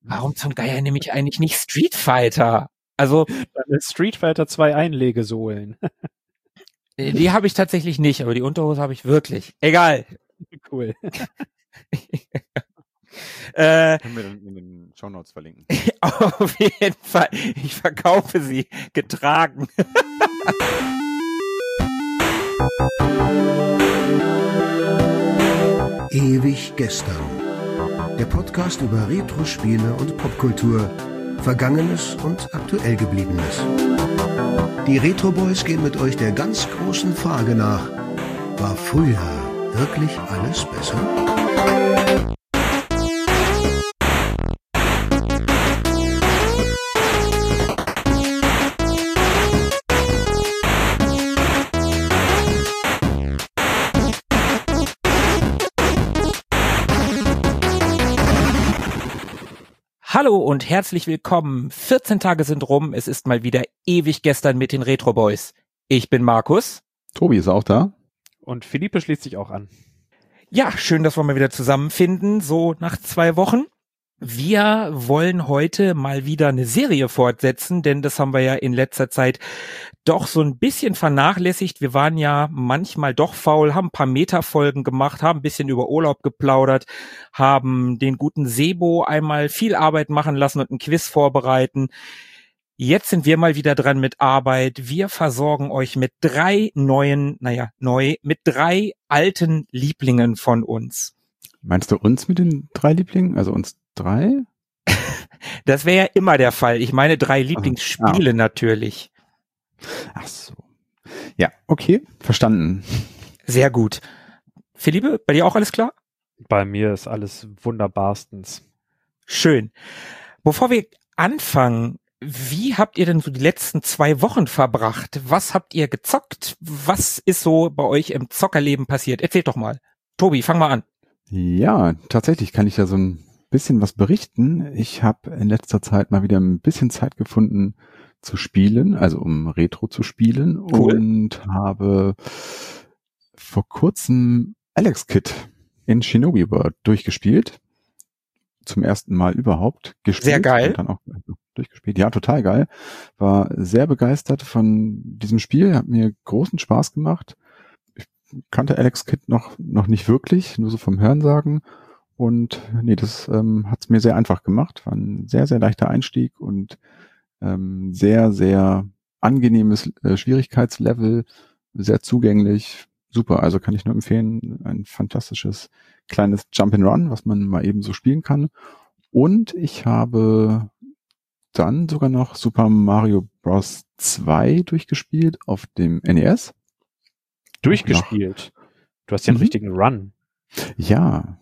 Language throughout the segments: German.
Warum zum Geier nehme ich eigentlich nicht Street Fighter? Also Street Fighter 2 Einlegesohlen. Die habe ich tatsächlich nicht, aber die Unterhose habe ich wirklich. Egal. Cool. Können wir dann in den Shownotes verlinken. Auf jeden Fall. Ich verkaufe sie getragen. Ewig gestern. Der Podcast über Retro-Spiele und Popkultur. Vergangenes und aktuell Gebliebenes. Die Retro Boys gehen mit euch der ganz großen Frage nach: War früher wirklich alles besser? Hallo und herzlich willkommen. 14 Tage sind rum. Es ist mal wieder ewig gestern mit den Retro Boys. Ich bin Markus. Tobi ist auch da. Und Philippe schließt sich auch an. Ja, schön, dass wir mal wieder zusammenfinden, so nach 2 Wochen. Wir wollen heute mal wieder eine Serie fortsetzen, denn das haben wir ja in letzter Zeit doch so ein bisschen vernachlässigt. Wir waren ja manchmal doch faul, haben ein paar Meta-Folgen gemacht, haben ein bisschen über Urlaub geplaudert, haben den guten Sebo einmal viel Arbeit machen lassen und ein Quiz vorbereiten. Jetzt sind wir mal wieder dran mit Arbeit. Wir versorgen euch mit 3 mit 3 alten Lieblingen von uns. Meinst du uns mit den 3 Lieblingen? Also uns 3? Das wäre ja immer der Fall. Ich meine 3 Lieblingsspiele natürlich. Ach so. Ja, okay, verstanden. Sehr gut. Philippe, bei dir auch alles klar? Bei mir ist alles wunderbarstens. Schön. Bevor wir anfangen, wie habt ihr denn so die letzten 2 Wochen verbracht? Was habt ihr gezockt? Was ist so bei euch im Zockerleben passiert? Erzählt doch mal. Tobi, fang mal an. Ja, tatsächlich kann ich ja so ein bisschen was berichten. Ich habe in letzter Zeit mal wieder ein bisschen Zeit gefunden zu spielen, also um Retro zu spielen. Cool. Und habe vor kurzem Alex Kidd in Shinobi World durchgespielt. Zum ersten Mal überhaupt gespielt. Sehr geil. Und dann auch durchgespielt. Ja, total geil. War sehr begeistert von diesem Spiel. Hat mir großen Spaß gemacht. Ich kannte Alex Kidd noch nicht wirklich, nur so vom Hörensagen. Und nee, das hat's mir sehr einfach gemacht. War ein sehr, sehr leichter Einstieg und sehr, sehr angenehmes Schwierigkeitslevel, sehr zugänglich, super. Also kann ich nur empfehlen, ein fantastisches kleines Jump-and-Run, was man mal eben so spielen kann. Und ich habe dann sogar noch Super Mario Bros. 2 durchgespielt auf dem NES. Durchgespielt? Du hast ja einen richtigen Run. Ja.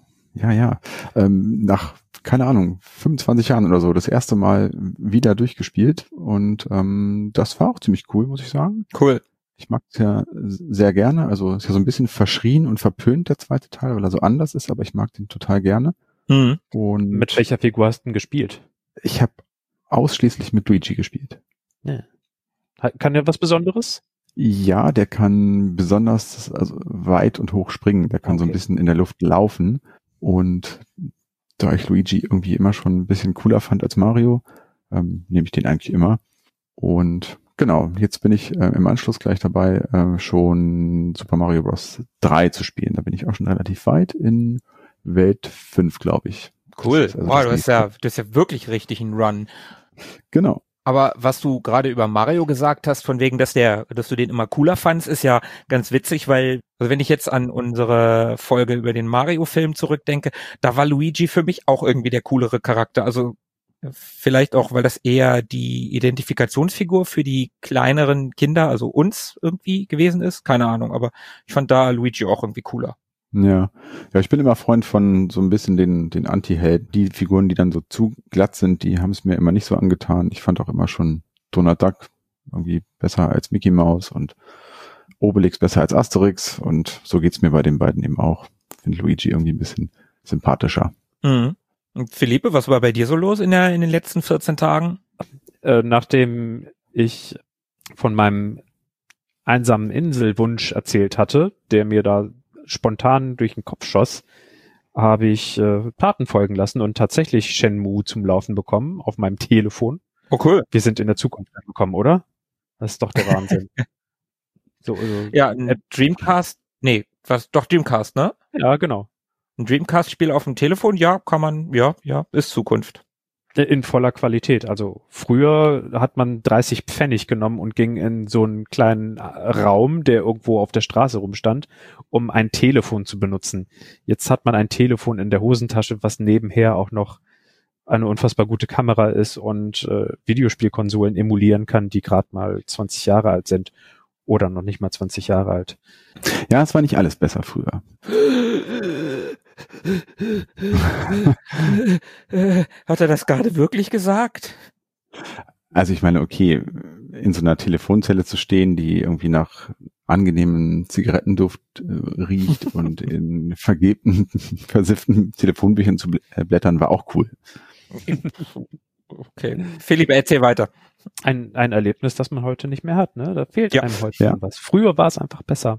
Nach, keine Ahnung, 25 Jahren oder so, das erste Mal wieder durchgespielt und das war auch ziemlich cool, muss ich sagen. Cool. Ich mag es ja sehr gerne, also ist ja so ein bisschen verschrien und verpönt, der zweite Teil, weil er so anders ist, aber ich mag den total gerne. Mhm. Und Mit welcher Figur hast du denn gespielt? ich habe ausschließlich mit Luigi gespielt. Ja. Kann der was Besonderes? Ja, der kann besonders weit und hoch springen, der kann so ein bisschen in der Luft laufen. Und da ich Luigi irgendwie immer schon ein bisschen cooler fand als Mario, nehme ich den eigentlich immer. Und genau, jetzt bin ich im Anschluss gleich dabei, schon Super Mario Bros. 3 zu spielen. Da bin ich auch schon relativ weit in Welt 5, glaube ich. Cool. Also Wow, du hast ja wirklich richtig einen Run. Genau. Aber was du gerade über Mario gesagt hast, von wegen, dass du den immer cooler fandst, ist ja ganz witzig, weil, also wenn ich jetzt an unsere Folge über den Mario-Film zurückdenke, da war Luigi für mich auch irgendwie der coolere Charakter. Also vielleicht auch, weil das eher die Identifikationsfigur für die kleineren Kinder, also uns irgendwie gewesen ist. Keine Ahnung, aber ich fand da Luigi auch irgendwie cooler. Ja, ich bin immer Freund von so ein bisschen den Anti-Helden. Die Figuren, die dann so zu glatt sind, die haben es mir immer nicht so angetan. Ich fand auch immer schon Donald Duck irgendwie besser als Mickey Mouse und Obelix besser als Asterix und so geht's mir bei den beiden eben auch. Ich finde Luigi irgendwie ein bisschen sympathischer. Mhm. Und Philippe, was war bei dir so los in den letzten 14 Tagen? Nachdem ich von meinem einsamen Inselwunsch erzählt hatte, der mir da spontan durch den Kopf schoss, habe ich Taten folgen lassen und tatsächlich Shenmue zum Laufen bekommen auf meinem Telefon. Oh cool. Wir sind in der Zukunft angekommen, oder? Das ist doch der Wahnsinn. Ja, ein Dreamcast, doch Dreamcast, ne? Ja, genau. Ein Dreamcast-Spiel auf dem Telefon, ja, kann man, ja, ist Zukunft. In voller Qualität. Also früher hat man 30 Pfennig genommen und ging in so einen kleinen Raum, der irgendwo auf der Straße rumstand, um ein Telefon zu benutzen. Jetzt hat man ein Telefon in der Hosentasche, was nebenher auch noch eine unfassbar gute Kamera ist und Videospielkonsolen emulieren kann, die gerade mal 20 Jahre alt sind oder noch nicht mal 20 Jahre alt. Ja, es war nicht alles besser früher. Hat er das gerade wirklich gesagt? Also ich meine, okay, in so einer Telefonzelle zu stehen, die irgendwie nach angenehmen Zigarettenduft riecht und in vergebten, versifften Telefonbüchern zu blättern, war auch cool. Okay. Philipp, erzähl weiter. Ein Erlebnis, das man heute nicht mehr hat, ne? Da fehlt einem heute schon was. Früher war es einfach besser.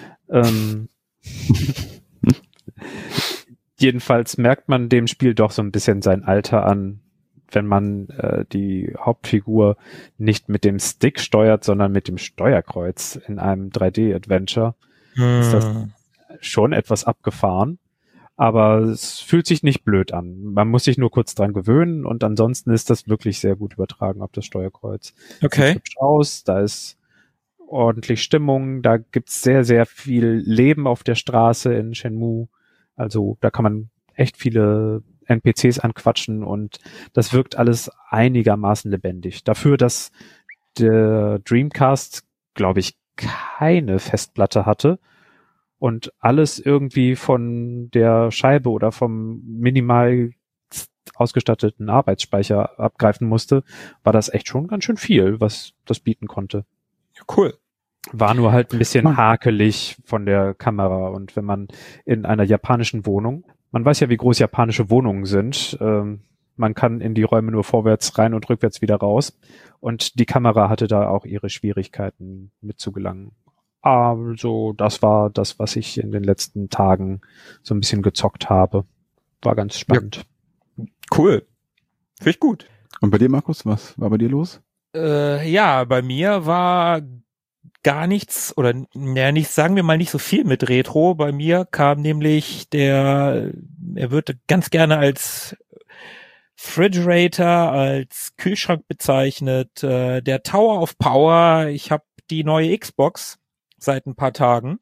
Jedenfalls merkt man dem Spiel doch so ein bisschen sein Alter an, wenn man die Hauptfigur nicht mit dem Stick steuert, sondern mit dem Steuerkreuz in einem 3D-Adventure. Ist das schon etwas abgefahren, aber es fühlt sich nicht blöd an. Man muss sich nur kurz dran gewöhnen und ansonsten ist das wirklich sehr gut übertragen auf das Steuerkreuz. Okay. Sieht hübsch aus, da ist ordentlich Stimmung, da gibt's sehr, sehr viel Leben auf der Straße in Shenmue. Also da kann man echt viele NPCs anquatschen und das wirkt alles einigermaßen lebendig. Dafür, dass der Dreamcast, glaube ich, keine Festplatte hatte und alles irgendwie von der Scheibe oder vom minimal ausgestatteten Arbeitsspeicher abgreifen musste, war das echt schon ganz schön viel, was das bieten konnte. Cool. War nur halt ein bisschen hakelig von der Kamera und wenn man in einer japanischen Wohnung, man weiß ja, wie groß japanische Wohnungen sind, man kann in die Räume nur vorwärts rein und rückwärts wieder raus und die Kamera hatte da auch ihre Schwierigkeiten mitzugelangen. Also das war das, was ich in den letzten Tagen so ein bisschen gezockt habe. War ganz spannend. Ja. Cool. Finde ich gut. Und bei dir, Markus, was war bei dir los? Ja, bei mir war gar nichts oder nichts, sagen wir mal nicht so viel mit Retro. Bei mir kam nämlich er wird ganz gerne als Refrigerator, als Kühlschrank bezeichnet, der Tower of Power. Ich habe die neue Xbox seit ein paar Tagen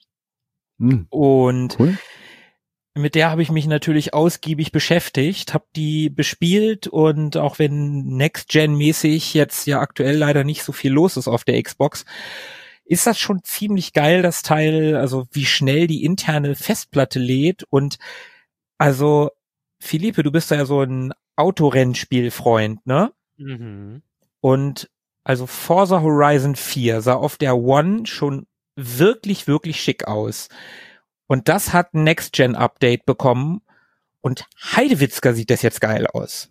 und cool. Mit der habe ich mich natürlich ausgiebig beschäftigt, habe die bespielt und auch wenn Next-Gen-mäßig jetzt ja aktuell leider nicht so viel los ist auf der Xbox, ist das schon ziemlich geil, das Teil, also wie schnell die interne Festplatte lädt und also Philippe, du bist ja so ein Autorennspielfreund, ne? Mhm. Und also Forza Horizon 4 sah auf der One schon wirklich, wirklich schick aus. Und das hat ein Next-Gen-Update bekommen und Heidewitzka sieht das jetzt geil aus.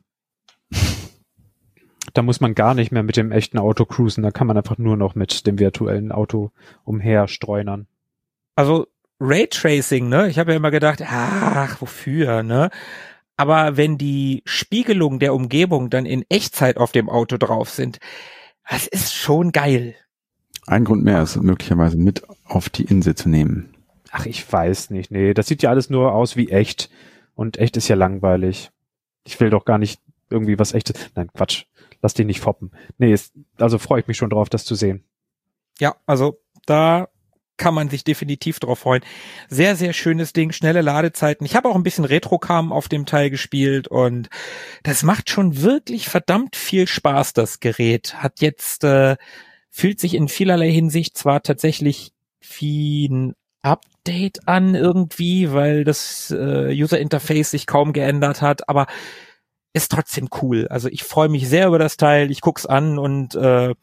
Da muss man gar nicht mehr mit dem echten Auto cruisen, da kann man einfach nur noch mit dem virtuellen Auto umherstreunern. Also Raytracing, ne? Ich habe ja immer gedacht, ach, wofür, ne? Aber wenn die Spiegelungen der Umgebung dann in Echtzeit auf dem Auto drauf sind, das ist schon geil. Ein Grund mehr ist möglicherweise mit auf die Insel zu nehmen. Ach, ich weiß nicht. Nee, das sieht ja alles nur aus wie echt. Und echt ist ja langweilig. Ich will doch gar nicht irgendwie was Echtes. Nein, Quatsch. Lass dich nicht foppen. Nee, also freue ich mich schon drauf, das zu sehen. Ja, also da kann man sich definitiv drauf freuen. Sehr, sehr schönes Ding, schnelle Ladezeiten. Ich habe auch ein bisschen Retro-Kram auf dem Teil gespielt und das macht schon wirklich verdammt viel Spaß, das Gerät. Hat jetzt, fühlt sich in vielerlei Hinsicht zwar tatsächlich wie ein Update an irgendwie, weil das User-Interface sich kaum geändert hat, aber ist trotzdem cool. Also ich freue mich sehr über das Teil, ich guck's an und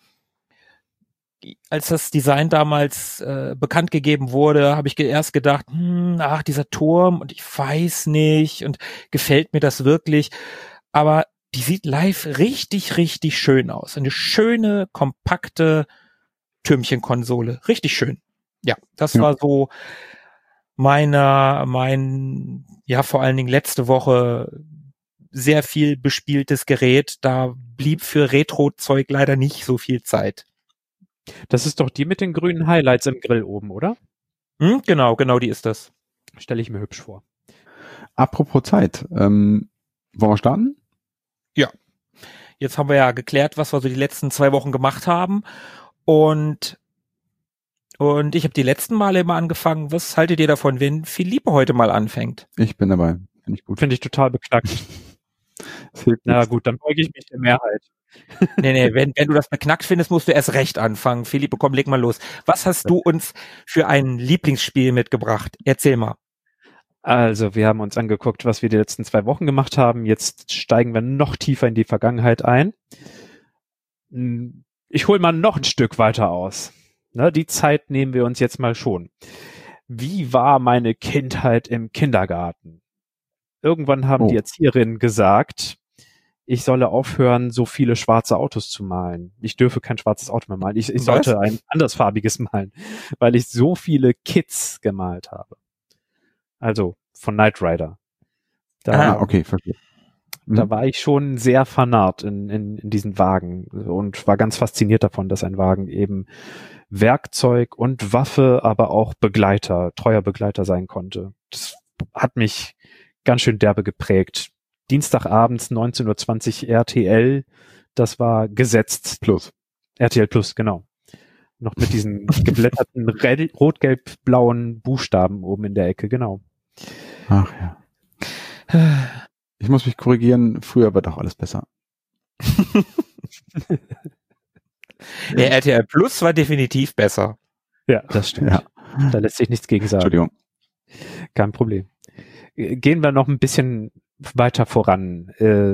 als das Design damals bekannt gegeben wurde, habe ich erst gedacht, dieser Turm und ich weiß nicht und gefällt mir das wirklich, aber die sieht live richtig, richtig schön aus. Eine schöne, kompakte Türmchenkonsole. Richtig schön. Ja, das war so vor allen Dingen letzte Woche sehr viel bespieltes Gerät. Da blieb für Retro-Zeug leider nicht so viel Zeit. Das ist doch die mit den grünen Highlights im Grill oben, oder? Genau, die ist das. Stelle ich mir hübsch vor. Apropos Zeit, wollen wir starten? Ja. Jetzt haben wir ja geklärt, was wir so die letzten 2 Wochen gemacht haben. Und ich habe die letzten Male immer angefangen. Was haltet ihr davon, wenn Philippe heute mal anfängt? Ich bin dabei. Finde ich gut. Finde ich total beknackt. Na gut, dann beuge ich mich der Mehrheit. Nee, wenn du das beknackt findest, musst du erst recht anfangen. Philippe, komm, leg mal los. Was hast du uns für ein Lieblingsspiel mitgebracht? Erzähl mal. Also, wir haben uns angeguckt, was wir die letzten 2 Wochen gemacht haben. Jetzt steigen wir noch tiefer in die Vergangenheit ein. Ich hole mal noch ein Stück weiter aus. Die Zeit nehmen wir uns jetzt mal schon. Wie war meine Kindheit im Kindergarten? Irgendwann haben die Erzieherinnen gesagt, ich solle aufhören, so viele schwarze Autos zu malen. Ich dürfe kein schwarzes Auto mehr malen. Ich sollte ein andersfarbiges malen, weil ich so viele Kids gemalt habe. Also von Knight Rider. Okay, verstehe. Da war ich schon sehr vernarrt in diesen Wagen und war ganz fasziniert davon, dass ein Wagen eben Werkzeug und Waffe, aber auch treuer Begleiter sein konnte. Das hat mich ganz schön derbe geprägt. Dienstagabends 19:20 Uhr RTL, das war gesetzt. Plus. RTL Plus, genau. Noch mit diesen geblätterten rot-gelb-blauen Buchstaben oben in der Ecke, genau. Ach ja. Ich muss mich korrigieren, früher war doch alles besser. Ja, RTL Plus war definitiv besser. Ja, das stimmt. Ja. Da lässt sich nichts gegen sagen. Entschuldigung. Kein Problem. Gehen wir noch ein bisschen weiter voran.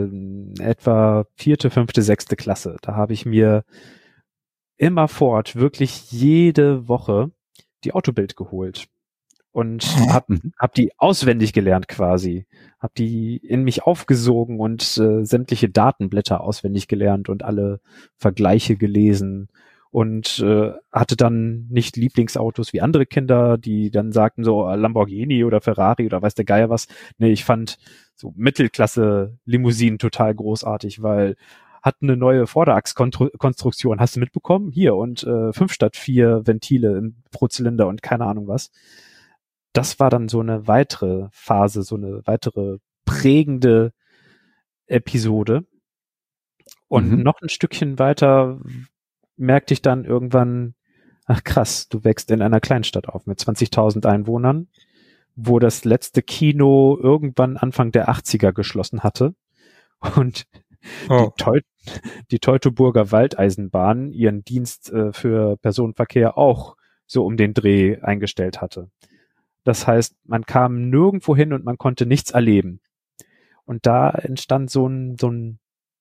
Etwa 4., 5., 6. Klasse. Da habe ich mir immerfort wirklich jede Woche die Autobild geholt. Und hab die auswendig gelernt quasi. Hab die in mich aufgesogen und sämtliche Datenblätter auswendig gelernt und alle Vergleiche gelesen und hatte dann nicht Lieblingsautos wie andere Kinder, die dann sagten so Lamborghini oder Ferrari oder weiß der Geier was. Nee, ich fand so Mittelklasse-Limousinen total großartig, weil hat eine neue Vorderachskonstruktion. Hast du mitbekommen? Hier und 5 statt 4 Ventile pro Zylinder und keine Ahnung was. Das war dann so eine weitere Phase, so eine weitere prägende Episode. Und noch ein Stückchen weiter merkte ich dann irgendwann, ach krass, du wächst in einer Kleinstadt auf mit 20.000 Einwohnern, wo das letzte Kino irgendwann Anfang der 80er geschlossen hatte und die Teutoburger Waldeisenbahn ihren Dienst für Personenverkehr auch so um den Dreh eingestellt hatte. Das heißt, man kam nirgendwo hin und man konnte nichts erleben. Und da entstand so ein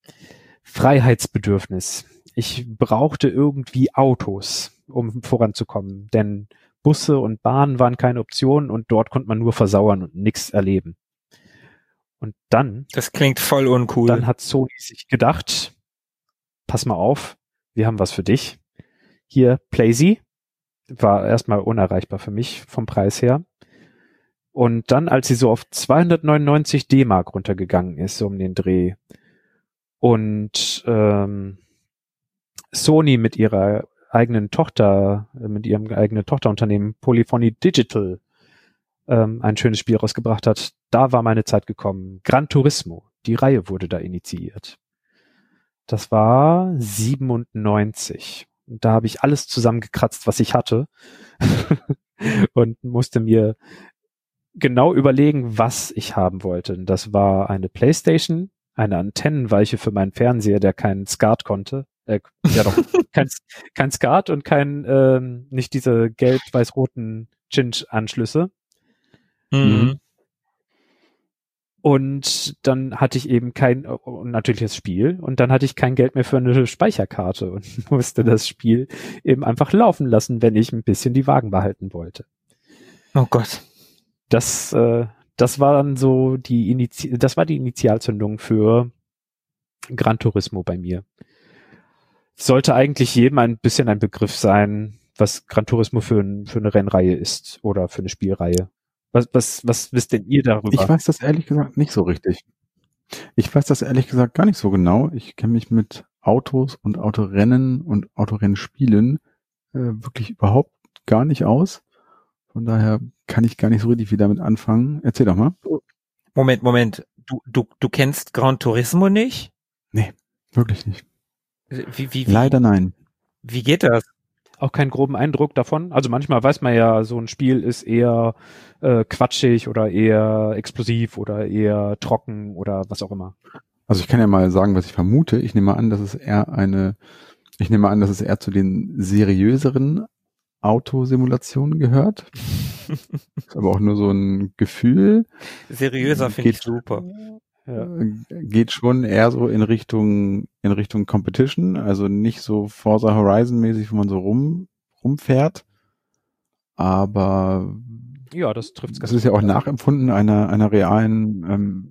Freiheitsbedürfnis. Ich brauchte irgendwie Autos, um voranzukommen, denn Busse und Bahnen waren keine Option und dort konnte man nur versauern und nichts erleben. Und dann... Das klingt voll uncool. Dann hat Sony sich gedacht, pass mal auf, wir haben was für dich. Hier, Playsee. War erstmal unerreichbar für mich vom Preis her. Und dann, als sie so auf 299 D-Mark runtergegangen ist, so um den Dreh, und Sony mit ihrer eigenen Tochter, mit ihrem eigenen Tochterunternehmen Polyphony Digital ein schönes Spiel rausgebracht hat, da war meine Zeit gekommen. Gran Turismo, die Reihe wurde da initiiert. Das war 97. Und da habe ich alles zusammengekratzt, was ich hatte und musste mir genau überlegen, was ich haben wollte. Und das war eine PlayStation, eine Antennenweiche für meinen Fernseher, der keinen SCART konnte. Kein SCART und nicht diese gelb-weiß-roten Cinch-Anschlüsse. Mhm. Und dann hatte ich eben und natürlich das Spiel, und dann hatte ich kein Geld mehr für eine Speicherkarte und musste das Spiel eben einfach laufen lassen, wenn ich ein bisschen die Wagen behalten wollte. Oh Gott. Das war dann so das war die Initialzündung für Gran Turismo bei mir. Sollte eigentlich jedem ein bisschen ein Begriff sein, was Gran Turismo für eine Rennreihe ist oder für eine Spielreihe. Was wisst denn ihr darüber? Ich weiß das ehrlich gesagt nicht so richtig. Ich weiß das ehrlich gesagt gar nicht so genau. Ich kenne mich mit Autos und Autorennen und Autorennspielen wirklich überhaupt gar nicht aus. Von daher kann ich gar nicht so richtig viel damit anfangen. Erzähl doch mal. Moment. Du kennst Gran Turismo nicht? Nee, wirklich nicht. Wie? Leider nein. Wie geht das? Auch keinen groben Eindruck davon. Also manchmal weiß man ja, so ein Spiel ist eher quatschig oder eher explosiv oder eher trocken oder was auch immer. Also ich kann ja mal sagen, was ich vermute. Ich nehme an, dass es eher zu den seriöseren Autosimulationen gehört. Ist aber auch nur so ein Gefühl. Seriöser finde ich super. Ja. Geht schon eher so in Richtung Competition, also nicht so Forza Horizon mäßig, wo man so rumfährt. Aber Ja, das trifft's ganz es ist ja gut. auch nachempfunden einer realen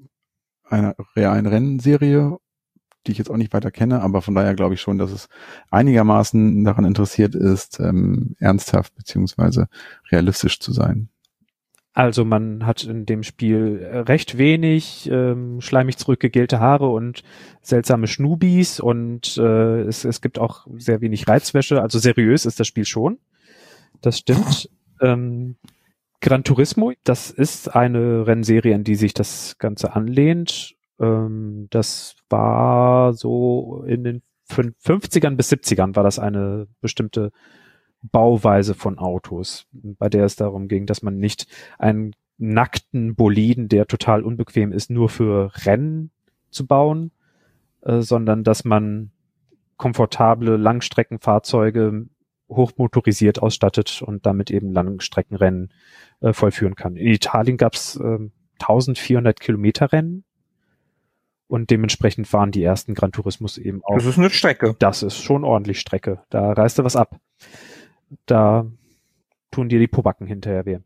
Rennserie, die ich jetzt auch nicht weiter kenne, aber von daher glaube ich schon, dass es einigermaßen daran interessiert ist, ernsthaft beziehungsweise realistisch zu sein. Also man hat in dem Spiel recht wenig schleimig zurückgegelte Haare und seltsame Schnubis und es gibt auch sehr wenig Reizwäsche. Also seriös ist das Spiel schon. Das stimmt. Gran Turismo, das ist eine Rennserie, an die sich das Ganze anlehnt. Das war so in den 50ern bis 70ern war das eine bestimmte Bauweise von Autos, bei der es darum ging, dass man nicht einen nackten Boliden, der total unbequem ist, nur für Rennen zu bauen, sondern dass man komfortable Langstreckenfahrzeuge hochmotorisiert ausstattet und damit eben Langstreckenrennen vollführen kann. In Italien gab es 1400 Kilometer Rennen und dementsprechend waren die ersten Gran Turismos eben auch. Das ist eine Strecke. Das ist schon ordentlich Strecke. Da reißt du was ab. Da tun dir die Pobacken hinterher weh.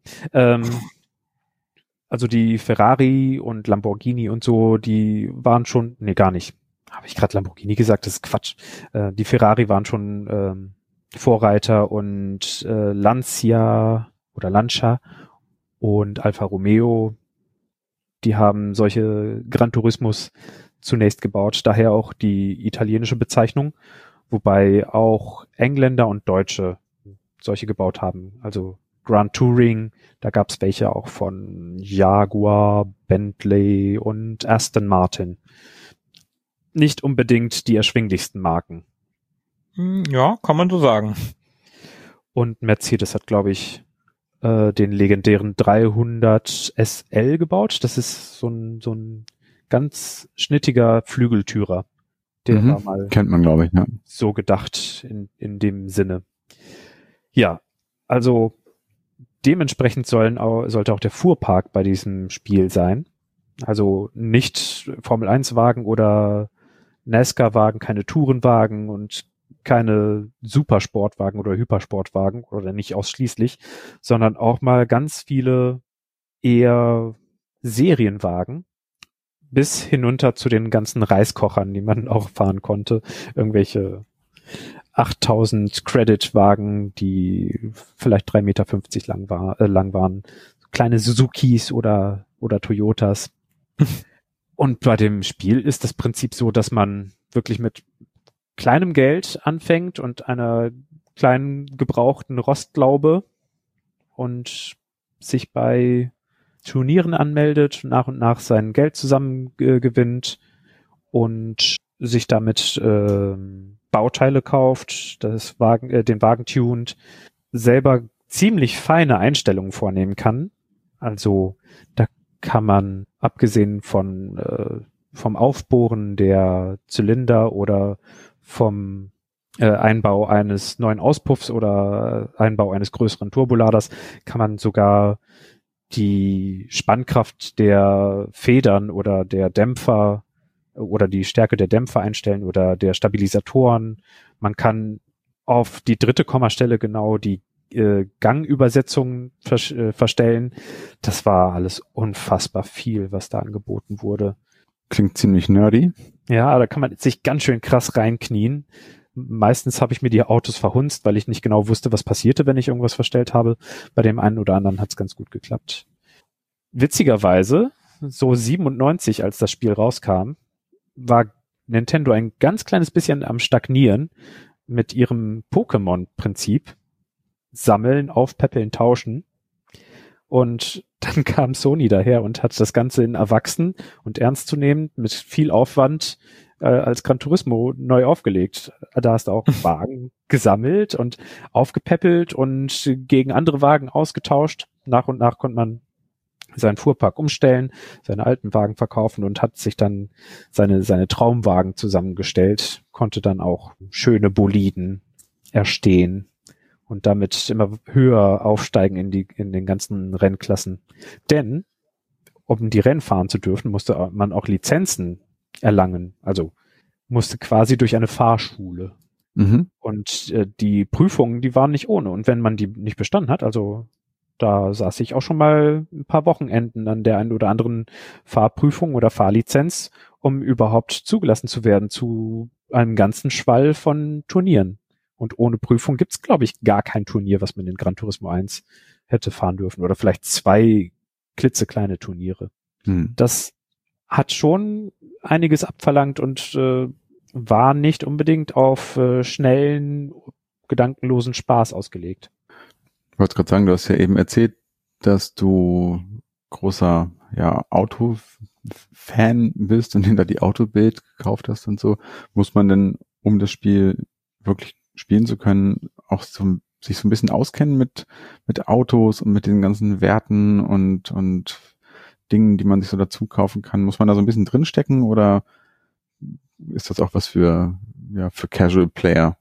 Also die Ferrari und Lamborghini und so, die waren schon, nee, gar nicht. Habe ich gerade Lamborghini gesagt? Das ist Quatsch. Die Ferrari waren schon Vorreiter und Lancia und Alfa Romeo, die haben solche Gran Turismos zunächst gebaut, daher auch die italienische Bezeichnung, wobei auch Engländer und Deutsche solche gebaut haben. Also Grand Touring, da gab es welche auch von Jaguar, Bentley und Aston Martin. Nicht unbedingt die erschwinglichsten Marken. Ja, kann man so sagen. Und Mercedes hat, glaube ich, den legendären 300 SL gebaut. Das ist so ein ganz schnittiger Flügeltürer. Der war mal kennt man, glaube ich, ja. so gedacht in dem Sinne. Ja, also dementsprechend sollte auch der Fuhrpark bei diesem Spiel sein. Also nicht Formel-1-Wagen oder NASCAR-Wagen, keine Tourenwagen und keine Supersportwagen oder Hypersportwagen oder nicht ausschließlich, sondern auch mal ganz viele eher Serienwagen bis hinunter zu den ganzen Reiskochern, die man auch fahren konnte. Irgendwelche 8000 Credit-Wagen, die vielleicht 3,50 Meter lang waren. Kleine Suzukis oder Toyotas. Und bei dem Spiel ist das Prinzip so, dass man wirklich mit kleinem Geld anfängt und einer kleinen gebrauchten Rostlaube und sich bei Turnieren anmeldet, nach und nach sein Geld zusammengewinnt und sich damit Bauteile kauft, den Wagen tunt, selber ziemlich feine Einstellungen vornehmen kann. Also da kann man, abgesehen vom Aufbohren der Zylinder oder vom Einbau eines neuen Auspuffs oder Einbau eines größeren Turboladers, kann man sogar die Spannkraft der Federn oder der Dämpfer oder die Stärke der Dämpfer einstellen oder der Stabilisatoren. Man kann auf die dritte Kommastelle genau die Gangübersetzung verstellen. Das war alles unfassbar viel, was da angeboten wurde. Klingt ziemlich nerdy. Ja, da kann man sich ganz schön krass reinknien. Meistens habe ich mir die Autos verhunzt, weil ich nicht genau wusste, was passierte, wenn ich irgendwas verstellt habe. Bei dem einen oder anderen hat es ganz gut geklappt. Witzigerweise, so 97, als das Spiel rauskam, war Nintendo ein ganz kleines bisschen am Stagnieren mit ihrem Pokémon-Prinzip. Sammeln, aufpäppeln, tauschen. Und dann kam Sony daher und hat das Ganze in erwachsen und ernst zu nehmen, mit viel Aufwand als Gran Turismo neu aufgelegt. Da hast du auch Wagen gesammelt und aufgepäppelt und gegen andere Wagen ausgetauscht. Nach und nach konnte man seinen Fuhrpark umstellen, seine alten Wagen verkaufen und hat sich dann seine Traumwagen zusammengestellt, konnte dann auch schöne Boliden erstehen und damit immer höher aufsteigen in den ganzen Rennklassen. Denn, um die Rennen fahren zu dürfen, musste man auch Lizenzen erlangen. Also musste quasi durch eine Fahrschule. Mhm. Und die Prüfungen, die waren nicht ohne. Und wenn man die nicht bestanden hat, also da saß ich auch schon mal ein paar Wochenenden an der einen oder anderen Fahrprüfung oder Fahrlizenz, um überhaupt zugelassen zu werden zu einem ganzen Schwall von Turnieren. Und ohne Prüfung gibt's, glaube ich, gar kein Turnier, was man in Gran Turismo 1 hätte fahren dürfen. Oder vielleicht 2 klitzekleine Turniere. Das hat schon einiges abverlangt und war nicht unbedingt auf schnellen, gedankenlosen Spaß ausgelegt. Ich wollte gerade sagen, du hast ja eben erzählt, dass du großer Auto-Fan bist und hinter die Autobild gekauft hast und so. Muss man denn, um das Spiel wirklich spielen zu können, auch sich so ein bisschen auskennen mit Autos und mit den ganzen Werten und Dingen, die man sich so dazu kaufen kann? Muss man da so ein bisschen drinstecken oder ist das auch was für Casual Player?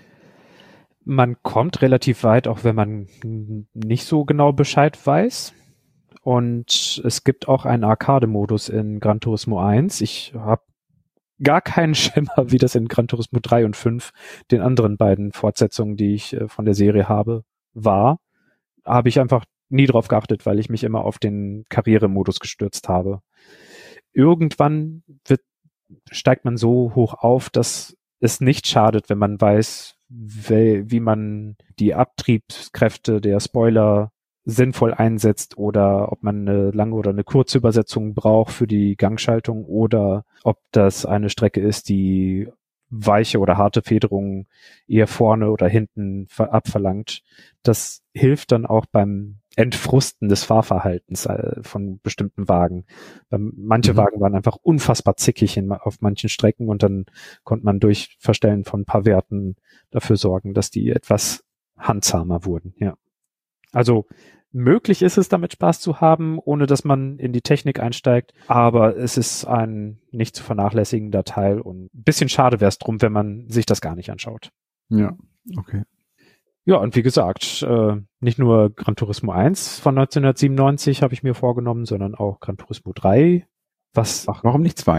Man kommt relativ weit, auch wenn man nicht so genau Bescheid weiß. Und es gibt auch einen Arcade-Modus in Gran Turismo 1. Ich habe gar keinen Schimmer, wie das in Gran Turismo 3 und 5, den anderen beiden Fortsetzungen, die ich von der Serie habe, war. Habe ich einfach nie drauf geachtet, weil ich mich immer auf den Karrieremodus gestürzt habe. Irgendwann steigt man so hoch auf, dass es nicht schadet, wenn man weiß, wie man die Abtriebskräfte der Spoiler sinnvoll einsetzt oder ob man eine lange oder eine kurze Übersetzung braucht für die Gangschaltung oder ob das eine Strecke ist, die weiche oder harte Federungen eher vorne oder hinten abverlangt. Das hilft dann auch beim Entfrusten des Fahrverhaltens von bestimmten Wagen. Manche Wagen waren einfach unfassbar zickig auf manchen Strecken und dann konnte man durch Verstellen von ein paar Werten dafür sorgen, dass die etwas handsamer wurden. Ja. Also möglich ist es, damit Spaß zu haben, ohne dass man in die Technik einsteigt, aber es ist ein nicht zu vernachlässigender Teil und ein bisschen schade wäre es drum, wenn man sich das gar nicht anschaut. Ja, okay. Ja, und wie gesagt, nicht nur Gran Turismo 1 von 1997 habe ich mir vorgenommen, sondern auch Gran Turismo 3. Warum nicht 2?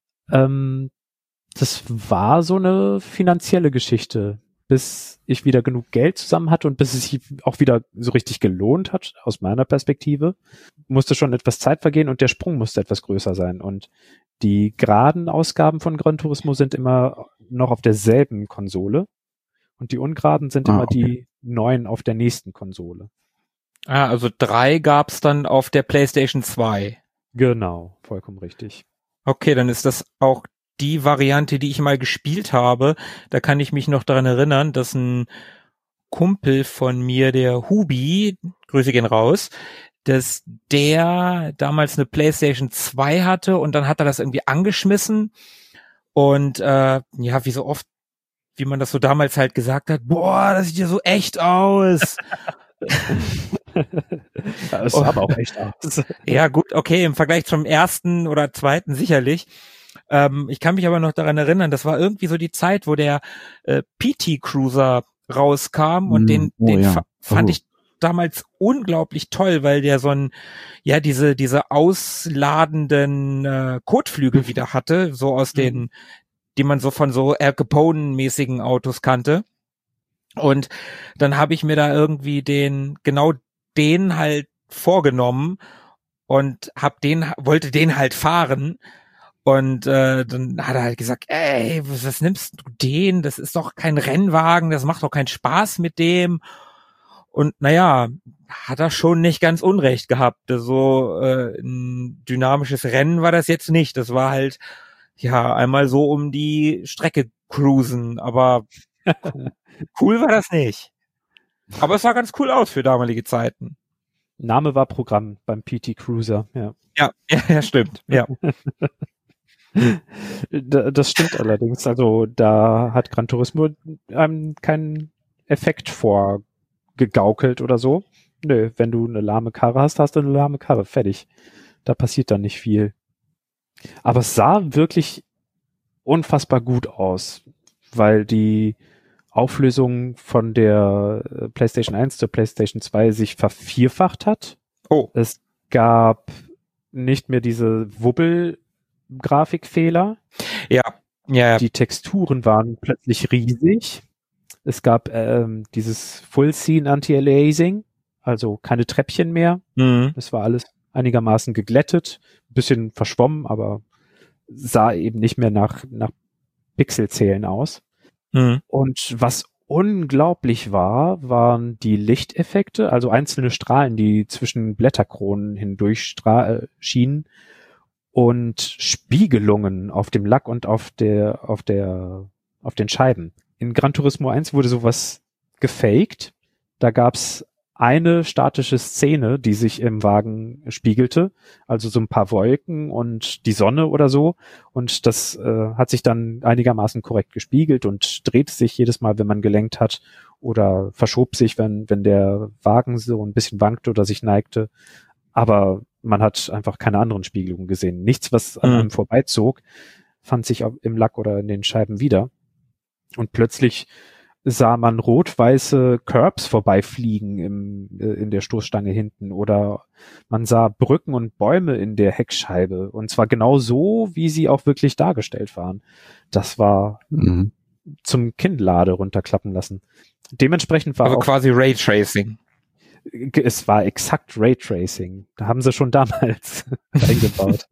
Das war so eine finanzielle Geschichte, bis ich wieder genug Geld zusammen hatte und bis es sich auch wieder so richtig gelohnt hat, aus meiner Perspektive, musste schon etwas Zeit vergehen und der Sprung musste etwas größer sein. Und die geraden Ausgaben von Gran Turismo sind immer noch auf derselben Konsole. Und die ungeraden sind immer die neuen auf der nächsten Konsole. Also 3 gab's dann auf der PlayStation 2. Genau, vollkommen richtig. Okay, dann ist das auch die Variante, die ich mal gespielt habe. Da kann ich mich noch daran erinnern, dass ein Kumpel von mir, der Hubi, Grüße gehen raus, dass der damals eine PlayStation 2 hatte und dann hat er das irgendwie angeschmissen und wie so oft, wie man das so damals halt gesagt hat, boah, das sieht ja so echt aus. Das sah aber auch echt aus. Ja gut, okay, im Vergleich zum ersten oder zweiten sicherlich. Ich kann mich aber noch daran erinnern, das war irgendwie so die Zeit, wo der PT Cruiser rauskam und den fand ich damals unglaublich toll, weil der so diese ausladenden Kotflügel wieder hatte, so aus den, die man so von so Al Capone-mäßigen Autos kannte. Und dann habe ich mir da irgendwie den halt vorgenommen und wollte den halt fahren. Und dann hat er halt gesagt, ey, was nimmst du den? Das ist doch kein Rennwagen, das macht doch keinen Spaß mit dem. Und naja, hat er schon nicht ganz unrecht gehabt. So ein dynamisches Rennen war das jetzt nicht. Das war halt, ja, einmal so um die Strecke cruisen. Aber cool war das nicht. Aber es sah ganz cool aus für damalige Zeiten. Name war Programm beim PT Cruiser, ja. Ja, stimmt, ja. Das stimmt allerdings. Also da hat Gran Turismo einem keinen Effekt vorgegaukelt oder so. Nö, wenn du eine lahme Karre hast, hast du eine lahme Karre. Fertig. Da passiert dann nicht viel. Aber es sah wirklich unfassbar gut aus, weil die Auflösung von der PlayStation 1 zur PlayStation 2 sich vervierfacht hat. Oh. Es gab nicht mehr diese Wubbel-Grafikfehler. Ja. Die Texturen waren plötzlich riesig. Es gab dieses Full-Scene Anti-Aliasing, also keine Treppchen mehr. Mhm. Das war alles einigermaßen geglättet, ein bisschen verschwommen, aber sah eben nicht mehr nach Pixelzählen aus. Mhm. Und was unglaublich waren die Lichteffekte, also einzelne Strahlen, die zwischen Blätterkronen hindurch schienen und Spiegelungen auf dem Lack und auf den Scheiben. In Gran Turismo 1 wurde sowas gefaked. Da gab's eine statische Szene, die sich im Wagen spiegelte, also so ein paar Wolken und die Sonne oder so. Und das hat sich dann einigermaßen korrekt gespiegelt und drehte sich jedes Mal, wenn man gelenkt hat, oder verschob sich, wenn der Wagen so ein bisschen wankte oder sich neigte. Aber man hat einfach keine anderen Spiegelungen gesehen. Nichts, was an einem vorbeizog, fand sich im Lack oder in den Scheiben wieder. Und plötzlich sah man rot-weiße Curbs vorbeifliegen in der Stoßstange hinten, oder man sah Brücken und Bäume in der Heckscheibe, und zwar genau so, wie sie auch wirklich dargestellt waren. Das war zum Kinnlade runterklappen lassen. Dementsprechend war also auch quasi Raytracing. Es war exakt Raytracing. Da haben sie schon damals eingebaut.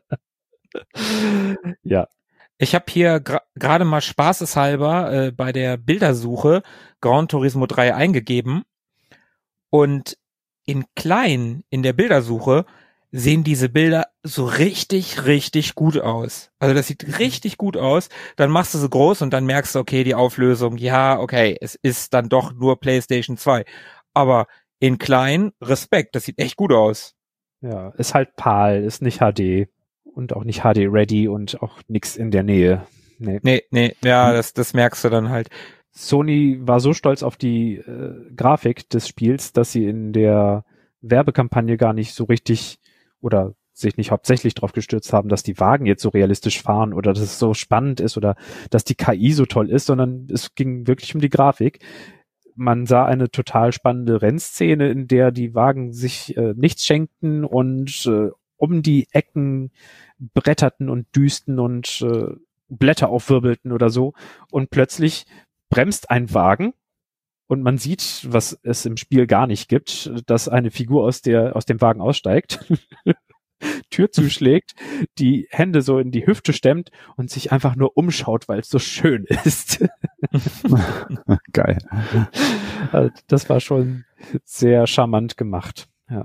Ja. Ich habe hier gerade mal spaßeshalber bei der Bildersuche Gran Turismo 3 eingegeben, und in klein in der Bildersuche sehen diese Bilder so richtig, richtig gut aus. Also das sieht richtig gut aus. Dann machst du sie groß und dann merkst du, okay, die Auflösung, ja, okay, es ist dann doch nur PlayStation 2. Aber in klein, Respekt, das sieht echt gut aus. Ja, ist halt PAL, ist nicht HD. Und auch nicht HD-ready und auch nix in der Nähe. Nee, ja, das merkst du dann halt. Sony war so stolz auf die Grafik des Spiels, dass sie in der Werbekampagne gar nicht so richtig oder sich nicht hauptsächlich drauf gestürzt haben, dass die Wagen jetzt so realistisch fahren oder dass es so spannend ist oder dass die KI so toll ist, sondern es ging wirklich um die Grafik. Man sah eine total spannende Rennszene, in der die Wagen sich nichts schenkten und um die Ecken bretterten und düsten und Blätter aufwirbelten oder so. Und plötzlich bremst ein Wagen und man sieht, was es im Spiel gar nicht gibt, dass eine Figur aus dem Wagen aussteigt, Tür zuschlägt, die Hände so in die Hüfte stemmt und sich einfach nur umschaut, weil es so schön ist. Geil. Das war schon sehr charmant gemacht. Ja.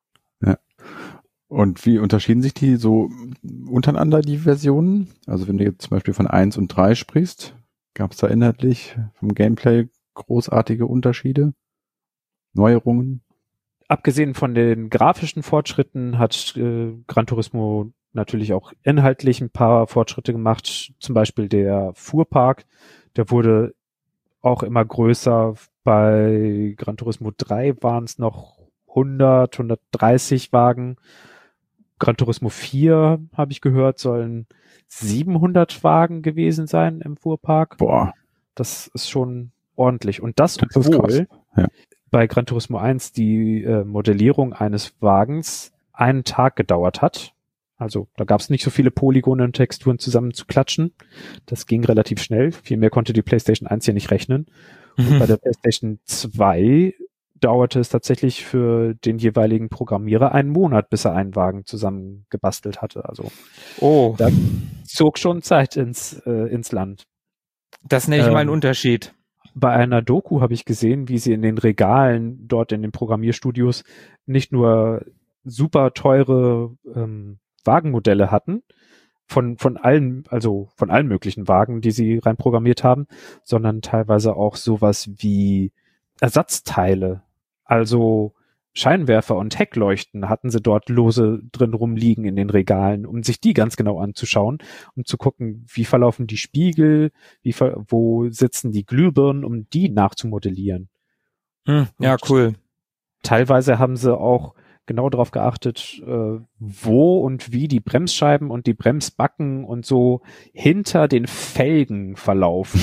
Und wie unterschieden sich die so untereinander, die Versionen? Also wenn du jetzt zum Beispiel von 1 und 3 sprichst, gab es da inhaltlich vom Gameplay großartige Unterschiede? Neuerungen? Abgesehen von den grafischen Fortschritten hat Gran Turismo natürlich auch inhaltlich ein paar Fortschritte gemacht. Zum Beispiel der Fuhrpark, der wurde auch immer größer. Bei Gran Turismo 3 waren es noch 130 Wagen. Gran Turismo 4, habe ich gehört, sollen 700 Wagen gewesen sein im Fuhrpark. Boah. Das ist schon ordentlich. Und das ist obwohl ja. bei Gran Turismo 1 die Modellierung eines Wagens einen Tag gedauert hat. Also da gab es nicht so viele Polygone und Texturen zusammen zu klatschen. Das ging relativ schnell. Viel mehr konnte die PlayStation 1 hier nicht rechnen. Und bei der PlayStation 2 dauerte es tatsächlich für den jeweiligen Programmierer einen Monat, bis er einen Wagen zusammengebastelt hatte. Also da zog schon Zeit ins Land. Das nenne ich mal einen Unterschied. Bei einer Doku habe ich gesehen, wie sie in den Regalen dort in den Programmierstudios nicht nur super teure Wagenmodelle hatten, von allen möglichen Wagen, die sie rein programmiert haben, sondern teilweise auch sowas wie Ersatzteile. Also Scheinwerfer und Heckleuchten hatten sie dort lose drin rumliegen in den Regalen, um sich die ganz genau anzuschauen, um zu gucken, wie verlaufen die Spiegel, wo sitzen die Glühbirnen, um die nachzumodellieren. Ja, cool. Teilweise haben sie auch genau darauf geachtet, wo und wie die Bremsscheiben und die Bremsbacken und so hinter den Felgen verlaufen.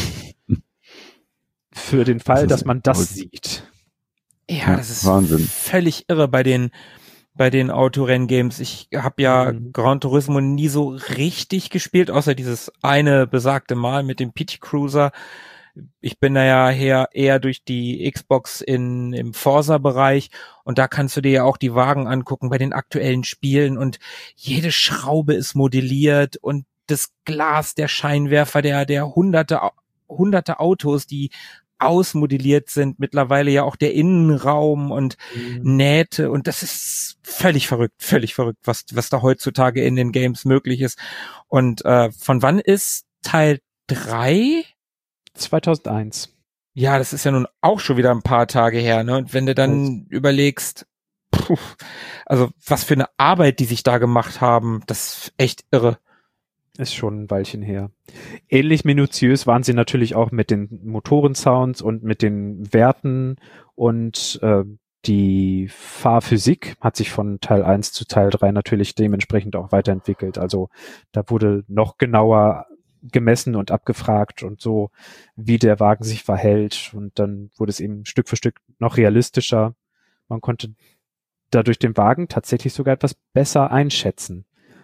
Für den Fall, dass man das sieht. Ja, das ist Wahnsinn. Völlig irre bei den Autorenn-Games. Ich habe ja Gran Turismo nie so richtig gespielt, außer dieses eine besagte Mal mit dem PT Cruiser. Ich bin da ja eher durch die Xbox im Forza-Bereich und da kannst du dir ja auch die Wagen angucken bei den aktuellen Spielen und jede Schraube ist modelliert und das Glas, der Scheinwerfer, der hunderte Autos, die ausmodelliert sind, mittlerweile ja auch der Innenraum und Nähte und das ist völlig verrückt, was da heutzutage in den Games möglich ist. Und von wann ist Teil 3? 2001. Ja, das ist ja nun auch schon wieder ein paar Tage her, ne? Und wenn du dann überlegst, also was für eine Arbeit die sich da gemacht haben, das ist echt irre. Ist schon ein Weilchen her. Ähnlich minutiös waren sie natürlich auch mit den Motorensounds und mit den Werten und die Fahrphysik hat sich von Teil 1 zu Teil 3 natürlich dementsprechend auch weiterentwickelt. Also da wurde noch genauer gemessen und abgefragt und so, wie der Wagen sich verhält und dann wurde es eben Stück für Stück noch realistischer. Man konnte dadurch den Wagen tatsächlich sogar etwas besser einschätzen.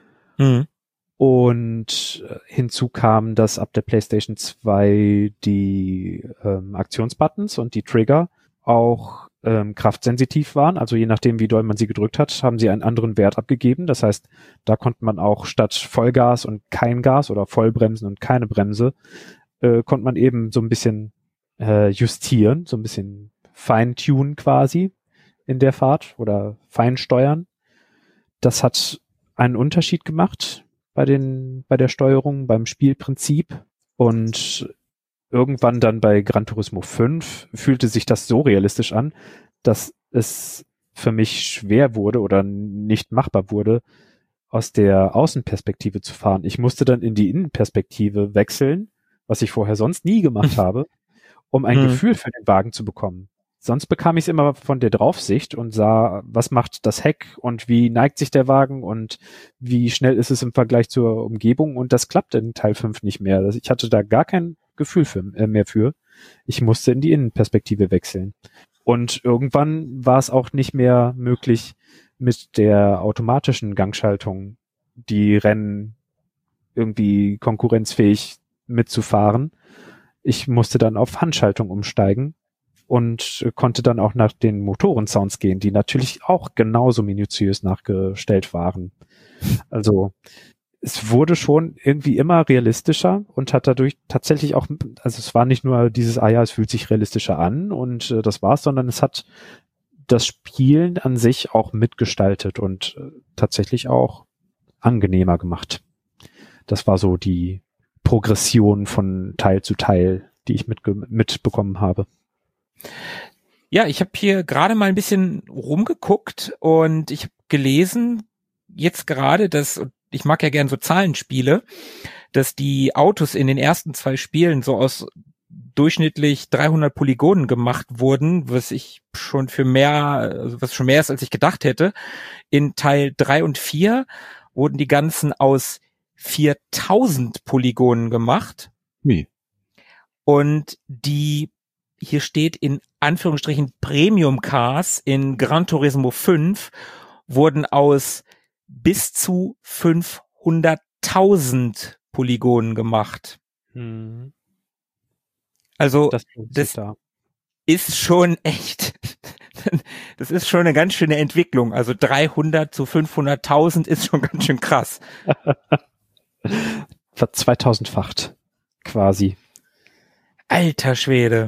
Und hinzu kam, dass ab der PlayStation 2 die Aktionsbuttons und die Trigger auch kraftsensitiv waren. Also je nachdem, wie doll man sie gedrückt hat, haben sie einen anderen Wert abgegeben. Das heißt, da konnte man auch statt Vollgas und kein Gas oder Vollbremsen und keine Bremse, konnte man eben so ein bisschen justieren, so ein bisschen feintunen quasi in der Fahrt oder feinsteuern. Das hat einen Unterschied gemacht bei der Steuerung, beim Spielprinzip und irgendwann dann bei Gran Turismo 5 fühlte sich das so realistisch an, dass es für mich schwer wurde oder nicht machbar wurde, aus der Außenperspektive zu fahren. Ich musste dann in die Innenperspektive wechseln, was ich vorher sonst nie gemacht habe, um ein Gefühl für den Wagen zu bekommen. Sonst bekam ich es immer von der Draufsicht und sah, was macht das Heck und wie neigt sich der Wagen und wie schnell ist es im Vergleich zur Umgebung und das klappt in Teil 5 nicht mehr. Also ich hatte da gar kein Gefühl mehr für. Ich musste in die Innenperspektive wechseln. Und irgendwann war es auch nicht mehr möglich, mit der automatischen Gangschaltung die Rennen irgendwie konkurrenzfähig mitzufahren. Ich musste dann auf Handschaltung umsteigen und konnte dann auch nach den Motorensounds gehen, die natürlich auch genauso minutiös nachgestellt waren. Also es wurde schon irgendwie immer realistischer und hat dadurch tatsächlich auch, also es war nicht nur dieses, es fühlt sich realistischer an und das war's, sondern es hat das Spielen an sich auch mitgestaltet und tatsächlich auch angenehmer gemacht. Das war so die Progression von Teil zu Teil, die ich mitbekommen habe. Ja, ich habe hier gerade mal ein bisschen rumgeguckt und ich habe gelesen, jetzt gerade, dass, ich mag ja gern so Zahlenspiele, dass die Autos in den ersten 2 Spielen so aus durchschnittlich 300 Polygonen gemacht wurden, was schon mehr ist, als ich gedacht hätte. In Teil 3 und 4 wurden die ganzen aus 4000 Polygonen gemacht. Wie? Und die, hier steht in Anführungsstrichen Premium Cars in Gran Turismo 5 wurden aus bis zu 500.000 Polygonen gemacht. Also das ist schon echt das ist schon eine ganz schöne Entwicklung. Also 300 zu 500.000 ist schon ganz schön krass. Ver-2000-facht quasi. Alter Schwede.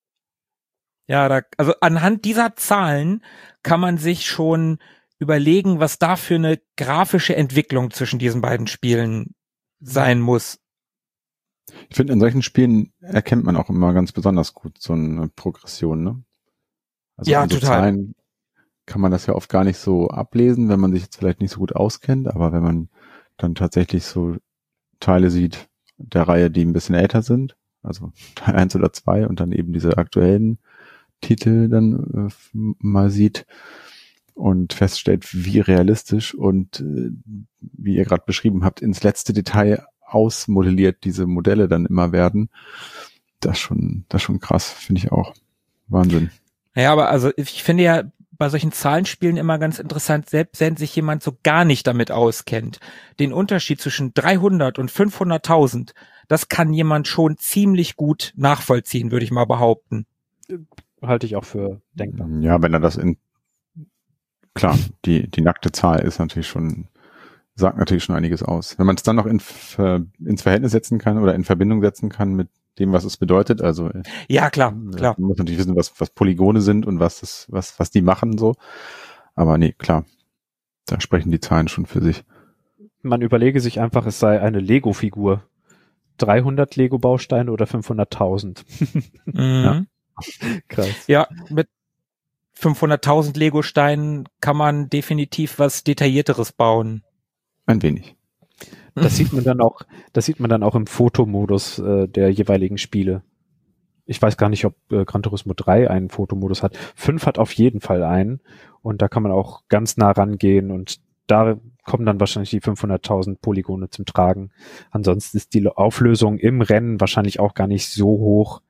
Ja, also anhand dieser Zahlen kann man sich schon überlegen, was da für eine grafische Entwicklung zwischen diesen beiden Spielen sein muss. Ich finde, in solchen Spielen erkennt man auch immer ganz besonders gut so eine Progression, ne? Also ja, an so total. Zahlen kann man das ja oft gar nicht so ablesen, wenn man sich jetzt vielleicht nicht so gut auskennt, aber wenn man dann tatsächlich so Teile sieht der Reihe, die ein bisschen älter sind, also Teil 1 oder 2 und dann eben diese aktuellen Titel dann mal sieht und feststellt, wie realistisch und wie ihr gerade beschrieben habt, ins letzte Detail ausmodelliert diese Modelle dann immer werden, das schon krass, finde ich auch. Wahnsinn. Ja, aber also ich finde ja bei solchen Zahlenspielen immer ganz interessant, selbst wenn sich jemand so gar nicht damit auskennt, den Unterschied zwischen 300 und 500.000, das kann jemand schon ziemlich gut nachvollziehen, würde ich mal behaupten. Halte ich auch für denkbar. Ja, wenn er das klar, die nackte Zahl ist natürlich sagt natürlich schon einiges aus. Wenn man es dann noch ins Verhältnis setzen kann oder in Verbindung setzen kann mit dem, was es bedeutet, also ja, klar. Man muss natürlich wissen, was Polygone sind und was die machen so. Aber nee, klar, da sprechen die Zahlen schon für sich. Man überlege sich einfach, es sei eine Lego-Figur. 300 Lego-Bausteine oder 500.000. Mhm. Ja. Krass. Ja, mit 500.000 Lego-Steinen kann man definitiv was Detaillierteres bauen. Ein wenig. Das sieht man dann auch im Fotomodus der jeweiligen Spiele. Ich weiß gar nicht, ob Gran Turismo 3 einen Fotomodus hat. 5 hat auf jeden Fall einen und da kann man auch ganz nah rangehen und da kommen dann wahrscheinlich die 500.000 Polygone zum Tragen. Ansonsten ist die Auflösung im Rennen wahrscheinlich auch gar nicht so hoch,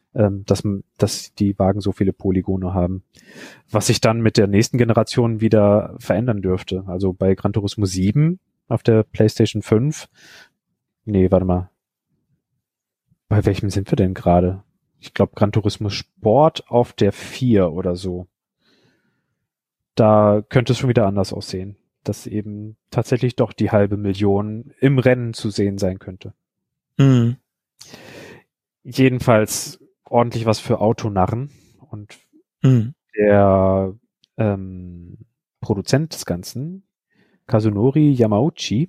dass die Wagen so viele Polygone haben. Was sich dann mit der nächsten Generation wieder verändern dürfte. Also bei Gran Turismo 7 auf der PlayStation 5. Nee, warte mal. Bei welchem sind wir denn gerade? Ich glaube Gran Turismo Sport auf der 4 oder so. Da könnte es schon wieder anders aussehen. Dass eben tatsächlich doch die 500.000 im Rennen zu sehen sein könnte. Mhm. Jedenfalls ordentlich was für Autonarren. Und der Produzent des Ganzen, Kazunori Yamauchi,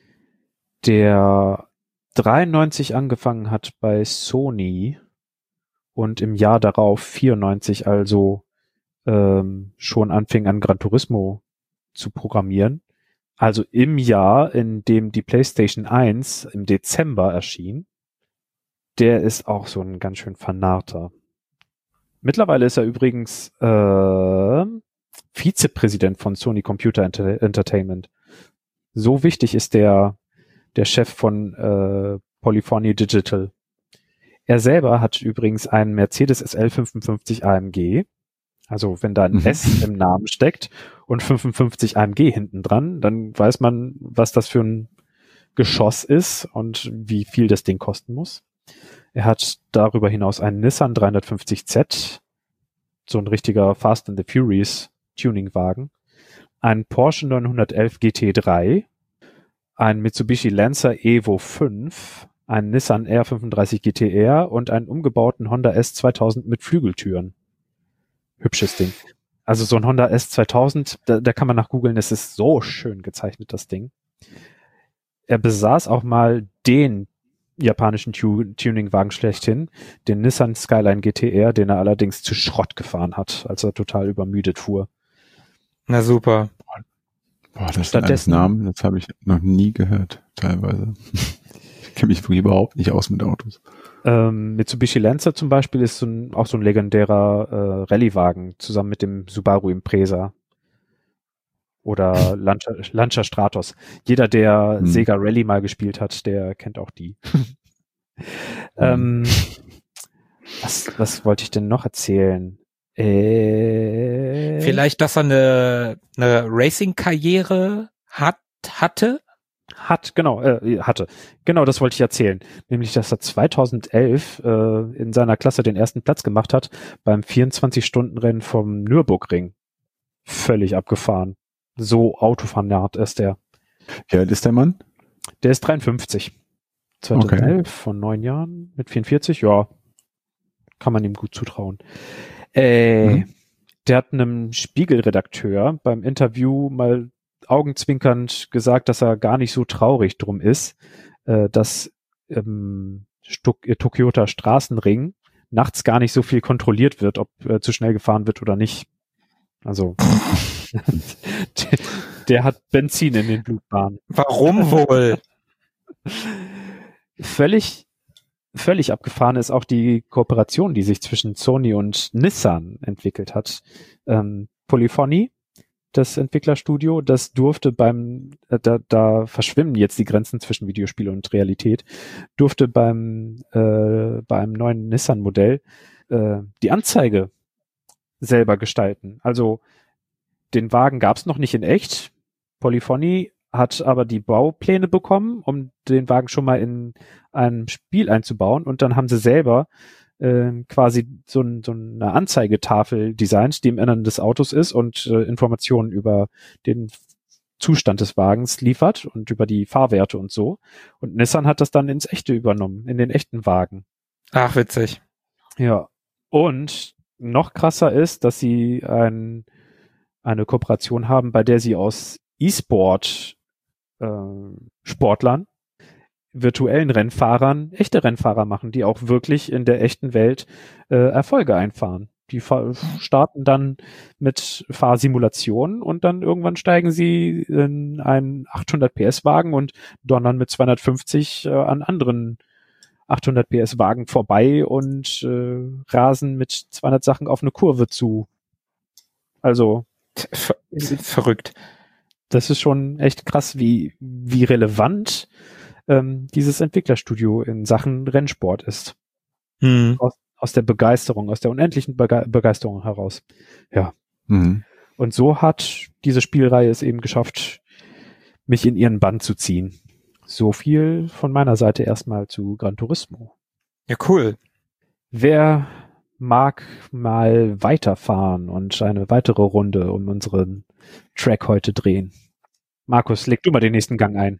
der 93 angefangen hat bei Sony und im Jahr darauf 94 also schon anfing an Gran Turismo zu programmieren. Also im Jahr, in dem die PlayStation 1 im Dezember erschien, der ist auch so ein ganz schön Fanarter. Mittlerweile ist er übrigens Vizepräsident von Sony Computer Entertainment. So wichtig ist der Chef von Polyphony Digital. Er selber hat übrigens einen Mercedes SL 55 AMG. Also wenn da ein S im Namen steckt und 55 AMG hinten dran, dann weiß man, was das für ein Geschoss ist und wie viel das Ding kosten muss. Er hat darüber hinaus einen Nissan 350Z, so ein richtiger Fast and the Furious Tuningwagen, einen Porsche 911 GT3, einen Mitsubishi Lancer Evo 5, einen Nissan R35 GTR und einen umgebauten Honda S2000 mit Flügeltüren. Hübsches Ding. Also so ein Honda S2000, da kann man nach googeln, es ist so schön gezeichnet, das Ding. Er besaß auch mal den japanischen Tuningwagen schlechthin, den Nissan Skyline GTR, den er allerdings zu Schrott gefahren hat, als er total übermüdet fuhr. Na super. Boah, das sind alles Namen, das habe ich noch nie gehört, teilweise. Ich kenne mich wirklich überhaupt nicht aus mit Autos. Mitsubishi Lancer zum Beispiel ist auch so ein legendärer Rallye-Wagen, zusammen mit dem Subaru Impreza. Oder Lancia Stratos. Jeder, der Sega Rally mal gespielt hat, der kennt auch die. Was wollte ich denn noch erzählen? Vielleicht, dass er eine Racing-Karriere hatte? hatte. Genau, das wollte ich erzählen. Nämlich, dass er 2011 in seiner Klasse den ersten Platz gemacht hat beim 24-Stunden-Rennen vom Nürburgring. Völlig abgefahren. So Autofanat ist der. Wie alt ist der Mann? Der ist 53. 2011, von 9 Jahren, mit 44, ja. Kann man ihm gut zutrauen. Der hat einem Spiegelredakteur beim Interview mal augenzwinkernd gesagt, dass er gar nicht so traurig drum ist, dass Tokioter Straßenring nachts gar nicht so viel kontrolliert wird, ob zu schnell gefahren wird oder nicht. Also der hat Benzin in den Blutbahnen. Warum wohl? Völlig abgefahren ist auch die Kooperation, die sich zwischen Sony und Nissan entwickelt hat. Polyphony, das Entwicklerstudio, das durfte da verschwimmen jetzt die Grenzen zwischen Videospiel und Realität, durfte bei einem neuen Nissan-Modell die Anzeige selber gestalten. Also den Wagen gab es noch nicht in echt. Polyphony hat aber die Baupläne bekommen, um den Wagen schon mal in ein Spiel einzubauen, und dann haben sie selber quasi so eine Anzeigetafel designt, die im Innern des Autos ist und Informationen über den Zustand des Wagens liefert und über die Fahrwerte und so. Und Nissan hat das dann ins Echte übernommen, in den echten Wagen. Ach, witzig. Ja. Und noch krasser ist, dass sie eine Kooperation haben, bei der sie aus E-Sport Sportlern, virtuellen Rennfahrern, echte Rennfahrer machen, die auch wirklich in der echten Welt Erfolge einfahren. Die starten dann mit Fahrsimulationen und dann irgendwann steigen sie in einen 800 PS Wagen und donnern mit 250 an anderen 800 PS Wagen vorbei und rasen mit 200 Sachen auf eine Kurve zu. Also verrückt. Das ist schon echt krass, wie relevant dieses Entwicklerstudio in Sachen Rennsport ist. Aus der Begeisterung, aus der unendlichen Begeisterung heraus. Ja. Und so hat diese Spielreihe es eben geschafft, mich in ihren Bann zu ziehen. So viel von meiner Seite erstmal zu Gran Turismo. Ja, cool. Wer mag mal weiterfahren und eine weitere Runde um unseren Track heute drehen? Markus, leg du mal den nächsten Gang ein.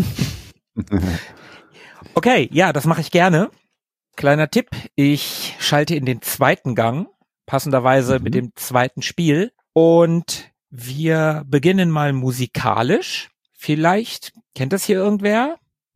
Okay, ja, das mache ich gerne. Kleiner Tipp, ich schalte in den zweiten Gang, passenderweise mit dem zweiten Spiel, und wir beginnen mal musikalisch. Vielleicht kennt das hier irgendwer?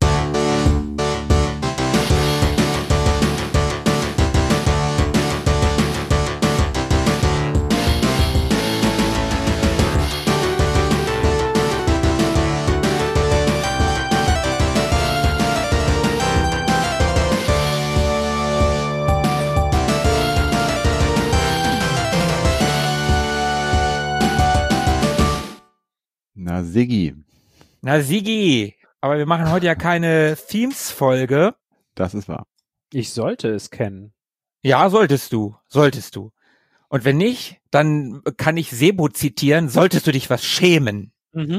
Na, Sigi. Aber wir machen heute ja keine Themes-Folge. Das ist wahr. Ich sollte es kennen. Ja, solltest du. Und wenn nicht, dann kann ich Sebo zitieren, solltest du dich was schämen.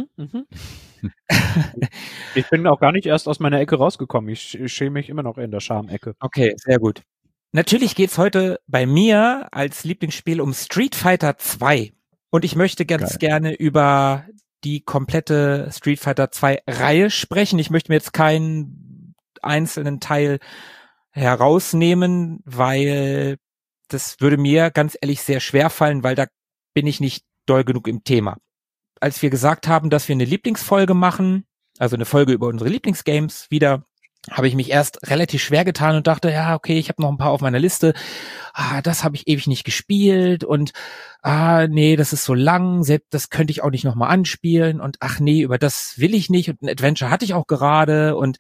Ich bin auch gar nicht erst aus meiner Ecke rausgekommen. Ich schäme mich immer noch in der Schamecke. Okay, sehr gut. Natürlich geht's heute bei mir als Lieblingsspiel um Street Fighter 2. Und ich möchte ganz gerne über die komplette Street Fighter 2 Reihe sprechen. Ich möchte mir jetzt keinen einzelnen Teil herausnehmen, weil das würde mir ganz ehrlich sehr schwer fallen, weil da bin ich nicht doll genug im Thema. Als wir gesagt haben, dass wir eine Lieblingsfolge machen, also eine Folge über unsere Lieblingsgames wieder, habe ich mich erst relativ schwer getan und dachte, ja, okay, ich habe noch ein paar auf meiner Liste. Das habe ich ewig nicht gespielt und nee, das ist so lang, selbst das könnte ich auch nicht nochmal anspielen und ach nee, über das will ich nicht und ein Adventure hatte ich auch gerade und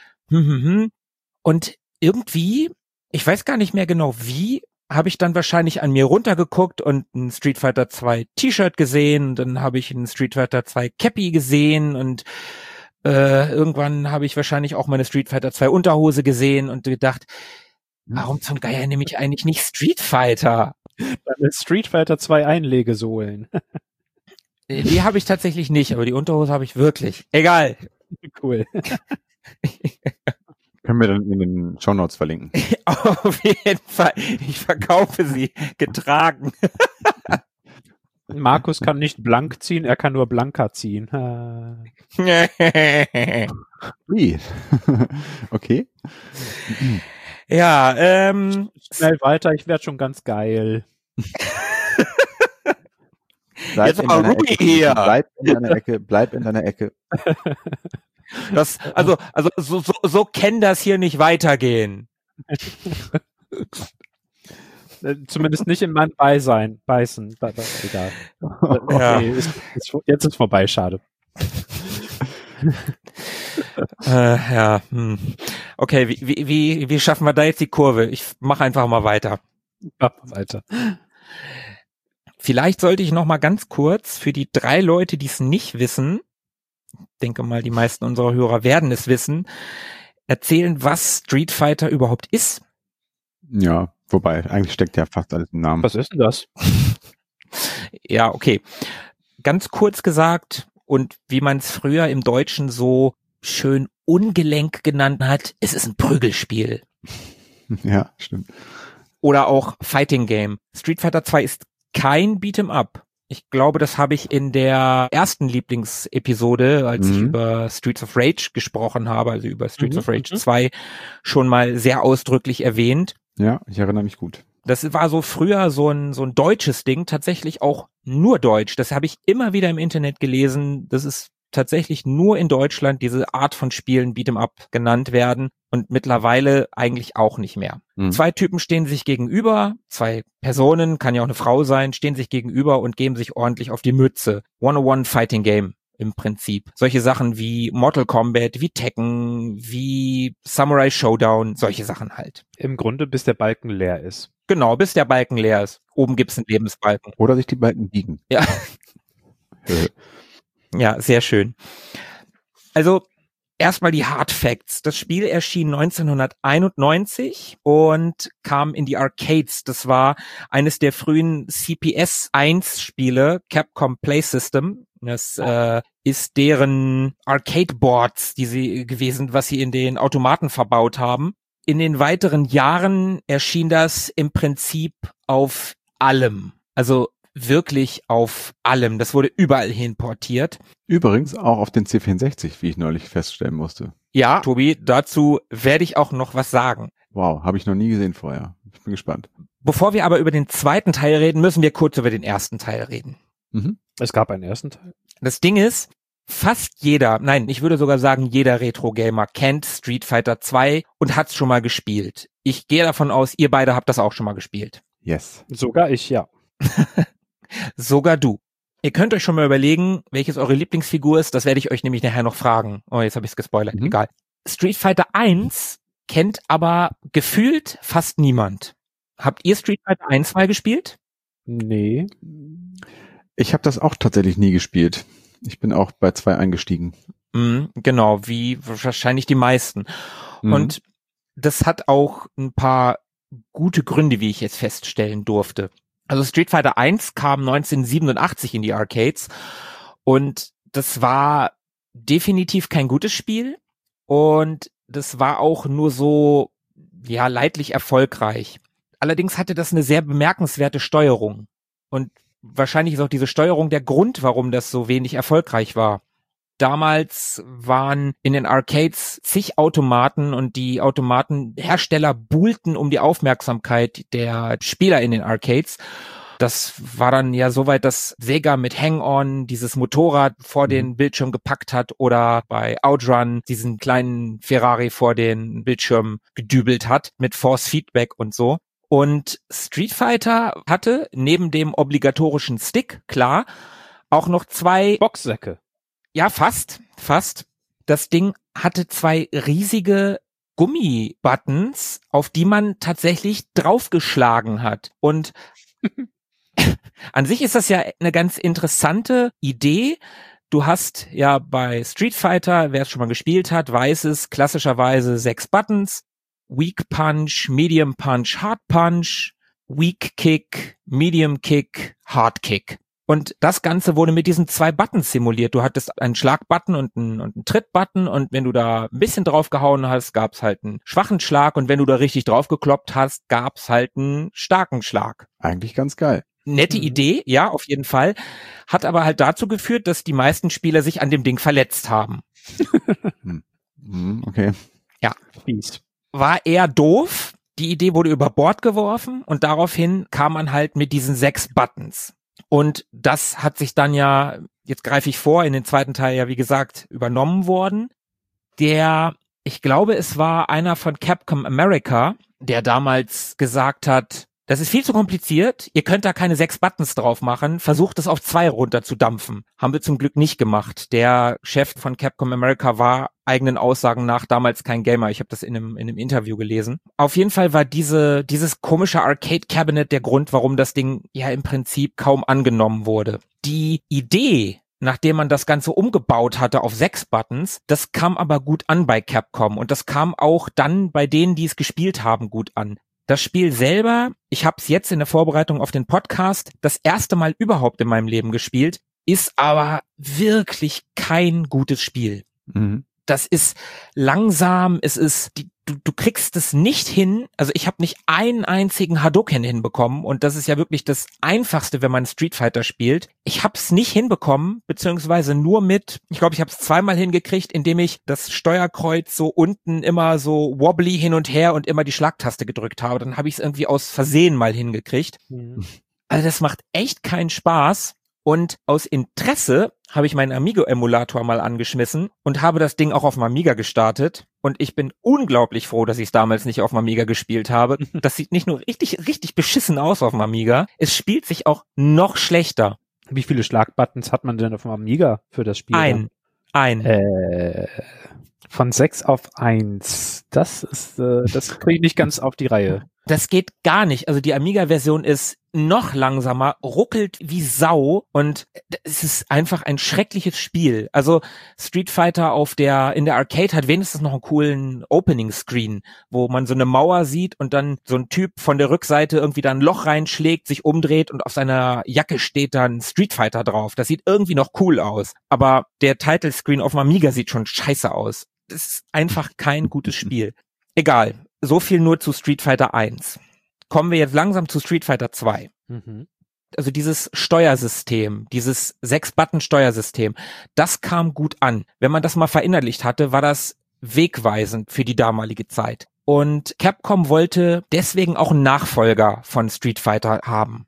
und irgendwie, ich weiß gar nicht mehr genau wie, habe ich dann wahrscheinlich an mir runtergeguckt und ein Street Fighter 2 T-Shirt gesehen, dann habe ich ein Street Fighter 2 Cappy gesehen und irgendwann habe ich wahrscheinlich auch meine Street Fighter 2 Unterhose gesehen und gedacht, warum zum Geier nehme ich eigentlich nicht Street Fighter? Deine Street Fighter 2 Einlegesohlen. Die habe ich tatsächlich nicht, aber die Unterhose habe ich wirklich. Egal. Cool. Können wir dann in den Shownotes verlinken. Auf jeden Fall. Ich verkaufe sie getragen. Markus kann nicht blank ziehen, er kann nur blanker ziehen. Wie? Okay. Ja, Schnell weiter, ich werde schon ganz geil. Jetzt aber Ruby hier. Bleib in deiner Ecke. Das, also so kann das hier nicht weitergehen. Zumindest nicht in meinem Beißen. Egal. Ja. Okay, jetzt ist vorbei, schade. Ja. Okay, wie schaffen wir da jetzt die Kurve? Ich mache einfach mal weiter. Mach mal weiter. Vielleicht sollte ich noch mal ganz kurz für die 3 Leute, die es nicht wissen, denke mal, die meisten unserer Hörer werden es wissen, erzählen, was Street Fighter überhaupt ist. Ja, wobei, eigentlich steckt ja fast alles im Namen. Was ist denn das? Ja, okay. Ganz kurz gesagt und wie man es früher im Deutschen so schön ungelenk genannt hat, es ist ein Prügelspiel. Ja, stimmt. Oder auch Fighting Game. Street Fighter 2 ist kein Beat'em Up. Ich glaube, das habe ich in der ersten Lieblingsepisode, als ich über Streets of Rage gesprochen habe, also über Streets of Rage 2, schon mal sehr ausdrücklich erwähnt. Ja, ich erinnere mich gut. Das war so früher so ein deutsches Ding, tatsächlich auch nur deutsch. Das habe ich immer wieder im Internet gelesen. Das ist tatsächlich nur in Deutschland diese Art von Spielen Beat'em Up genannt werden und mittlerweile eigentlich auch nicht mehr. 2 Typen stehen sich gegenüber, 2 Personen, kann ja auch eine Frau sein, stehen sich gegenüber und geben sich ordentlich auf die Mütze. 101 Fighting Game im Prinzip. Solche Sachen wie Mortal Kombat, wie Tekken, wie Samurai Showdown, solche Sachen halt. Im Grunde, bis der Balken leer ist. Genau, bis der Balken leer ist. Oben gibt's einen Lebensbalken. Oder sich die Balken biegen. Ja. Ja, sehr schön. Also erstmal die Hard Facts. Das Spiel erschien 1991 und kam in die Arcades. Das war eines der frühen CPS-1-Spiele, Capcom Play System. Das ist deren Arcade-Boards, die sie gewesen, was sie in den Automaten verbaut haben. In den weiteren Jahren erschien das im Prinzip auf allem. Also wirklich auf allem. Das wurde überall hin portiert. Übrigens auch auf den C64, wie ich neulich feststellen musste. Ja, Tobi, dazu werde ich auch noch was sagen. Wow, habe ich noch nie gesehen vorher. Ich bin gespannt. Bevor wir aber über den zweiten Teil reden, müssen wir kurz über den ersten Teil reden. Es gab einen ersten Teil. Das Ding ist, fast jeder, nein, ich würde sogar sagen, jeder Retro-Gamer kennt Street Fighter 2 und hat's schon mal gespielt. Ich gehe davon aus, ihr beide habt das auch schon mal gespielt. Yes. Sogar ich, ja. Sogar du. Ihr könnt euch schon mal überlegen, welches eure Lieblingsfigur ist. Das werde ich euch nämlich nachher noch fragen. Oh, jetzt habe ich es gespoilert. Egal. Street Fighter 1 kennt aber gefühlt fast niemand. Habt ihr Street Fighter 1 mal gespielt? Nee. Ich habe das auch tatsächlich nie gespielt. Ich bin auch bei 2 eingestiegen. Genau, wie wahrscheinlich die meisten. Und das hat auch ein paar gute Gründe, wie ich jetzt feststellen durfte. Also Street Fighter 1 kam 1987 in die Arcades und das war definitiv kein gutes Spiel und das war auch nur so, ja, leidlich erfolgreich. Allerdings hatte das eine sehr bemerkenswerte Steuerung und wahrscheinlich ist auch diese Steuerung der Grund, warum das so wenig erfolgreich war. Damals waren in den Arcades zig Automaten und die Automatenhersteller buhlten um die Aufmerksamkeit der Spieler in den Arcades. Das war dann ja soweit, dass Sega mit Hang-On dieses Motorrad vor den Bildschirm gepackt hat oder bei Outrun diesen kleinen Ferrari vor den Bildschirm gedübelt hat mit Force Feedback und so. Und Street Fighter hatte neben dem obligatorischen Stick, klar, auch noch 2 Boxsäcke. Ja, fast. Das Ding hatte 2 riesige Gummibuttons, auf die man tatsächlich draufgeschlagen hat. Und an sich ist das ja eine ganz interessante Idee. Du hast ja bei Street Fighter, wer es schon mal gespielt hat, weiß es, klassischerweise 6 Buttons. Weak Punch, Medium Punch, Hard Punch, Weak Kick, Medium Kick, Hard Kick. Und das Ganze wurde mit diesen 2 Buttons simuliert. Du hattest einen Schlagbutton und einen Trittbutton und wenn du da ein bisschen drauf gehauen hast, gab's halt einen schwachen Schlag und wenn du da richtig drauf gekloppt hast, gab's halt einen starken Schlag. Eigentlich ganz geil. Nette Idee, ja, auf jeden Fall. Hat aber halt dazu geführt, dass die meisten Spieler sich an dem Ding verletzt haben. Okay. Ja. Fies. War eher doof. Die Idee wurde über Bord geworfen und daraufhin kam man halt mit diesen 6 Buttons. Und das hat sich dann ja, jetzt greife ich vor, in den zweiten Teil ja wie gesagt übernommen worden. Ich glaube, es war einer von Capcom America, der damals gesagt hat, das ist viel zu kompliziert, ihr könnt da keine 6 Buttons drauf machen, versucht es auf 2 runter zu dampfen. Haben wir zum Glück nicht gemacht. Der Chef von Capcom America war eigenen Aussagen nach damals kein Gamer. Ich habe das in einem Interview gelesen. Auf jeden Fall war dieses komische Arcade-Cabinet der Grund, warum das Ding ja im Prinzip kaum angenommen wurde. Die Idee, nachdem man das Ganze umgebaut hatte auf 6 Buttons, das kam aber gut an bei Capcom und das kam auch dann bei denen, die es gespielt haben, gut an. Das Spiel selber, ich habe es jetzt in der Vorbereitung auf den Podcast das erste Mal überhaupt in meinem Leben gespielt, ist aber wirklich kein gutes Spiel. Mhm. Das ist langsam, du kriegst es nicht hin, also ich habe nicht einen einzigen Hadouken hinbekommen und das ist ja wirklich das Einfachste, wenn man Street Fighter spielt. Ich habe es nicht hinbekommen, beziehungsweise nur ich glaube, ich habe es 2-mal hingekriegt, indem ich das Steuerkreuz so unten immer so wobbly hin und her und immer die Schlagtaste gedrückt habe. Dann habe ich es irgendwie aus Versehen mal hingekriegt. Also das macht echt keinen Spaß. Und aus Interesse habe ich meinen Amigo-Emulator mal angeschmissen und habe das Ding auch auf dem Amiga gestartet. Und ich bin unglaublich froh, dass ich es damals nicht auf dem Amiga gespielt habe. Das sieht nicht nur richtig beschissen aus auf dem Amiga, es spielt sich auch noch schlechter. Wie viele Schlagbuttons hat man denn auf dem Amiga für das Spiel? Von 6 auf 1. Das kriege ich nicht ganz auf die Reihe. Das geht gar nicht. Also die Amiga-Version ist noch langsamer, ruckelt wie Sau und es ist einfach ein schreckliches Spiel. Also Street Fighter in der Arcade hat wenigstens noch einen coolen Opening-Screen, wo man so eine Mauer sieht und dann so ein Typ von der Rückseite irgendwie da ein Loch reinschlägt, sich umdreht und auf seiner Jacke steht dann Street Fighter drauf. Das sieht irgendwie noch cool aus. Aber der Title-Screen auf dem Amiga sieht schon scheiße aus. Das ist einfach kein gutes Spiel. Egal. So viel nur zu Street Fighter 1. Kommen wir jetzt langsam zu Street Fighter 2. Also dieses Steuersystem, dieses 6-Button-Steuersystem, das kam gut an. Wenn man das mal verinnerlicht hatte, war das wegweisend für die damalige Zeit. Und Capcom wollte deswegen auch einen Nachfolger von Street Fighter haben.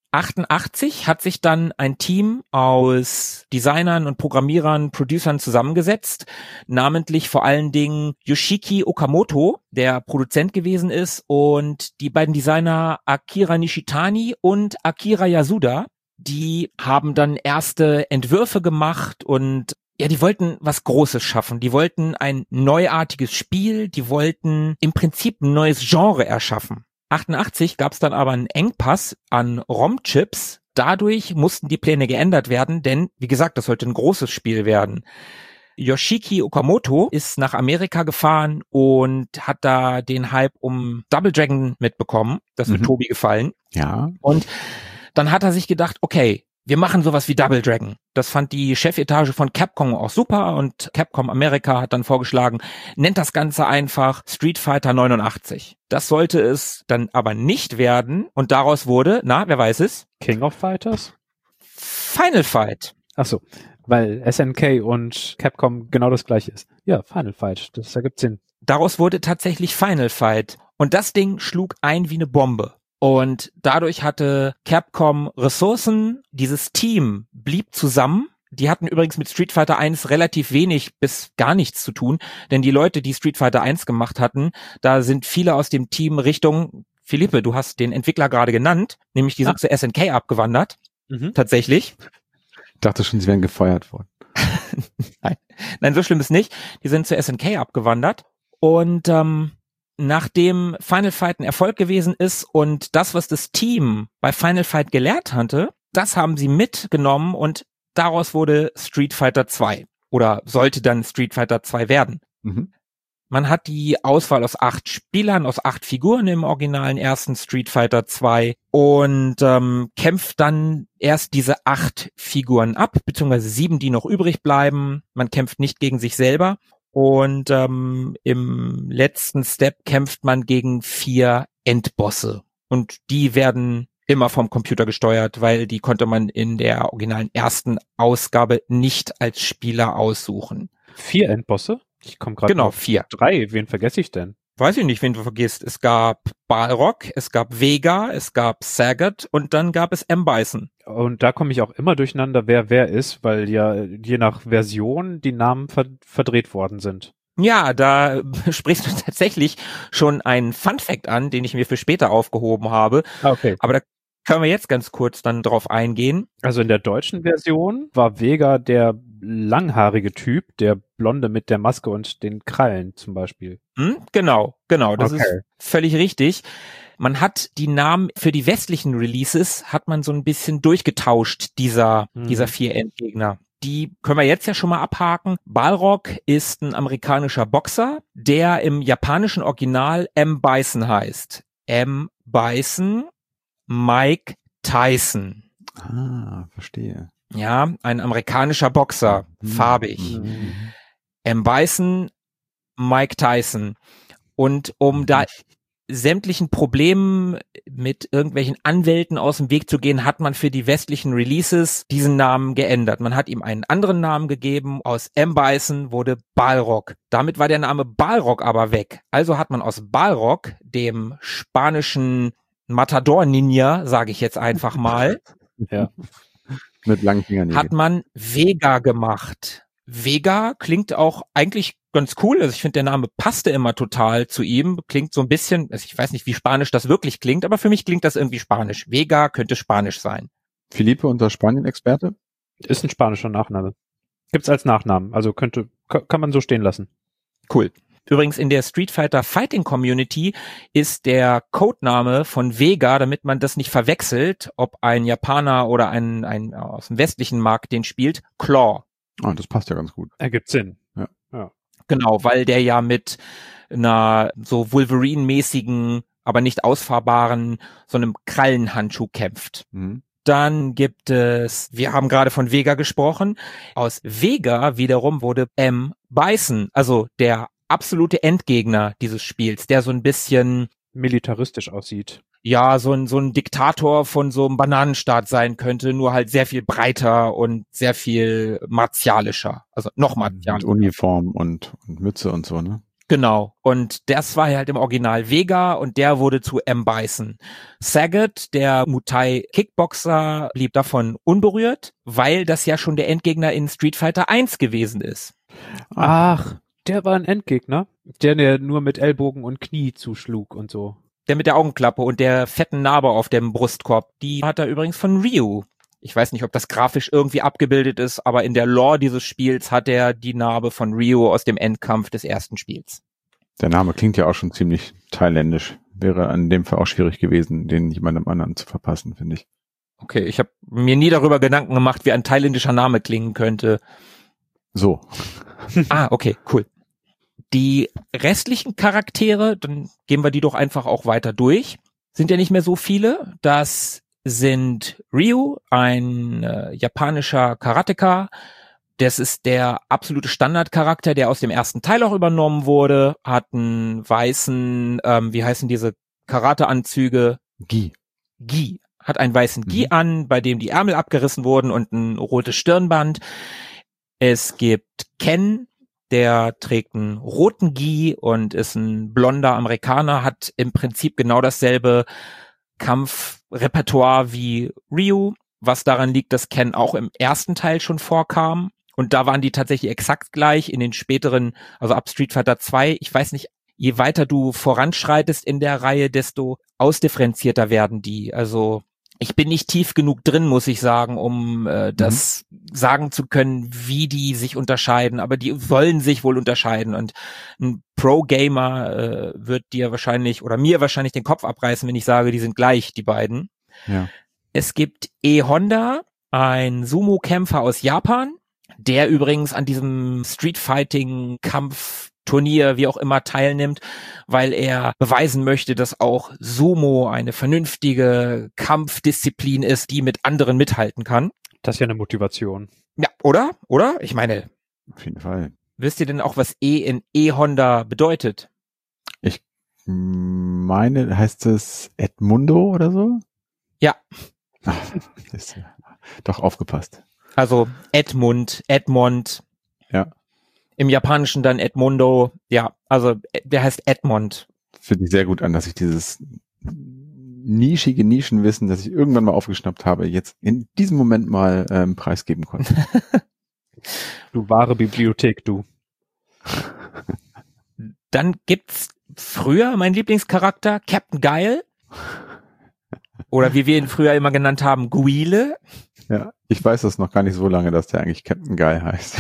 88 hat sich dann ein Team aus Designern und Programmierern, Producern zusammengesetzt, namentlich vor allen Dingen Yoshiki Okamoto, der Produzent gewesen ist, und die beiden Designer Akira Nishitani und Akira Yasuda, die haben dann erste Entwürfe gemacht und ja, die wollten was Großes schaffen. Die wollten ein neuartiges Spiel, die wollten im Prinzip ein neues Genre erschaffen. 88 gab es dann aber einen Engpass an ROM-Chips. Dadurch mussten die Pläne geändert werden, denn, wie gesagt, das sollte ein großes Spiel werden. Yoshiki Okamoto ist nach Amerika gefahren und hat da den Hype um Double Dragon mitbekommen. Das wird Tobi gefallen. Ja. Und dann hat er sich gedacht, okay, wir machen sowas wie Double Dragon. Das fand die Chefetage von Capcom auch super und Capcom America hat dann vorgeschlagen, nennt das Ganze einfach Street Fighter 89. Das sollte es dann aber nicht werden und daraus wurde, wer weiß es? King of Fighters? Final Fight. Ach so, weil SNK und Capcom genau das gleiche ist. Ja, Final Fight, das ergibt Sinn. Daraus wurde tatsächlich Final Fight und das Ding schlug ein wie eine Bombe. Und dadurch hatte Capcom Ressourcen, dieses Team blieb zusammen. Die hatten übrigens mit Street Fighter 1 relativ wenig bis gar nichts zu tun, denn die Leute, die Street Fighter 1 gemacht hatten, da sind viele aus dem Team Richtung, Philippe, du hast den Entwickler gerade genannt, nämlich die sind zu SNK abgewandert, tatsächlich. Ich dachte schon, sie wären gefeuert worden. Nein, so schlimm ist nicht. Die sind zu SNK abgewandert und nachdem Final Fight ein Erfolg gewesen ist und das, was das Team bei Final Fight gelehrt hatte, das haben sie mitgenommen und daraus wurde Street Fighter 2 oder sollte dann Street Fighter 2 werden. Man Man hat die Auswahl aus 8 Spielern, aus 8 Figuren im originalen ersten Street Fighter 2 und kämpft dann erst diese 8 Figuren ab, beziehungsweise 7, die noch übrig bleiben. Man kämpft nicht gegen sich selber und im letzten Step kämpft man gegen 4 Endbosse und die werden immer vom Computer gesteuert, weil die konnte man in der originalen ersten Ausgabe nicht als Spieler aussuchen. 4 Endbosse? Ich komme gerade Genau, 4. 3. Wen vergesse ich denn? Weiß ich nicht, wen du vergisst. Es gab Balrog, es gab Vega, es gab Sagat und dann gab es M. Bison. Und da komme ich auch immer durcheinander, wer ist, weil ja je nach Version die Namen verdreht worden sind. Ja, da sprichst du tatsächlich schon einen Fun-Fact an, den ich mir für später aufgehoben habe. Okay. Aber da können wir jetzt ganz kurz dann drauf eingehen. Also in der deutschen Version war Vega der langhaarige Typ, der Blonde mit der Maske und den Krallen zum Beispiel. Genau, das Okay. ist völlig richtig. Man hat die Namen für die westlichen Releases, hat man so ein bisschen durchgetauscht, dieser 4 Endgegner. Die können wir jetzt ja schon mal abhaken. Balrog ist ein amerikanischer Boxer, der im japanischen Original M. Bison heißt. M. Bison, Mike Tyson. Ah, verstehe. Ja, ein amerikanischer Boxer, farbig. M. Bison, Mike Tyson. Und um da sämtlichen Problemen mit irgendwelchen Anwälten aus dem Weg zu gehen, hat man für die westlichen Releases diesen Namen geändert. Man hat ihm einen anderen Namen gegeben. Aus M. Bison wurde Balrog. Damit war der Name Balrog aber weg. Also hat man aus Balrog, dem spanischen Matador-Ninja, sage ich jetzt einfach mal, Ja. Mit langen Fingernägeln. hat man Vega gemacht. Vega klingt auch eigentlich ganz cool. Also ich finde, der Name passte immer total zu ihm. Klingt so ein bisschen, also ich weiß nicht, wie Spanisch das wirklich klingt, aber für mich klingt das irgendwie Spanisch. Vega könnte Spanisch sein. Philippe, unser Spanien-Experte? Ist ein spanischer Nachname. Gibt's als Nachnamen. Also kann man so stehen lassen. Cool. Übrigens in der Street Fighter Fighting Community ist der Codename von Vega, damit man das nicht verwechselt, ob ein Japaner oder ein aus dem westlichen Markt den spielt, Claw. Ah, das passt ja ganz gut. Ergibt Sinn. Genau, weil der ja mit einer so Wolverine-mäßigen, aber nicht ausfahrbaren, so einem Krallenhandschuh kämpft. Dann gibt es, wir haben gerade von Vega gesprochen, aus Vega wiederum wurde M. Bison, also der absolute Endgegner dieses Spiels, der so ein bisschen Militaristisch aussieht. ja, so ein Diktator von so einem Bananenstaat sein könnte, nur halt sehr viel breiter und sehr viel martialischer. Also noch Mit martialischer. Uniform und Mütze und so, ne? Genau. Und das war halt im Original Vega und der wurde zu M. Bison. Sagat, der Muay Kickboxer, blieb davon unberührt, weil das ja schon der Endgegner in Street Fighter 1 gewesen ist. Ach, der war ein Endgegner? Der nur mit Ellbogen und Knie zuschlug und so. Der mit der Augenklappe und der fetten Narbe auf dem Brustkorb, die hat er übrigens von Ryu. Ich weiß nicht, ob das grafisch irgendwie abgebildet ist, aber in der Lore dieses Spiels hat er die Narbe von Ryu aus dem Endkampf des ersten Spiels. Der Name klingt ja auch schon ziemlich thailändisch. Wäre in dem Fall auch schwierig gewesen, den jemandem anderen zu verpassen, finde ich. Okay, ich habe mir nie darüber Gedanken gemacht, wie ein thailändischer Name klingen könnte. So. Ah, okay, cool. Die restlichen Charaktere, dann gehen wir die doch einfach auch weiter durch, sind ja nicht mehr so viele. Das sind Ryu, ein japanischer Karateka. Das ist der absolute Standardcharakter, der aus dem ersten Teil auch übernommen wurde. Hat einen weißen, wie heißen diese Karateanzüge? Gi. Gi. Hat einen weißen Gi an, bei dem die Ärmel abgerissen wurden und ein rotes Stirnband. Es gibt Ken, der trägt einen roten Gi und ist ein blonder Amerikaner, hat im Prinzip genau dasselbe Kampfrepertoire wie Ryu, was daran liegt, dass Ken auch im ersten Teil schon vorkam. Und da waren die tatsächlich exakt gleich. In den späteren, also ab Street Fighter 2, ich weiß nicht, je weiter du voranschreitest in der Reihe, desto ausdifferenzierter werden die. Also ich bin nicht tief genug drin, muss ich sagen, um das sagen zu können, wie die sich unterscheiden. Aber die sollen sich wohl unterscheiden. Und ein Pro-Gamer wird dir wahrscheinlich oder mir wahrscheinlich den Kopf abreißen, wenn ich sage, die sind gleich, die beiden. Ja. Es gibt E-Honda, ein Sumo-Kämpfer aus Japan, der übrigens an diesem Street-Fighting-Kampf Turnier, wie auch immer, teilnimmt, weil er beweisen möchte, dass auch Sumo eine vernünftige Kampfdisziplin ist, die mit anderen mithalten kann. Das ist ja eine Motivation. Ja, oder? Oder? Ich meine, Auf jeden Fall. wisst ihr denn auch, was E in E-Honda bedeutet? Ich meine, heißt es Edmundo oder so? Ja. Ach, ist doch aufgepasst. Also Edmund. Ja. Im Japanischen dann Edmundo. Ja, also der heißt Edmund. Fühlt sich sehr gut an, dass ich dieses nischige Nischenwissen, das ich irgendwann mal aufgeschnappt habe, jetzt in diesem Moment mal preisgeben konnte. Du wahre Bibliothek, du. Dann gibt's früher mein Lieblingscharakter, Captain Geil. Oder wie wir ihn früher immer genannt haben, Guile. Ja, ich weiß das noch gar nicht so lange, dass der eigentlich Captain Guy heißt.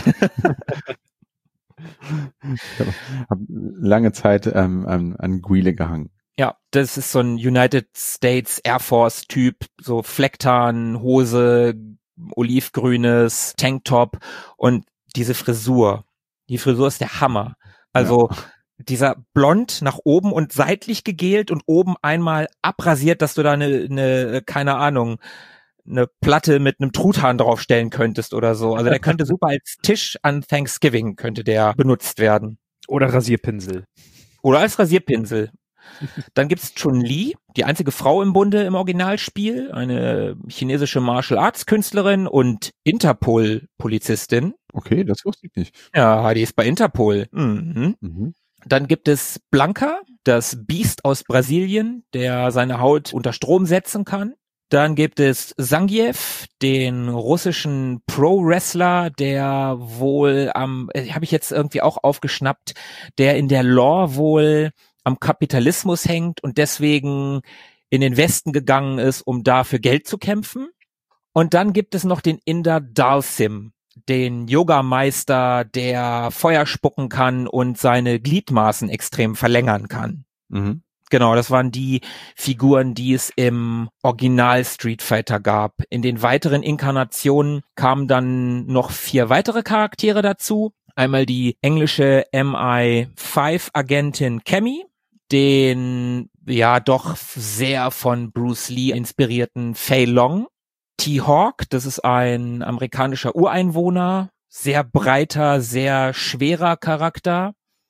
Ich habe lange Zeit an Guile gehangen. Ja, das ist so ein United States Air Force Typ, so Flecktarn, Hose, olivgrünes Tanktop und diese Frisur. Die Frisur ist der Hammer. Also dieser blond nach oben und seitlich gegelt und oben einmal abrasiert, dass du da eine keine Ahnung, eine Platte mit einem Truthahn draufstellen könntest oder so. Also der könnte super als Tisch an Thanksgiving könnte der benutzt werden. Oder Rasierpinsel. Oder als Rasierpinsel. Dann gibt's Chun-Li, die einzige Frau im Bunde im Originalspiel, eine chinesische Martial Arts Künstlerin und Interpol-Polizistin. Okay, das wusste ich nicht. Ja, die ist bei Interpol. Mhm. Mhm. Dann gibt es Blanca, das Biest aus Brasilien, der seine Haut unter Strom setzen kann. Dann gibt es Zangief, den russischen Pro-Wrestler, der wohl habe ich jetzt irgendwie auch aufgeschnappt, der in der Lore wohl am Kapitalismus hängt und deswegen in den Westen gegangen ist, um da für Geld zu kämpfen. Und dann gibt es noch den Inder Dalsim, den Yogameister, der Feuer spucken kann und seine Gliedmaßen extrem verlängern kann. Mhm. Genau, das waren die Figuren, die es im Original Street Fighter gab. In den weiteren Inkarnationen kamen dann noch 4 weitere Charaktere dazu. Einmal die englische MI5-Agentin Cammy, den ja doch sehr von Bruce Lee inspirierten Fei Long. T-Hawk, das ist ein amerikanischer Ureinwohner, sehr breiter, sehr schwerer Charakter.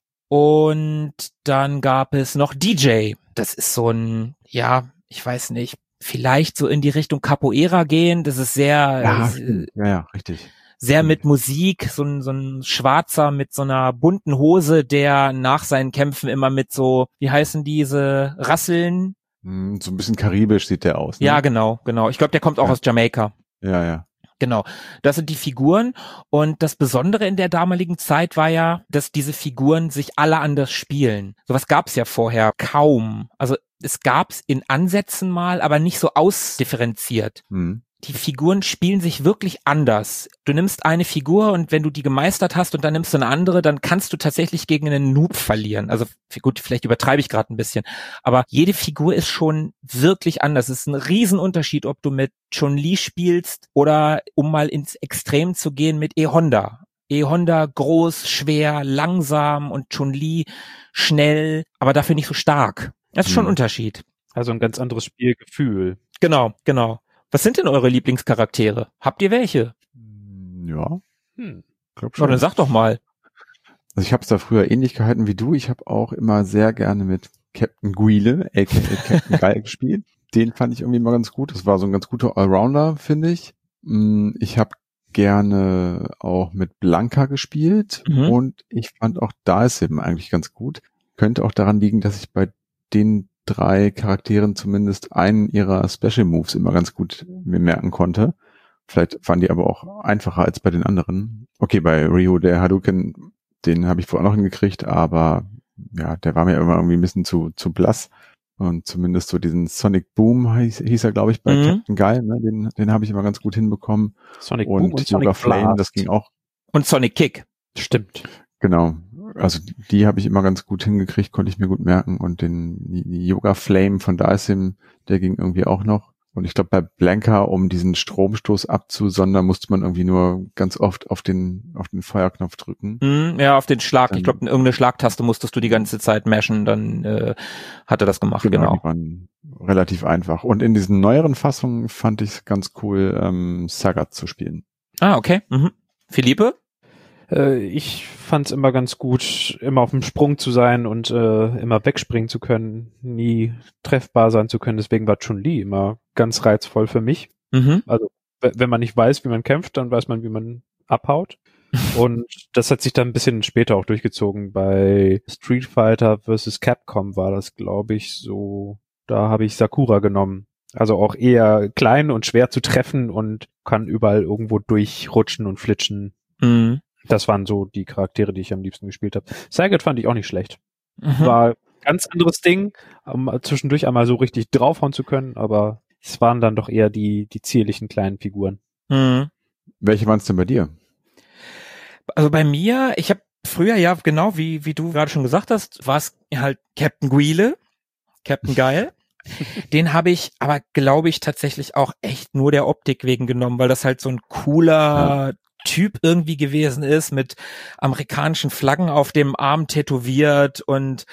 Und dann gab es noch DJ. Das ist so ein, ja, ich weiß nicht, vielleicht so in die Richtung Capoeira gehen. Das ist sehr, ja, richtig. sehr mit Musik, so ein Schwarzer mit so einer bunten Hose, der nach seinen Kämpfen immer mit so, wie heißen diese Rasseln? So ein bisschen karibisch sieht der aus. Ne? Ja, genau. Ich glaube, der kommt auch aus Jamaika. Ja. Genau, das sind die Figuren und das Besondere in der damaligen Zeit war ja, dass diese Figuren sich alle anders spielen. Sowas gab's ja vorher kaum. Also es gab's in Ansätzen mal, aber nicht so ausdifferenziert. Mhm. Die Figuren spielen sich wirklich anders. Du nimmst eine Figur und wenn du die gemeistert hast und dann nimmst du eine andere, dann kannst du tatsächlich gegen einen Noob verlieren. Also gut, vielleicht übertreibe ich gerade ein bisschen, aber jede Figur ist schon wirklich anders. Es ist ein Riesenunterschied, ob du mit Chun-Li spielst oder, um mal ins Extrem zu gehen, mit E-Honda. E-Honda groß, schwer, langsam und Chun-Li schnell, aber dafür nicht so stark. Das ist schon ein Unterschied. Also ein ganz anderes Spielgefühl. Genau. Was sind denn eure Lieblingscharaktere? Habt ihr welche? Ja, glaub Oh, schon. dann sag doch mal. Also ich habe es da früher ähnlich gehalten wie du. Ich habe auch immer sehr gerne mit Captain Guile, aka Captain Guy gespielt. Den fand ich irgendwie mal ganz gut. Das war so ein ganz guter Allrounder, finde ich. Ich habe gerne auch mit Blanca gespielt und ich fand auch Dalsim eigentlich ganz gut. Könnte auch daran liegen, dass ich bei den 3 Charakteren zumindest einen ihrer Special Moves immer ganz gut mir merken konnte. Vielleicht waren die aber auch einfacher als bei den anderen. Okay, bei Ryu, der Hadouken, den habe ich vorher noch hingekriegt, aber ja, der war mir immer irgendwie ein bisschen zu blass. Und zumindest so diesen Sonic Boom hieß er, glaube ich, bei Captain Guy, ne? Den habe ich immer ganz gut hinbekommen. Sonic Boom und Yoga Sonic Flame, Blast. das ging auch. Und Sonic Kick. Stimmt. Genau. Also die habe ich immer ganz gut hingekriegt, konnte ich mir gut merken. Und die Yoga Flame von Dalsim, der ging irgendwie auch noch. Und ich glaube, bei Blanka, um diesen Stromstoß abzusondern, musste man irgendwie nur ganz oft auf den Feuerknopf drücken. Ja, auf den Schlag. Ich glaube, irgendeine Schlagtaste musstest du die ganze Zeit mashen, dann hat er das gemacht, genau. Die waren relativ einfach. Und in diesen neueren Fassungen fand ich es ganz cool, Sagat zu spielen. Ah, okay. Philippe? Ich fand's immer ganz gut, immer auf dem Sprung zu sein und immer wegspringen zu können, nie treffbar sein zu können. Deswegen war Chun-Li immer ganz reizvoll für mich. Also wenn man nicht weiß, wie man kämpft, dann weiß man, wie man abhaut. Und das hat sich dann ein bisschen später auch durchgezogen. Bei Street Fighter vs. Capcom war das, glaube ich, so. Da habe ich Sakura genommen. Also auch eher klein und schwer zu treffen und kann überall irgendwo durchrutschen und flitschen. Das waren so die Charaktere, die ich am liebsten gespielt habe. Sagat fand ich auch nicht schlecht. War ganz anderes Ding, zwischendurch einmal so richtig draufhauen zu können, aber es waren dann doch eher die zierlichen kleinen Figuren. Welche waren es denn bei dir? Also bei mir, ich habe früher, ja genau, wie du gerade schon gesagt hast, war es halt Captain Guile, Captain Geil. Den habe ich aber, glaube ich, tatsächlich auch echt nur der Optik wegen genommen, weil das halt so ein cooler Typ irgendwie gewesen ist, mit amerikanischen Flaggen auf dem Arm tätowiert und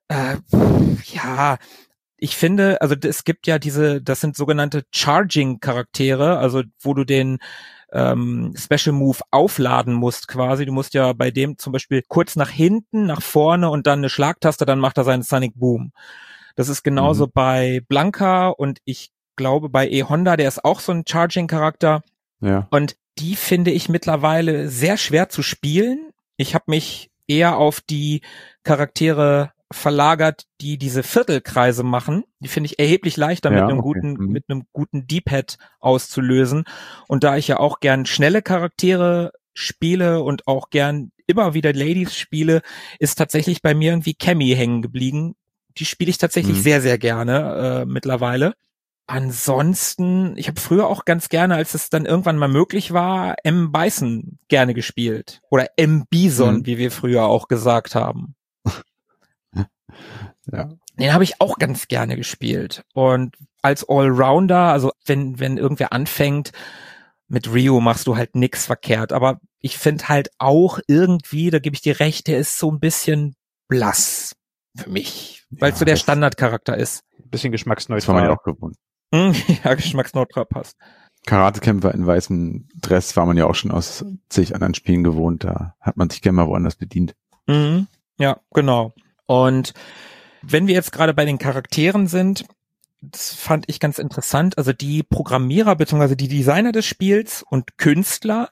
ich finde, also es gibt ja das sind sogenannte Charging-Charaktere, also wo du den Special Move aufladen musst quasi. Du musst ja bei dem zum Beispiel kurz nach hinten, nach vorne und dann eine Schlagtaste, dann macht er seinen Sonic Boom. Das ist genauso bei Blanka und ich glaube bei E-Honda, der ist auch so ein Charging-Charakter. Ja. Und die finde ich mittlerweile sehr schwer zu spielen. Ich habe mich eher auf die Charaktere verlagert, die diese Viertelkreise machen. Die finde ich erheblich leichter mit einem guten D-Pad auszulösen. Und da ich ja auch gern schnelle Charaktere spiele und auch gern immer wieder Ladies spiele, ist tatsächlich bei mir irgendwie Cammy hängen geblieben. Die spiele ich tatsächlich sehr, sehr gerne mittlerweile. Ansonsten, ich habe früher auch ganz gerne, als es dann irgendwann mal möglich war, M. Bison gerne gespielt. Oder M. Bison, wie wir früher auch gesagt haben. Ja. Den habe ich auch ganz gerne gespielt. Und als Allrounder, also wenn irgendwer anfängt, mit Ryu machst du halt nix verkehrt. Aber ich finde halt auch irgendwie, da gebe ich dir recht, der ist so ein bisschen blass für mich. Weil es so der Standardcharakter ist. Ein bisschen geschmacksneutral. Das war man ja auch gewohnt. Ja, geschmacksneutral passt. Karatekämpfer in weißem Dress war man ja auch schon aus zig anderen Spielen gewohnt. Da hat man sich gerne mal woanders bedient. Ja, genau. Und wenn wir jetzt gerade bei den Charakteren sind, das fand ich ganz interessant, also die Programmierer bzw. die Designer des Spiels und Künstler,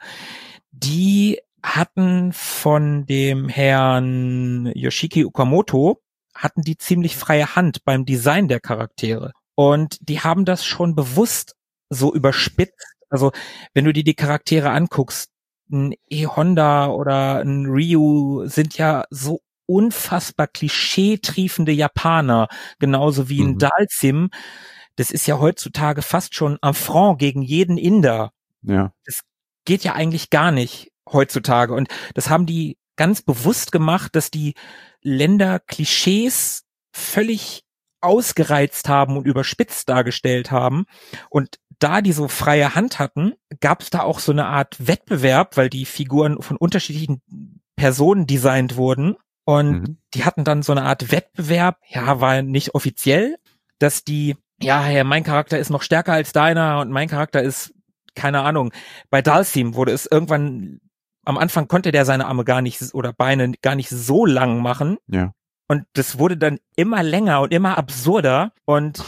die hatten von dem Herrn Yoshiki Okamoto, hatten die ziemlich freie Hand beim Design der Charaktere. Und die haben das schon bewusst so überspitzt. Also wenn du dir die Charaktere anguckst, ein E-Honda oder ein Ryu sind ja so unfassbar klischeetriefende Japaner, genauso wie ein Dalsim. Das ist ja heutzutage fast schon Affront gegen jeden Inder. Ja. Das geht ja eigentlich gar nicht heutzutage. Und das haben die ganz bewusst gemacht, dass die Länder Klischees völlig ausgereizt haben und überspitzt dargestellt haben. Und da die so freie Hand hatten, gab es da auch so eine Art Wettbewerb, weil die Figuren von unterschiedlichen Personen designt wurden. Und die hatten dann so eine Art Wettbewerb, ja, war nicht offiziell, dass die, ja, mein Charakter ist noch stärker als deiner und mein Charakter ist, keine Ahnung, bei Dalsim wurde es irgendwann, am Anfang konnte der seine Arme gar nicht oder Beine gar nicht so lang machen. Ja. Und das wurde dann immer länger und immer absurder und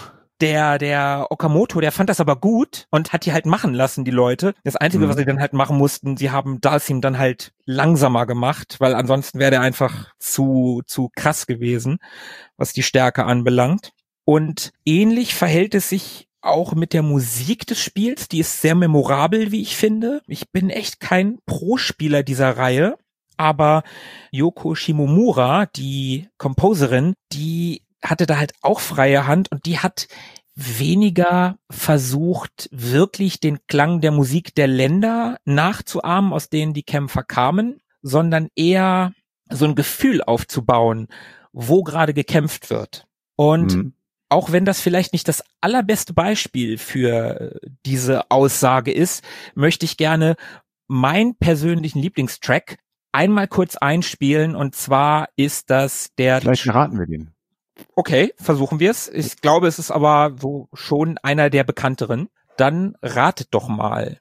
der Okamoto, der fand das aber gut und hat die halt machen lassen, die Leute. Das Einzige, was sie dann halt machen mussten, sie haben Dalsim dann halt langsamer gemacht, weil ansonsten wäre der einfach zu krass gewesen, was die Stärke anbelangt. Und ähnlich verhält es sich auch mit der Musik des Spiels. Die ist sehr memorabel, wie ich finde. Ich bin echt kein Pro-Spieler dieser Reihe, aber Yoko Shimomura, die Composerin, die hatte da halt auch freie Hand und die hat weniger versucht, wirklich den Klang der Musik der Länder nachzuahmen, aus denen die Kämpfer kamen, sondern eher so ein Gefühl aufzubauen, wo gerade gekämpft wird. Und auch wenn das vielleicht nicht das allerbeste Beispiel für diese Aussage ist, möchte ich gerne meinen persönlichen Lieblingstrack einmal kurz einspielen, und zwar ist das der... Vielleicht verraten wir den. Okay, versuchen wir es. Ich glaube, es ist aber so schon einer der bekannteren. Dann ratet doch mal.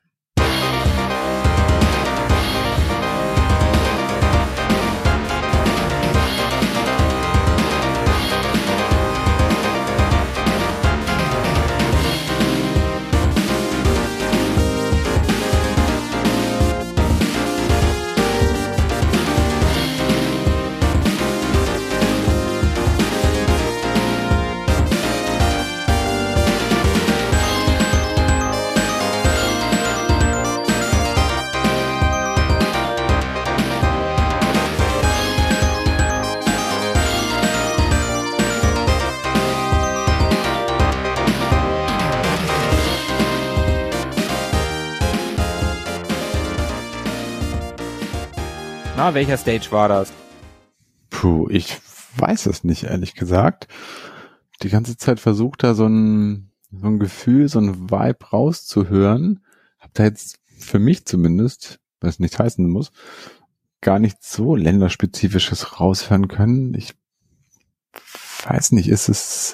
Na, welcher Stage war das? Puh, ich weiß es nicht, ehrlich gesagt. Die ganze Zeit versucht da so ein Gefühl, so ein Vibe rauszuhören. Hab da jetzt für mich zumindest, was nicht heißen muss, gar nicht so länderspezifisches raushören können. Ich weiß nicht, ist es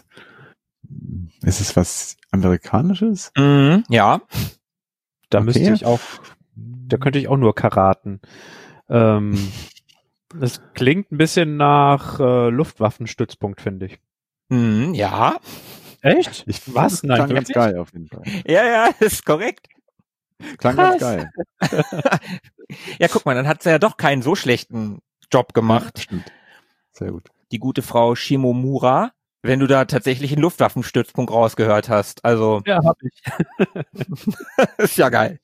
was Amerikanisches? Ja. Da Okay. müsste ich auch, da könnte ich auch nur karaten. Es klingt ein bisschen nach Luftwaffenstützpunkt, finde ich. Ja. Echt? Was? Nein, Klang ganz wirklich? geil auf jeden Fall. Ja, ist korrekt. Klang Krass. ganz geil. Ja, guck mal, dann hat sie ja doch keinen so schlechten Job gemacht, Stimmt. Sehr gut. die gute Frau Shimomura, wenn du da tatsächlich einen Luftwaffenstützpunkt rausgehört hast. Also, Ja, hab ich. ist ja geil.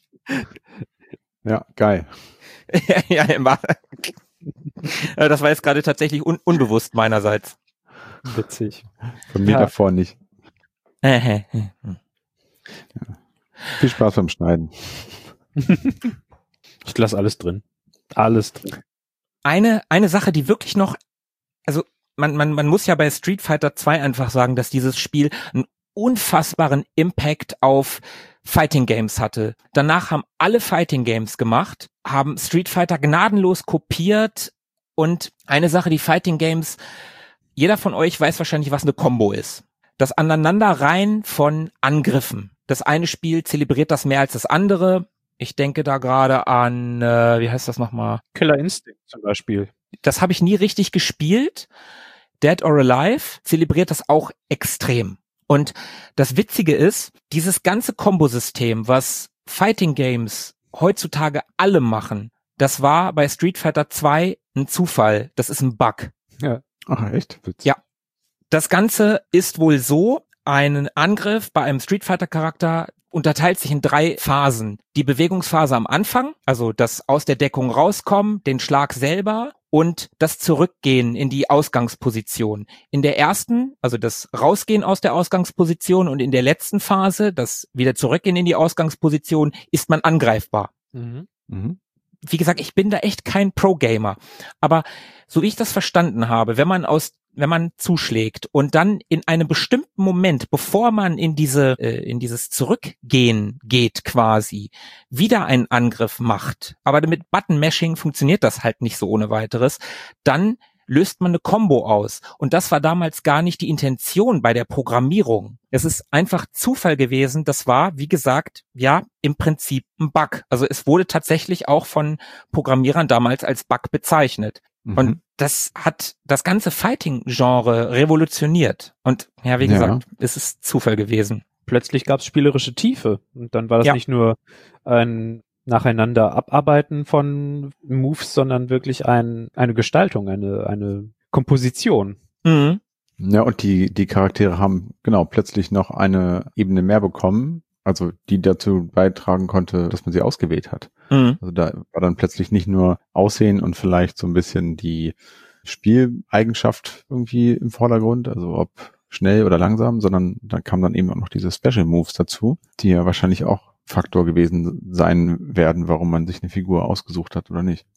Ja, geil. Ja, immer. Das war jetzt gerade tatsächlich unbewusst meinerseits. Witzig. Von mir Ja. davor nicht. Viel Spaß beim Schneiden. Ich lasse alles drin. Alles drin. Eine Sache, die wirklich noch, also man muss ja bei Street Fighter 2 einfach sagen, dass dieses Spiel einen unfassbaren Impact auf Fighting Games hatte. Danach haben alle Fighting Games gemacht, haben Street Fighter gnadenlos kopiert, und eine Sache, die Fighting Games, jeder von euch weiß wahrscheinlich, was eine Combo ist. Das Aneinanderreihen von Angriffen. Das eine Spiel zelebriert das mehr als das andere. Ich denke da gerade an, wie heißt das nochmal? Killer Instinct zum Beispiel. Das habe ich nie richtig gespielt. Dead or Alive zelebriert das auch extrem. Und das Witzige ist, dieses ganze Kombosystem, was Fighting Games heutzutage alle machen, das war bei Street Fighter 2 ein Zufall. Das ist ein Bug. Ach, echt? Witzig. Ja. Das Ganze ist wohl so, ein Angriff bei einem Street Fighter Charakter unterteilt sich in 3 Phasen. Die Bewegungsphase am Anfang, also das aus der Deckung rauskommen, den Schlag selber und das Zurückgehen in die Ausgangsposition. In der ersten, also das Rausgehen aus der Ausgangsposition, und in der letzten Phase, das wieder Zurückgehen in die Ausgangsposition, ist man angreifbar. Mhm. Mhm. Wie gesagt, ich bin da echt kein Pro-Gamer, aber so wie ich das verstanden habe, wenn man zuschlägt und dann in einem bestimmten Moment, bevor man in dieses Zurückgehen geht quasi, wieder einen Angriff macht, aber mit Button-Mashing funktioniert das halt nicht so ohne weiteres, dann löst man eine Combo aus. Und das war damals gar nicht die Intention bei der Programmierung. Es ist einfach Zufall gewesen. Das war, wie gesagt, ja, im Prinzip ein Bug. Also es wurde tatsächlich auch von Programmierern damals als Bug bezeichnet. Mhm. Und das hat das ganze Fighting-Genre revolutioniert. Und ja, wie gesagt, es ist Zufall gewesen. Plötzlich gab es spielerische Tiefe. Und dann war das Ja. nicht nur ein nacheinander Abarbeiten von Moves, sondern wirklich eine Gestaltung, eine Komposition. Mhm. Ja, und die Charaktere haben genau plötzlich noch eine Ebene mehr bekommen, also die dazu beitragen konnte, dass man sie ausgewählt hat. Mhm. Also da war dann plötzlich nicht nur Aussehen und vielleicht so ein bisschen die Spieleigenschaft irgendwie im Vordergrund, also ob schnell oder langsam, sondern da kamen dann eben auch noch diese Special Moves dazu, die ja wahrscheinlich auch Faktor gewesen sein werden, warum man sich eine Figur ausgesucht hat oder nicht. Mhm.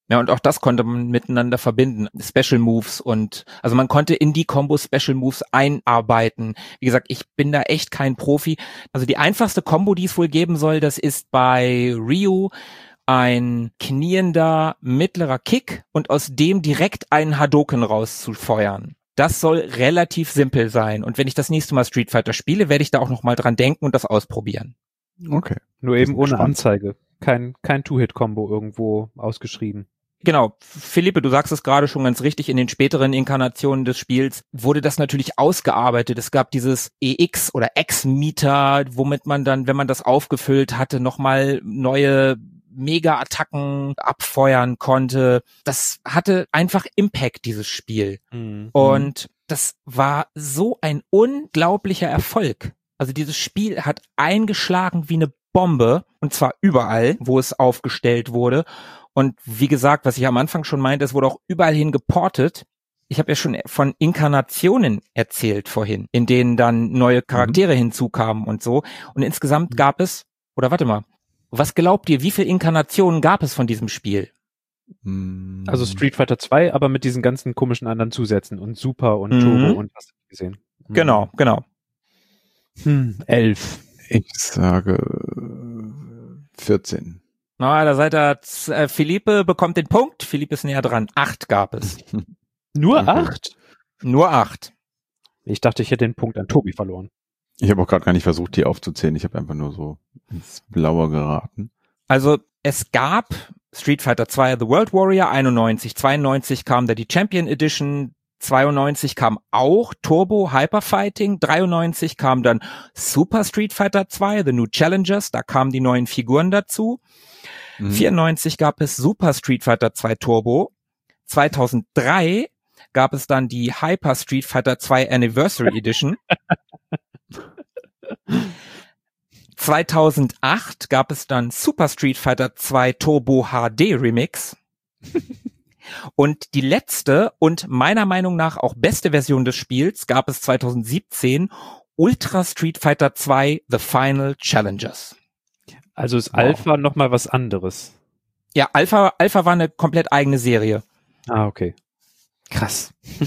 Ja, und auch das konnte man miteinander verbinden. Special Moves also man konnte in die Combo Special Moves einarbeiten. Wie gesagt, ich bin da echt kein Profi. Also die einfachste Combo, die es wohl geben soll, das ist bei Ryu ein kniender mittlerer Kick und aus dem direkt einen Hadoken rauszufeuern. Das soll relativ simpel sein. Und wenn ich das nächste Mal Street Fighter spiele, werde ich da auch noch mal dran denken und das ausprobieren. Okay. Nur eben ohne gespannt. Anzeige. Kein Two-Hit-Kombo irgendwo ausgeschrieben. Genau, Philippe, du sagst es gerade schon ganz richtig, in den späteren Inkarnationen des Spiels wurde das natürlich ausgearbeitet. Es gab dieses EX oder X-Meter, womit man dann, wenn man das aufgefüllt hatte, nochmal neue Mega-Attacken abfeuern konnte. Das hatte einfach Impact, dieses Spiel. Und das war so ein unglaublicher Erfolg. Also dieses Spiel hat eingeschlagen wie eine Bombe, und zwar überall, wo es aufgestellt wurde. Und wie gesagt, was ich am Anfang schon meinte, es wurde auch überall hin geportet. Ich habe ja schon von Inkarnationen erzählt vorhin, in denen dann neue Charaktere hinzukamen und so. Und insgesamt gab es, oder warte mal, was glaubt ihr, wie viele Inkarnationen gab es von diesem Spiel? Also Street Fighter 2, aber mit diesen ganzen komischen anderen Zusätzen und Super und Turbo und was hast du gesehen? Genau. 11. Ich sage 14. Na, da seid ihr, Philippe bekommt den Punkt. Philippe ist näher dran. 8 gab es. Nur Okay. 8? Nur 8. Ich dachte, ich hätte den Punkt an Tobi verloren. Ich habe auch gerade gar nicht versucht, die aufzuzählen. Ich habe einfach nur so ins Blaue geraten. Also es gab Street Fighter 2 The World Warrior 91, 92 kam da die Champion Edition, 92 kam auch Turbo Hyper Fighting, 93 kam dann Super Street Fighter 2 The New Challengers, da kamen die neuen Figuren dazu. 94 gab es Super Street Fighter 2 Turbo. 2003 gab es dann die Hyper Street Fighter 2 Anniversary Edition. 2008 gab es dann Super Street Fighter 2 Turbo HD Remix. Und die letzte und meiner Meinung nach auch beste Version des Spiels gab es 2017 Ultra Street Fighter 2 The Final Challengers. Also ist Alpha nochmal was anderes. Ja, Alpha war eine komplett eigene Serie. Ah, okay. Krass.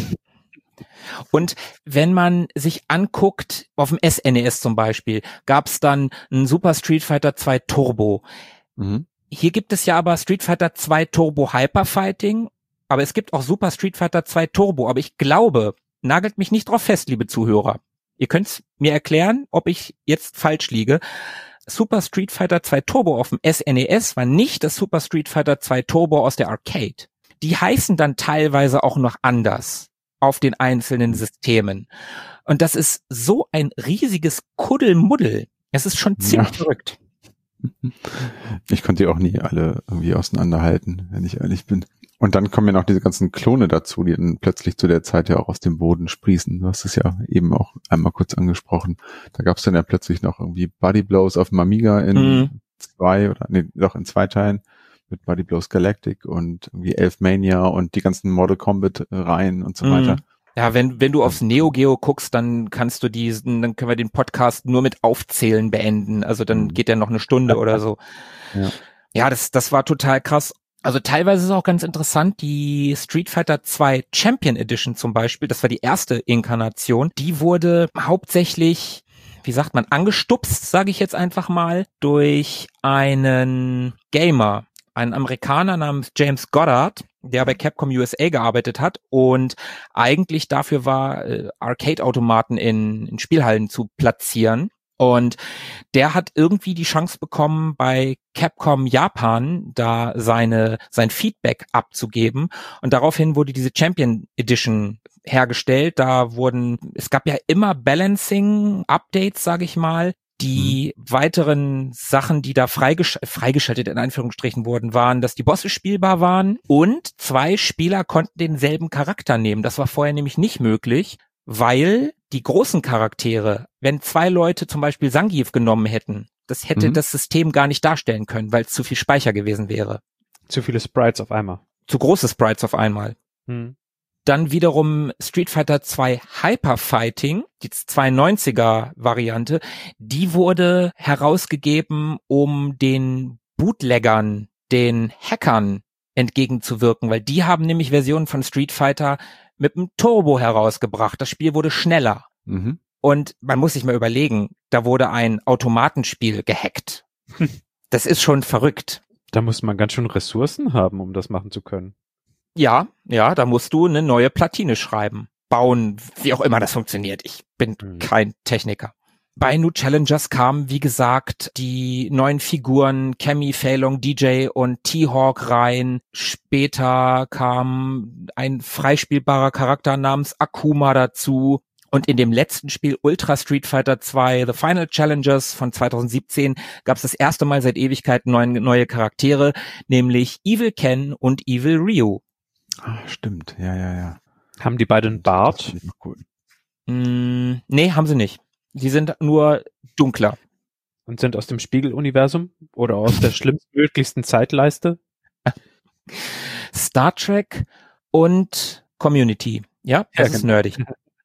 Und wenn man sich anguckt, auf dem SNES zum Beispiel, gab es dann ein Super Street Fighter 2 Turbo. Hier gibt es ja aber Street Fighter 2 Turbo Hyper Fighting, aber es gibt auch Super Street Fighter 2 Turbo. Aber ich glaube, nagelt mich nicht drauf fest, liebe Zuhörer. Ihr könnt mir erklären, ob ich jetzt falsch liege. Super Street Fighter 2 Turbo auf dem SNES war nicht das Super Street Fighter 2 Turbo aus der Arcade. Die heißen dann teilweise auch noch anders auf den einzelnen Systemen. Und das ist so ein riesiges Kuddelmuddel. Es ist schon ziemlich verrückt. Ich konnte die auch nie alle irgendwie auseinanderhalten, wenn ich ehrlich bin. Und dann kommen ja noch diese ganzen Klone dazu, die dann plötzlich zu der Zeit ja auch aus dem Boden sprießen. Du hast es ja eben auch einmal kurz angesprochen. Da gab es dann ja plötzlich noch irgendwie Body Blows auf dem Amiga in 2 Teilen mit Body Blows Galactic und irgendwie Elfmania und die ganzen Mortal Kombat Reihen und so weiter. Ja, wenn du aufs Neo Geo guckst, dann können wir den Podcast nur mit Aufzählen beenden. Also dann geht der noch eine Stunde oder so. Ja, das war total krass. Also teilweise ist es auch ganz interessant, die Street Fighter 2 Champion Edition zum Beispiel, das war die erste Inkarnation, die wurde hauptsächlich, wie sagt man, angestupst, sage ich jetzt einfach mal, durch einen Gamer, einen Amerikaner namens James Goddard, der bei Capcom USA gearbeitet hat und eigentlich dafür war, Arcade-Automaten in Spielhallen zu platzieren. Und der hat irgendwie die Chance bekommen, bei Capcom Japan da sein Feedback abzugeben. Und daraufhin wurde diese Champion Edition hergestellt. Es gab ja immer Balancing-Updates, sage ich mal. Die weiteren Sachen, die da freigeschaltet in Anführungsstrichen wurden, waren, dass die Bosse spielbar waren und 2 Spieler konnten denselben Charakter nehmen. Das war vorher nämlich nicht möglich, weil die großen Charaktere, wenn 2 Leute zum Beispiel Zangief genommen hätten, das hätte das System gar nicht darstellen können, weil es zu viel Speicher gewesen wäre. Zu viele Sprites auf einmal. Zu große Sprites auf einmal. Dann wiederum Street Fighter 2 Hyper Fighting, die 92er Variante, die wurde herausgegeben, um den Bootleggern, den Hackern entgegenzuwirken, weil die haben nämlich Versionen von Street Fighter mit einem Turbo herausgebracht. Das Spiel wurde schneller. Mhm. Und man muss sich mal überlegen, da wurde ein Automatenspiel gehackt. Das ist schon verrückt. Da muss man ganz schön Ressourcen haben, um das machen zu können. Ja, da musst du eine neue Platine schreiben, bauen, wie auch immer das funktioniert. Ich bin kein Techniker. Bei New Challengers kamen, wie gesagt, die neuen Figuren Cammy, Fei Long, DJ und T-Hawk rein. Später kam ein freispielbarer Charakter namens Akuma dazu. Und in dem letzten Spiel Ultra Street Fighter 2 The Final Challengers von 2017 gab es das erste Mal seit Ewigkeiten neue Charaktere, nämlich Evil Ken und Evil Ryu. Ah, stimmt. Ja. Haben die beiden einen Bart? Das finde ich noch cool. Nee, haben sie nicht. Die sind nur dunkler. Und sind aus dem Spiegeluniversum oder aus der schlimmstmöglichsten Zeitleiste? Star Trek und Community. Ja, das ist nerdig.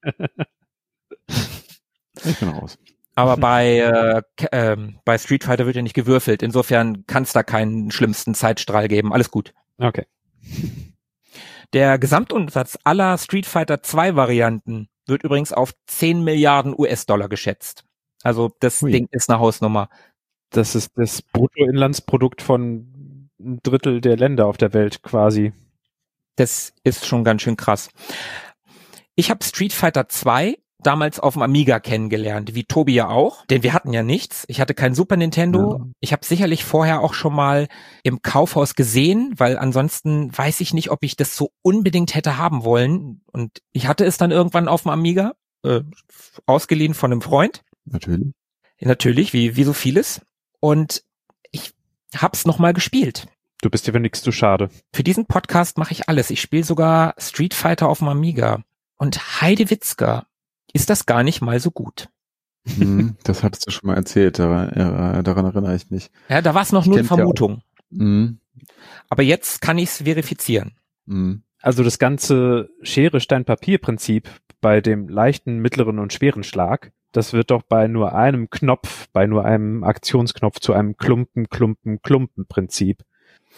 Ich bin raus. Aber bei Street Fighter wird ja nicht gewürfelt. Insofern kann es da keinen schlimmsten Zeitstrahl geben. Alles gut. Okay. Der Gesamtumsatz aller Street Fighter 2 Varianten wird übrigens auf 10 Milliarden US-Dollar geschätzt. Also das Ding ist eine Hausnummer. Das ist das Bruttoinlandsprodukt von ein Drittel der Länder auf der Welt quasi. Das ist schon ganz schön krass. Ich habe Street Fighter 2 damals auf dem Amiga kennengelernt, wie Tobi ja auch, denn wir hatten ja nichts. Ich hatte kein Super Nintendo. Ja. Ich habe sicherlich vorher auch schon mal im Kaufhaus gesehen, weil ansonsten weiß ich nicht, ob ich das so unbedingt hätte haben wollen. Und ich hatte es dann irgendwann auf dem Amiga, ausgeliehen von einem Freund. Natürlich, wie so vieles. Und ich hab's nochmal gespielt. Du bist dir für nichts zu schade. Für diesen Podcast mache ich alles. Ich spiele sogar Street Fighter auf dem Amiga. Und Heidewitzka ist das gar nicht mal so gut. Das hattest du schon mal erzählt, daran erinnere ich mich. Ja, da war es noch nur eine Vermutung. Ja. Aber jetzt kann ich es verifizieren. Also das ganze Schere-Stein-Papier-Prinzip bei dem leichten, mittleren und schweren Schlag, das wird doch bei nur einem Knopf, bei nur einem Aktionsknopf zu einem Klumpen-Prinzip.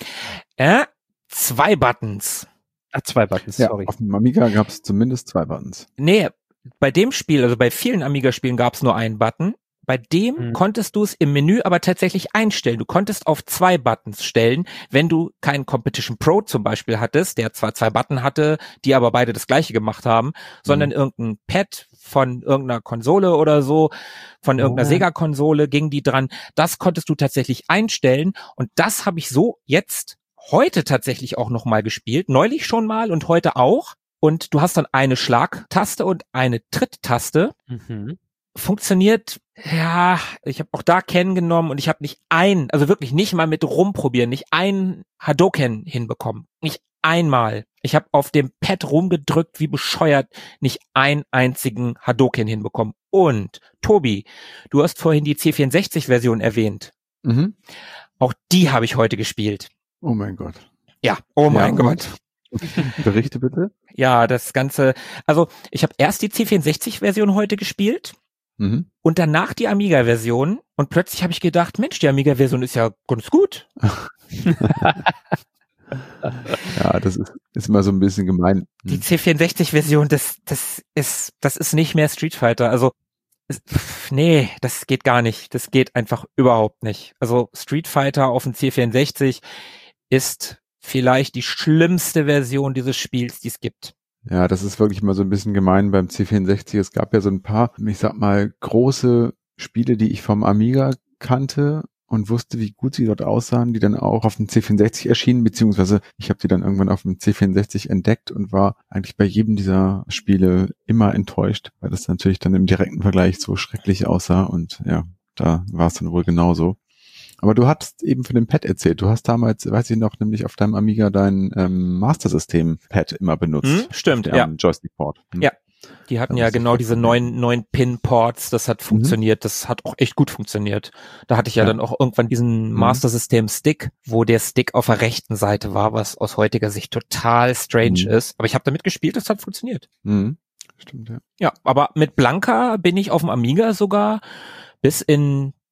2 Buttons. 2 Buttons, ja, sorry. Auf dem Amiga gab es zumindest 2 Buttons. Nee, bei dem Spiel, also bei vielen Amiga-Spielen gab es nur einen Button. Bei dem konntest du es im Menü aber tatsächlich einstellen. Du konntest auf 2 Buttons stellen, wenn du keinen Competition Pro zum Beispiel hattest, der zwar 2 Button hatte, die aber beide das gleiche gemacht haben, sondern irgendein Pad von irgendeiner Konsole oder so, von irgendeiner Sega-Konsole ging die dran. Das konntest du tatsächlich einstellen und das habe ich so jetzt heute tatsächlich auch nochmal gespielt, neulich schon mal und heute auch. Und du hast dann eine Schlagtaste und eine Tritttaste. Funktioniert, ja, ich habe auch da Ken genommen und ich habe also wirklich nicht mal mit rumprobieren, nicht ein Hadoken hinbekommen. Nicht einmal. Ich habe auf dem Pad rumgedrückt, wie bescheuert, nicht einen einzigen Hadoken hinbekommen. Und, Tobi, du hast vorhin die C64-Version erwähnt. Auch die habe ich heute gespielt. Oh mein Gott. Ja, oh mein Gott. Berichte bitte. Ja, das Ganze, also ich habe erst die C64-Version heute gespielt und danach die Amiga-Version und plötzlich habe ich gedacht, Mensch, die Amiga-Version ist ja ganz gut. Ja, das ist immer so ein bisschen gemein. Die C64-Version, das ist nicht mehr Street Fighter, also nee, das geht gar nicht, das geht einfach überhaupt nicht. Also Street Fighter auf dem C64 ist vielleicht die schlimmste Version dieses Spiels, die es gibt. Ja, das ist wirklich mal so ein bisschen gemein beim C64. Es gab ja so ein paar, ich sag mal, große Spiele, die ich vom Amiga kannte und wusste, wie gut sie dort aussahen, die dann auch auf dem C64 erschienen, beziehungsweise ich habe die dann irgendwann auf dem C64 entdeckt und war eigentlich bei jedem dieser Spiele immer enttäuscht, weil das natürlich dann im direkten Vergleich so schrecklich aussah und ja, da war es dann wohl genauso. Aber du hattest eben von dem Pad erzählt. Du hast damals, weiß ich noch, nämlich auf deinem Amiga dein Master System Pad immer benutzt. Stimmt, ja. Joystick-Port. Ja, die hatten ja genau diese 9 Pin-Ports. Das hat funktioniert. Das hat auch echt gut funktioniert. Da hatte ich ja dann auch irgendwann diesen Master System Stick, wo der Stick auf der rechten Seite war, was aus heutiger Sicht total strange ist. Aber ich habe damit gespielt, das hat funktioniert. Stimmt, ja. Ja, aber mit Blanka bin ich auf dem Amiga sogar bis in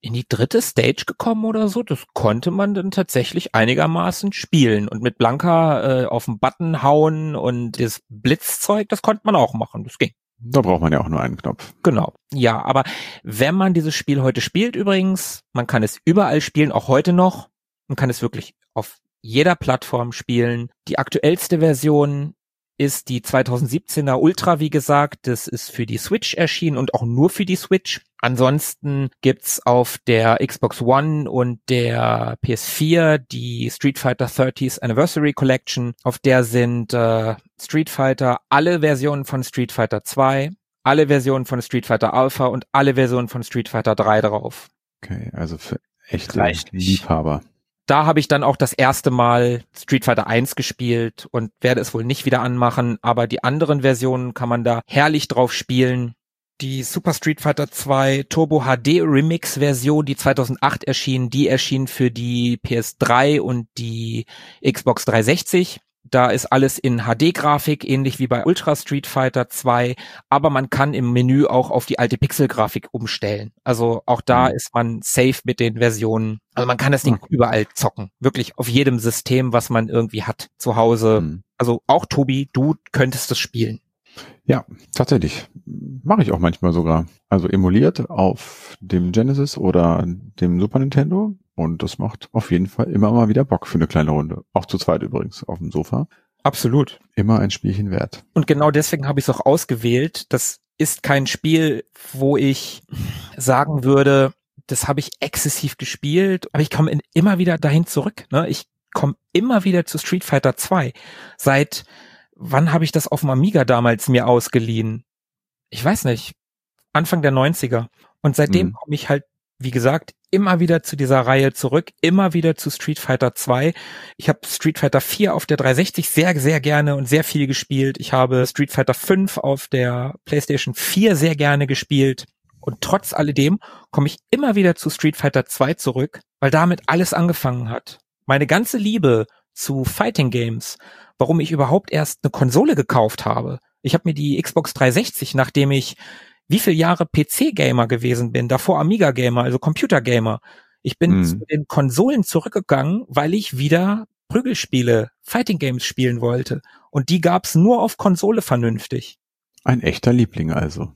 in die 3. Stage gekommen oder so. Das konnte man dann tatsächlich einigermaßen spielen. Und mit Blanka auf den Button hauen und das Blitzzeug, das konnte man auch machen. Das ging. Da braucht man ja auch nur einen Knopf. Genau. Ja, aber wenn man dieses Spiel heute spielt übrigens, man kann es überall spielen, auch heute noch. Man kann es wirklich auf jeder Plattform spielen. Die aktuellste Version ist die 2017er Ultra, wie gesagt. Das ist für die Switch erschienen und auch nur für die Switch. Ansonsten gibt's auf der Xbox One und der PS4 die Street Fighter 30th Anniversary Collection. Auf der sind Street Fighter, alle Versionen von Street Fighter 2, alle Versionen von Street Fighter Alpha und alle Versionen von Street Fighter 3 drauf. Okay, also für echte Reichlich. Liebhaber. Da habe ich dann auch das erste Mal Street Fighter 1 gespielt und werde es wohl nicht wieder anmachen, aber die anderen Versionen kann man da herrlich drauf spielen. Die Super Street Fighter 2 Turbo HD Remix Version, die 2008 erschien, die erschien für die PS3 und die Xbox 360. Da ist alles in HD-Grafik, ähnlich wie bei Ultra Street Fighter 2, aber man kann im Menü auch auf die alte Pixel-Grafik umstellen. Also auch da ist man safe mit den Versionen. Also man kann das Ding überall zocken. Wirklich auf jedem System, was man irgendwie hat zu Hause. Also auch Tobi, du könntest es spielen. Ja, tatsächlich. Mache ich auch manchmal sogar. Also emuliert auf dem Genesis oder dem Super Nintendo. Und das macht auf jeden Fall immer mal wieder Bock für eine kleine Runde. Auch zu zweit übrigens auf dem Sofa. Absolut. Immer ein Spielchen wert. Und genau deswegen habe ich es auch ausgewählt. Das ist kein Spiel, wo ich sagen würde, das habe ich exzessiv gespielt. Aber ich komme immer wieder dahin zurück. Ne? Ich komme immer wieder zu Street Fighter 2. Seit wann habe ich das auf dem Amiga damals mir ausgeliehen? Ich weiß nicht. Anfang der 90er. Und seitdem komme ich halt, wie gesagt, immer wieder zu dieser Reihe zurück, immer wieder zu Street Fighter 2. Ich habe Street Fighter 4 auf der 360 sehr, sehr gerne und sehr viel gespielt. Ich habe Street Fighter 5 auf der PlayStation 4 sehr gerne gespielt. Und trotz alledem komme ich immer wieder zu Street Fighter 2 zurück, weil damit alles angefangen hat. Meine ganze Liebe zu Fighting Games, warum ich überhaupt erst eine Konsole gekauft habe. Ich habe mir die Xbox 360, nachdem ich wie viele Jahre PC-Gamer gewesen bin, davor Amiga-Gamer, also Computer-Gamer. Ich bin zu den Konsolen zurückgegangen, weil ich wieder Prügelspiele, Fighting-Games spielen wollte. Und die gab's nur auf Konsole vernünftig. Ein echter Liebling also.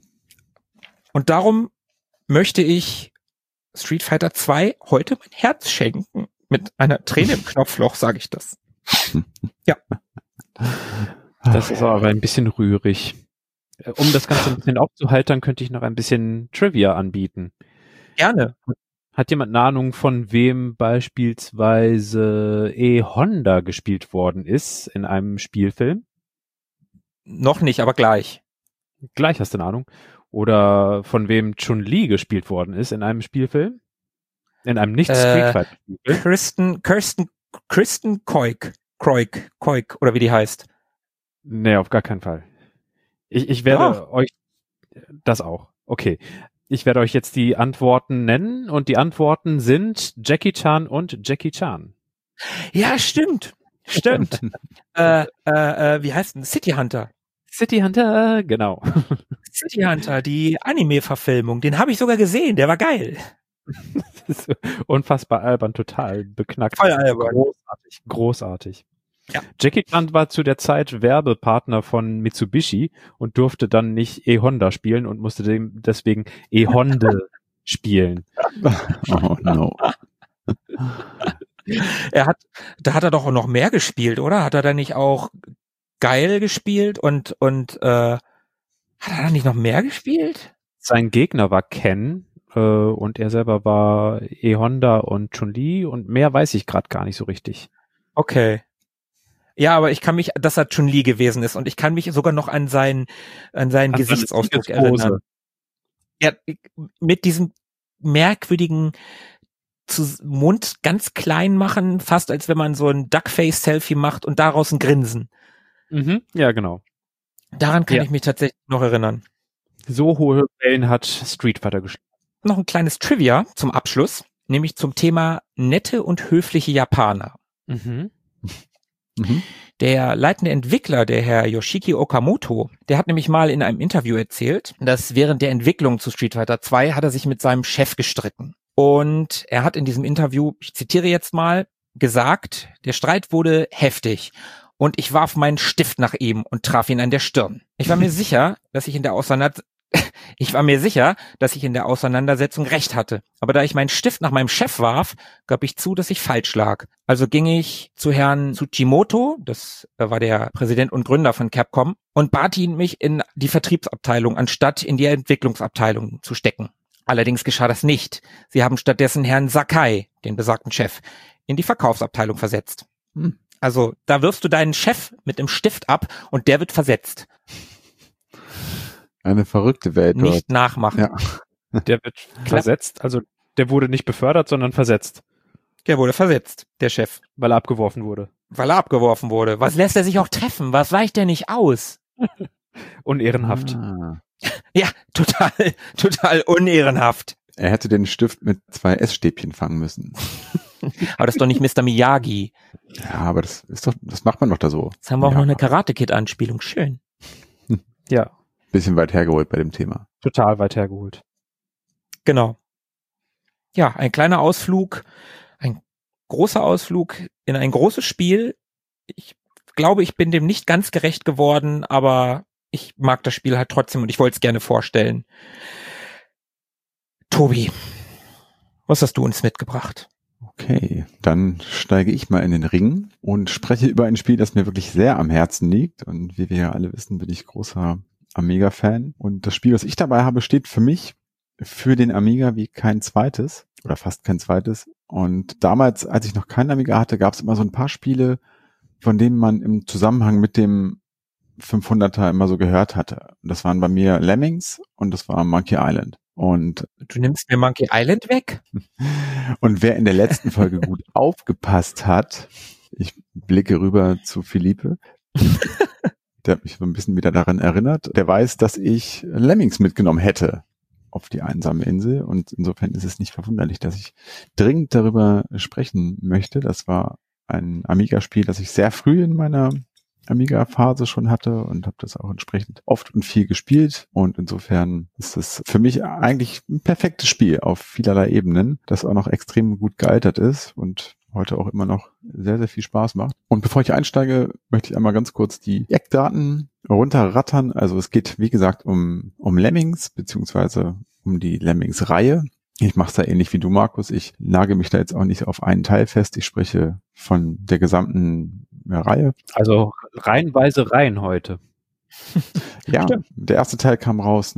Und darum möchte ich Street Fighter 2 heute mein Herz schenken. Mit einer Träne im Knopfloch sage ich das. Ja. Das ist aber ein bisschen rührig. Um das Ganze ein bisschen aufzuheitern, könnte ich noch ein bisschen Trivia anbieten. Gerne. Hat jemand eine Ahnung, von wem beispielsweise E-Honda gespielt worden ist in einem Spielfilm? Noch nicht, aber gleich. Gleich hast du eine Ahnung. Oder von wem Chun-Li gespielt worden ist in einem Spielfilm? In einem Nicht-Street-Fighter-Spielfilm? Kristen Koik, oder wie die heißt. Nee, auf gar keinen Fall. Ich werde euch, das auch, okay. Ich werde euch jetzt die Antworten nennen und die Antworten sind Jackie Chan und Jackie Chan. Ja, stimmt. Wie heißt denn? City Hunter. City Hunter, genau. City Hunter, die Anime-Verfilmung, den habe ich sogar gesehen, der war geil. Das ist unfassbar albern, total beknackt. Voll albern. Großartig. Ja. Jackie Chan war zu der Zeit Werbepartner von Mitsubishi und durfte dann nicht E-Honda spielen und musste deswegen E-Honda spielen. Oh no. Da hat er doch noch mehr gespielt, oder? Hat er da nicht auch geil gespielt und hat er da nicht noch mehr gespielt? Sein Gegner war Ken und er selber war E-Honda und Chun-Li und mehr weiß ich gerade gar nicht so richtig. Okay. Ja, aber ich kann mich, dass er Chun-Li gewesen ist und ich kann mich sogar noch an seinen Gesichtsausdruck erinnern. Ja, mit diesem merkwürdigen Mund ganz klein machen, fast als wenn man so ein Duckface-Selfie macht und daraus ein Grinsen. Mhm, ja, genau. Daran kann ich mich tatsächlich noch erinnern. So hohe Wellen hat Street Fighter geschlagen. Noch ein kleines Trivia zum Abschluss, nämlich zum Thema nette und höfliche Japaner. Mhm. Der leitende Entwickler, der Herr Yoshiki Okamoto, der hat nämlich mal in einem Interview erzählt, dass während der Entwicklung zu Street Fighter 2 hat er sich mit seinem Chef gestritten. Und er hat in diesem Interview, ich zitiere jetzt mal, gesagt, der Streit wurde heftig und ich warf meinen Stift nach ihm und traf ihn an der Stirn. Ich war mir sicher, dass ich in der Auseinandersetzung recht hatte. Aber da ich meinen Stift nach meinem Chef warf, gab ich zu, dass ich falsch lag. Also ging ich zu Herrn Tsujimoto, das war der Präsident und Gründer von Capcom, und bat ihn, mich in die Vertriebsabteilung anstatt in die Entwicklungsabteilung zu stecken. Allerdings geschah das nicht. Sie haben stattdessen Herrn Sakai, den besagten Chef, in die Verkaufsabteilung versetzt. Also da wirfst du deinen Chef mit dem Stift ab und der wird versetzt. Eine verrückte Welt dort. Nicht nachmachen. Ja. Der wird versetzt, also der wurde nicht befördert, sondern versetzt, Der wurde versetzt, der Chef, weil er abgeworfen wurde. weil er abgeworfen wurde. Was lässt er sich auch treffen? Was weicht er nicht aus? Unehrenhaft. Ja, total unehrenhaft. Er hätte den Stift mit 2 Essstäbchen fangen müssen. Aber das ist doch nicht Mr. Miyagi. Ja, aber das macht man doch da so. Jetzt haben wir auch Ja. noch eine Karate-Kid-Anspielung. Schön. Ja, Bisschen weit hergeholt bei dem Thema. total weit hergeholt. Genau. Ja, ein kleiner Ausflug, ein großer Ausflug in ein großes Spiel. Ich glaube, ich bin dem nicht ganz gerecht geworden, aber ich mag das Spiel halt trotzdem und ich wollte es gerne vorstellen. Tobi, was hast du uns mitgebracht? Okay, dann steige ich mal in den Ring und spreche über ein Spiel, das mir wirklich sehr am Herzen liegt. Und wie wir ja alle wissen, bin ich großer Amiga-Fan. Und das Spiel, was ich dabei habe, steht für mich für den Amiga wie kein zweites oder fast kein zweites. Und damals, als ich noch keinen Amiga hatte, gab es immer so ein paar Spiele, von denen man im Zusammenhang mit dem 500er immer so gehört hatte. Und das waren bei mir Lemmings und das war Monkey Island. Und Du nimmst mir Monkey Island weg? wer in der letzten Folge gut aufgepasst hat, ich blicke rüber zu Philippe, der hat mich so ein bisschen wieder daran erinnert, der weiß, dass ich Lemmings mitgenommen hätte auf die einsame Insel. Und insofern ist es nicht verwunderlich, dass ich dringend darüber sprechen möchte. Das war ein Amiga-Spiel, das ich sehr früh in meiner Amiga-Phase schon hatte und habe das auch entsprechend oft und viel gespielt. Und insofern ist es für mich eigentlich ein perfektes Spiel auf vielerlei Ebenen, das auch noch extrem gut gealtert ist und heute auch immer noch sehr, sehr viel Spaß macht. Und bevor ich einsteige, möchte ich einmal ganz kurz die Eckdaten runterrattern. Also es geht, wie gesagt, um Lemmings, beziehungsweise um die Lemmings-Reihe. Ich mache es da ähnlich wie du, Markus. Ich nage mich da jetzt auch nicht auf einen Teil fest. Ich spreche von der gesamten Reihe. Also reihenweise rein heute. Ja, Stimmt. der erste Teil kam raus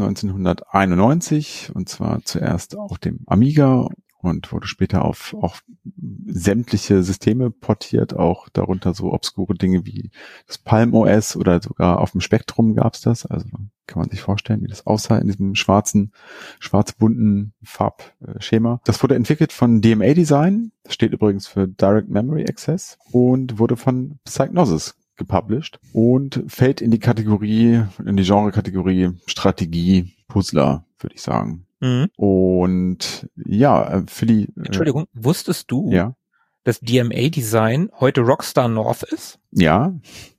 1991 und zwar zuerst auf dem Amiga und wurde später auf auch sämtliche Systeme portiert, auch darunter so obskure Dinge wie das Palm OS oder sogar auf dem Spectrum gab's das. Also kann man sich vorstellen, wie das aussah in diesem schwarz-bunten Farbschema. Das wurde entwickelt von DMA Design, das steht übrigens für Direct Memory Access und wurde von Psygnosis gepublished und fällt in die Genre-Kategorie Strategie, Puzzler, würde ich sagen. Mhm. Und ja, für die... Entschuldigung, wusstest du, Ja, dass DMA Design heute Rockstar North ist? ja,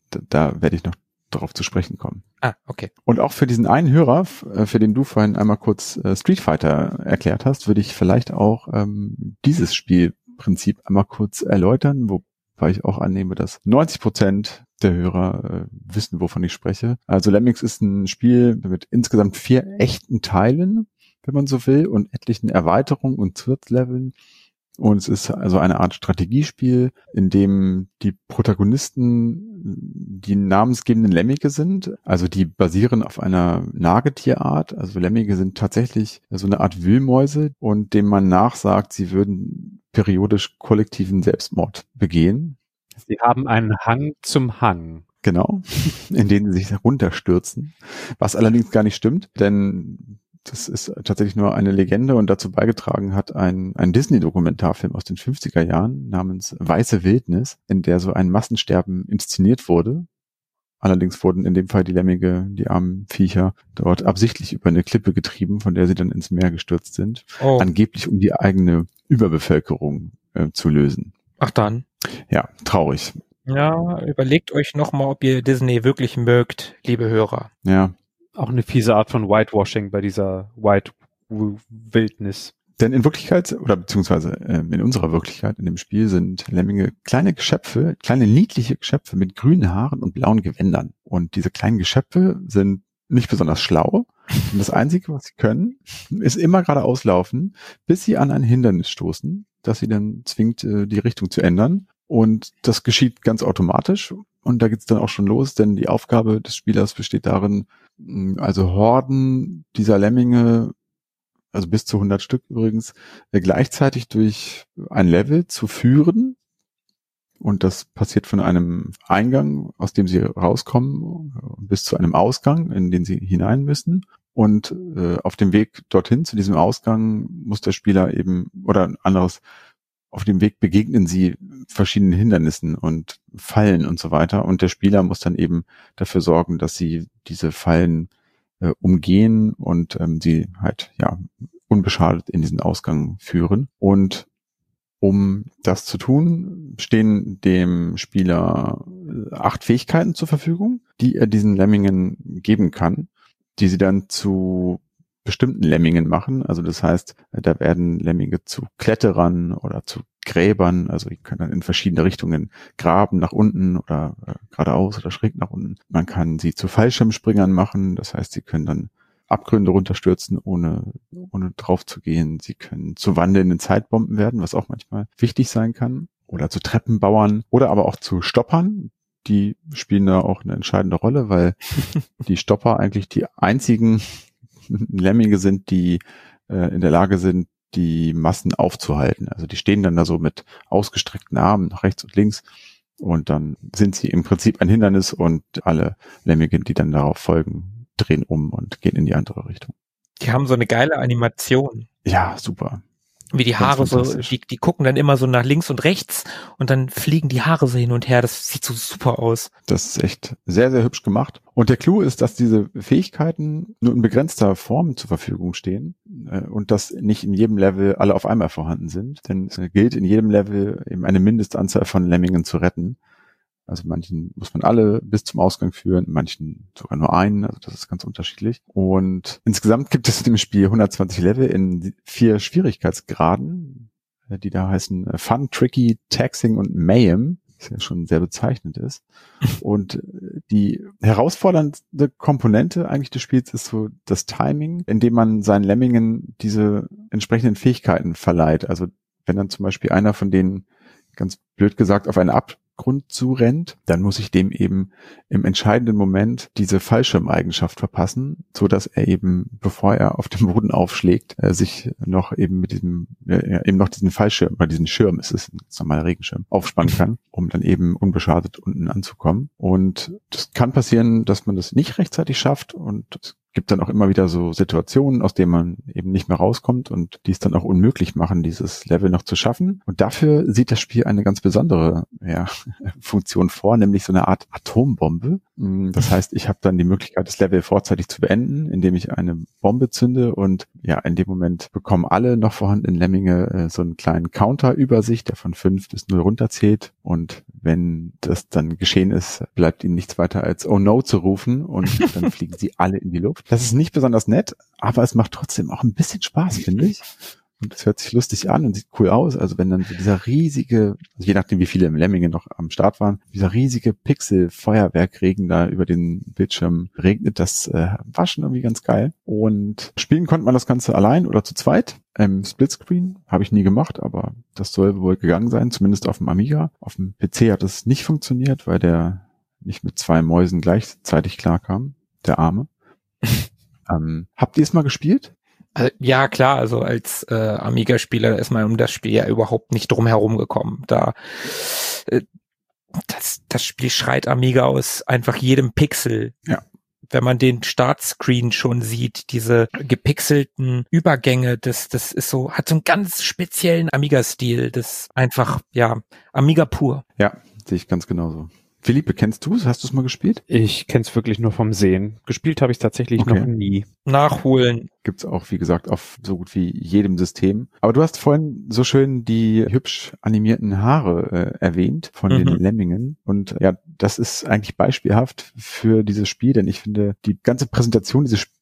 da werde ich noch darauf zu sprechen kommen. Ah, okay. Und auch für diesen einen Hörer, für den du vorhin einmal kurz Street Fighter erklärt hast, würde ich vielleicht auch dieses Spielprinzip einmal kurz erläutern, wobei ich auch annehme, dass 90% der Hörer wissen, wovon ich spreche. Also Lemmings ist ein Spiel mit insgesamt 4 echten Teilen, wenn man so will, und etlichen Erweiterungen und Zusatzleveln. Und es ist also eine Art Strategiespiel, in dem die Protagonisten die namensgebenden Lemminge sind. Also die basieren auf einer Nagetierart. Also Lemminge sind tatsächlich so eine Art Wühlmäuse und dem man nachsagt, sie würden periodisch kollektiven Selbstmord begehen. Sie haben einen Hang zum Hang. Genau, in denen sie sich runterstürzen. Was allerdings gar nicht stimmt, denn das ist tatsächlich nur eine Legende und dazu beigetragen hat ein Disney-Dokumentarfilm aus den 50er Jahren namens Weiße Wildnis, in der so ein Massensterben inszeniert wurde. Allerdings wurden in dem Fall die Lemminge, die armen Viecher, dort absichtlich über eine Klippe getrieben, von der sie dann ins Meer gestürzt sind. Oh. Angeblich um die eigene Überbevölkerung zu lösen. Ach dann. Ja, traurig. Ja, überlegt euch nochmal, ob ihr Disney wirklich mögt, liebe Hörer. Ja, Auch eine fiese Art von Whitewashing bei dieser White Wildnis. Denn in Wirklichkeit, oder beziehungsweise in unserer Wirklichkeit, in dem Spiel, sind Lemminge kleine Geschöpfe, kleine niedliche Geschöpfe mit grünen Haaren und blauen Gewändern. Und diese kleinen Geschöpfe sind nicht besonders schlau. Und das Einzige, was sie können, ist immer geradeaus laufen, bis sie an ein Hindernis stoßen, das sie dann zwingt, die Richtung zu ändern. Und das geschieht ganz automatisch. Und da geht's dann auch schon los, denn die Aufgabe des Spielers besteht darin, also Horden dieser Lemminge, also bis zu 100 Stück übrigens, gleichzeitig durch ein Level zu führen. Und das passiert von einem Eingang, aus dem sie rauskommen, bis zu einem Ausgang, in den sie hinein müssen. Und auf dem Weg dorthin, zu diesem Ausgang, muss der Spieler eben, oder ein anderes, auf dem Weg begegnen sie verschiedenen Hindernissen und Fallen und so weiter. Und der Spieler muss dann eben dafür sorgen, dass sie diese Fallen umgehen und sie halt unbeschadet in diesen Ausgang führen. Und um das zu tun, stehen dem Spieler 8 Fähigkeiten zur Verfügung, die er diesen Lemmingen geben kann, die sie dann zu bestimmten Lemmingen machen. Also das heißt, da werden Lemminge zu Kletterern oder zu Gräbern, also die können dann in verschiedene Richtungen graben, nach unten oder geradeaus oder schräg nach unten. Man kann sie zu Fallschirmspringern machen, das heißt, sie können dann Abgründe runterstürzen, ohne drauf zu gehen. Sie können zu wandelnden Zeitbomben werden, was auch manchmal wichtig sein kann, oder zu Treppenbauern oder aber auch zu Stoppern. Die spielen da auch eine entscheidende Rolle, weil die Stopper eigentlich die einzigen Lemminge sind, die in der Lage sind, die Massen aufzuhalten. Also die stehen dann da so mit ausgestreckten Armen nach rechts und links und dann sind sie im Prinzip ein Hindernis und alle Lemminge, die dann darauf folgen, drehen um und gehen in die andere Richtung. Die haben so eine geile Animation. Ja, super. Wie die Haare so, die gucken dann immer so nach links und rechts und dann fliegen die Haare so hin und her. Das sieht so super aus. Das ist echt sehr, sehr hübsch gemacht. Und der Clou ist, dass diese Fähigkeiten nur in begrenzter Form zur Verfügung stehen und dass nicht in jedem Level alle auf einmal vorhanden sind. Denn es gilt in jedem Level eben eine Mindestanzahl von Lemmingen zu retten. Also manchen muss man alle bis zum Ausgang führen, manchen sogar nur einen, also das ist ganz unterschiedlich. Und insgesamt gibt es in dem Spiel 120 Level in 4 Schwierigkeitsgraden, die da heißen Fun, Tricky, Taxing und Mayhem, was ja schon sehr bezeichnend ist. Und die herausfordernde Komponente eigentlich des Spiels ist so das Timing, indem man seinen Lemmingen diese entsprechenden Fähigkeiten verleiht. Also wenn dann zum Beispiel einer von denen, ganz blöd gesagt, auf eine Abgrund zurennt, dann muss ich dem eben im entscheidenden Moment diese Fallschirmeigenschaft verpassen, so dass er eben, bevor er auf dem Boden aufschlägt, sich noch eben mit diesem, eben noch diesen Fallschirm, oder diesen Schirm, es ist ein normaler Regenschirm, aufspannen kann, um dann eben unbeschadet unten anzukommen. Und das kann passieren, dass man das nicht rechtzeitig schafft und es gibt dann auch immer wieder so Situationen, aus denen man eben nicht mehr rauskommt und die es dann auch unmöglich machen, dieses Level noch zu schaffen. Und dafür sieht das Spiel eine ganz besondere Funktion vor, nämlich so eine Art Atombombe. Das heißt, ich habe dann die Möglichkeit, das Level vorzeitig zu beenden, indem ich eine Bombe zünde und in dem Moment bekommen alle noch vorhandenen Lemminge so einen kleinen Counter über sich, der von 5 bis 0 runterzählt. Und wenn das dann geschehen ist, bleibt ihnen nichts weiter als Oh no zu rufen und dann fliegen sie alle in die Luft. Das ist nicht besonders nett, aber es macht trotzdem auch ein bisschen Spaß, finde ich. Und es hört sich lustig an und sieht cool aus. Also wenn dann so dieser riesige, also je nachdem wie viele Lemminge noch am Start waren, dieser riesige Pixel-Feuerwerkregen da über den Bildschirm regnet, das war schon irgendwie ganz geil. Und spielen konnte man das Ganze allein oder zu zweit. Splitscreen habe ich nie gemacht, aber das soll wohl gegangen sein, zumindest auf dem Amiga. Auf dem PC hat es nicht funktioniert, weil der nicht mit 2 Mäusen gleichzeitig klarkam, der Arme. Habt ihr es mal gespielt? Ja, klar, also als Amiga-Spieler ist man um das Spiel ja überhaupt nicht drum herum gekommen. Das Spiel schreit Amiga aus einfach jedem Pixel. Ja. Wenn man den Startscreen schon sieht, diese gepixelten Übergänge, das ist so, hat so einen ganz speziellen Amiga-Stil. Das einfach, Amiga pur. Ja, sehe ich ganz genauso. Philippe, kennst du es? Hast du es mal gespielt? Ich kenne es wirklich nur vom Sehen. Gespielt habe ich tatsächlich noch nie. Nachholen. Gibt's auch, wie gesagt, auf so gut wie jedem System. Aber du hast vorhin so schön die hübsch animierten Haare erwähnt von den Lemmingen. Und das ist eigentlich beispielhaft für dieses Spiel, denn ich finde, die ganze Präsentation dieses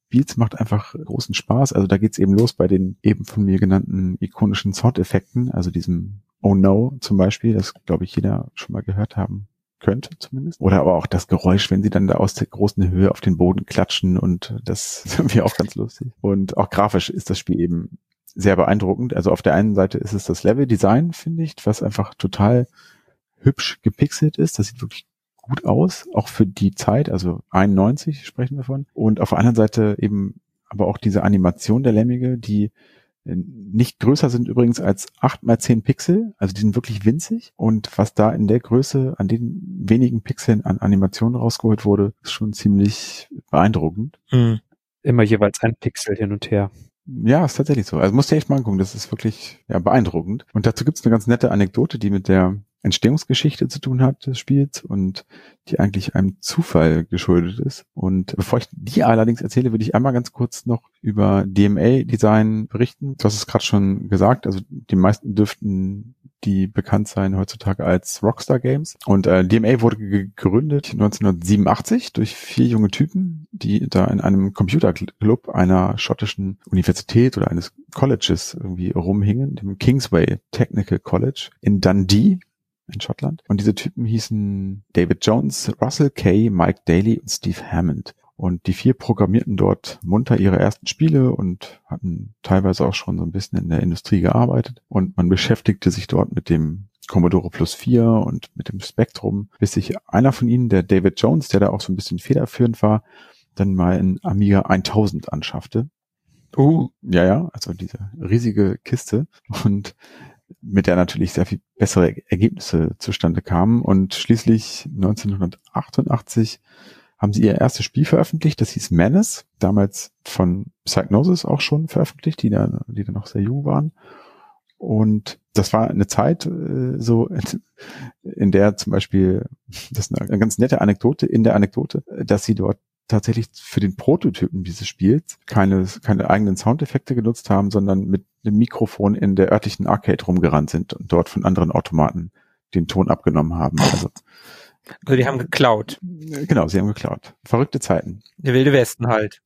Spiels macht einfach großen Spaß. Also da geht's eben los bei den eben von mir genannten ikonischen Soundeffekten, also diesem Oh No zum Beispiel, das glaube ich jeder schon mal gehört haben könnte zumindest. Oder aber auch das Geräusch, wenn sie dann da aus der großen Höhe auf den Boden klatschen, und das ist irgendwie auch ganz lustig. Und auch grafisch ist das Spiel eben sehr beeindruckend. Also auf der einen Seite ist es das Level-Design, finde ich, was einfach total hübsch gepixelt ist. Das sieht wirklich gut aus, auch für die Zeit, also 91 sprechen wir von. Und auf der anderen Seite eben aber auch diese Animation der Lemminge, die nicht größer sind übrigens als 8x10 Pixel, also die sind wirklich winzig, und was da in der Größe an den wenigen Pixeln an Animationen rausgeholt wurde, ist schon ziemlich beeindruckend. Mhm. Immer jeweils ein Pixel hin und her. Ja, ist tatsächlich so. Also musst du echt mal angucken, das ist wirklich beeindruckend. Und dazu gibt's eine ganz nette Anekdote, die mit der Entstehungsgeschichte zu tun hat des Spiels und die eigentlich einem Zufall geschuldet ist. Und bevor ich die allerdings erzähle, würde ich einmal ganz kurz noch über DMA-Design berichten. Du hast es gerade schon gesagt, also die meisten dürften die bekannt sein heutzutage als Rockstar Games. Und DMA wurde gegründet 1987 durch 4 junge Typen, die da in einem Computerclub einer schottischen Universität oder eines Colleges irgendwie rumhingen, dem Kingsway Technical College in Dundee in Schottland. Und diese Typen hießen David Jones, Russell Kay, Mike Daly und Steve Hammond. Und die 4 programmierten dort munter ihre ersten Spiele und hatten teilweise auch schon so ein bisschen in der Industrie gearbeitet. Und man beschäftigte sich dort mit dem Commodore Plus 4 und mit dem Spectrum, bis sich einer von ihnen, der David Jones, der da auch so ein bisschen federführend war, dann mal einen Amiga 1000 anschaffte. Ja, also diese riesige Kiste, und mit der natürlich sehr viel bessere Ergebnisse zustande kamen. Und schließlich 1988 haben sie ihr erstes Spiel veröffentlicht, das hieß Menace, damals von Psygnosis auch schon veröffentlicht, die da noch sehr jung waren. Und das war eine Zeit so, in der zum Beispiel, das ist eine ganz nette Anekdote, dass sie dort tatsächlich für den Prototypen dieses Spiels keine eigenen Soundeffekte genutzt haben, sondern mit einem Mikrofon in der örtlichen Arcade rumgerannt sind und dort von anderen Automaten den Ton abgenommen haben. Also die haben geklaut. Genau, sie haben geklaut. Verrückte Zeiten. Der Wilde Westen halt.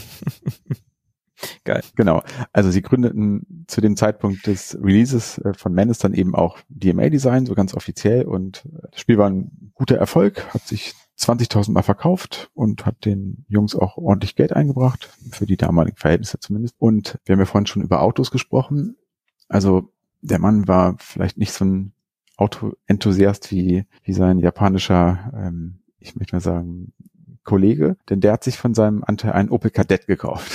Geil. Genau. Also sie gründeten zu dem Zeitpunkt des Releases von Menace dann eben auch DMA Design, so ganz offiziell, und das Spiel war ein guter Erfolg, hat sich 20.000 Mal verkauft und hat den Jungs auch ordentlich Geld eingebracht, für die damaligen Verhältnisse zumindest. Und wir haben ja vorhin schon über Autos gesprochen. Also der Mann war vielleicht nicht so ein Auto-Enthusiast wie sein japanischer, ich möchte mal sagen, Kollege, denn der hat sich von seinem Anteil einen Opel Kadett gekauft.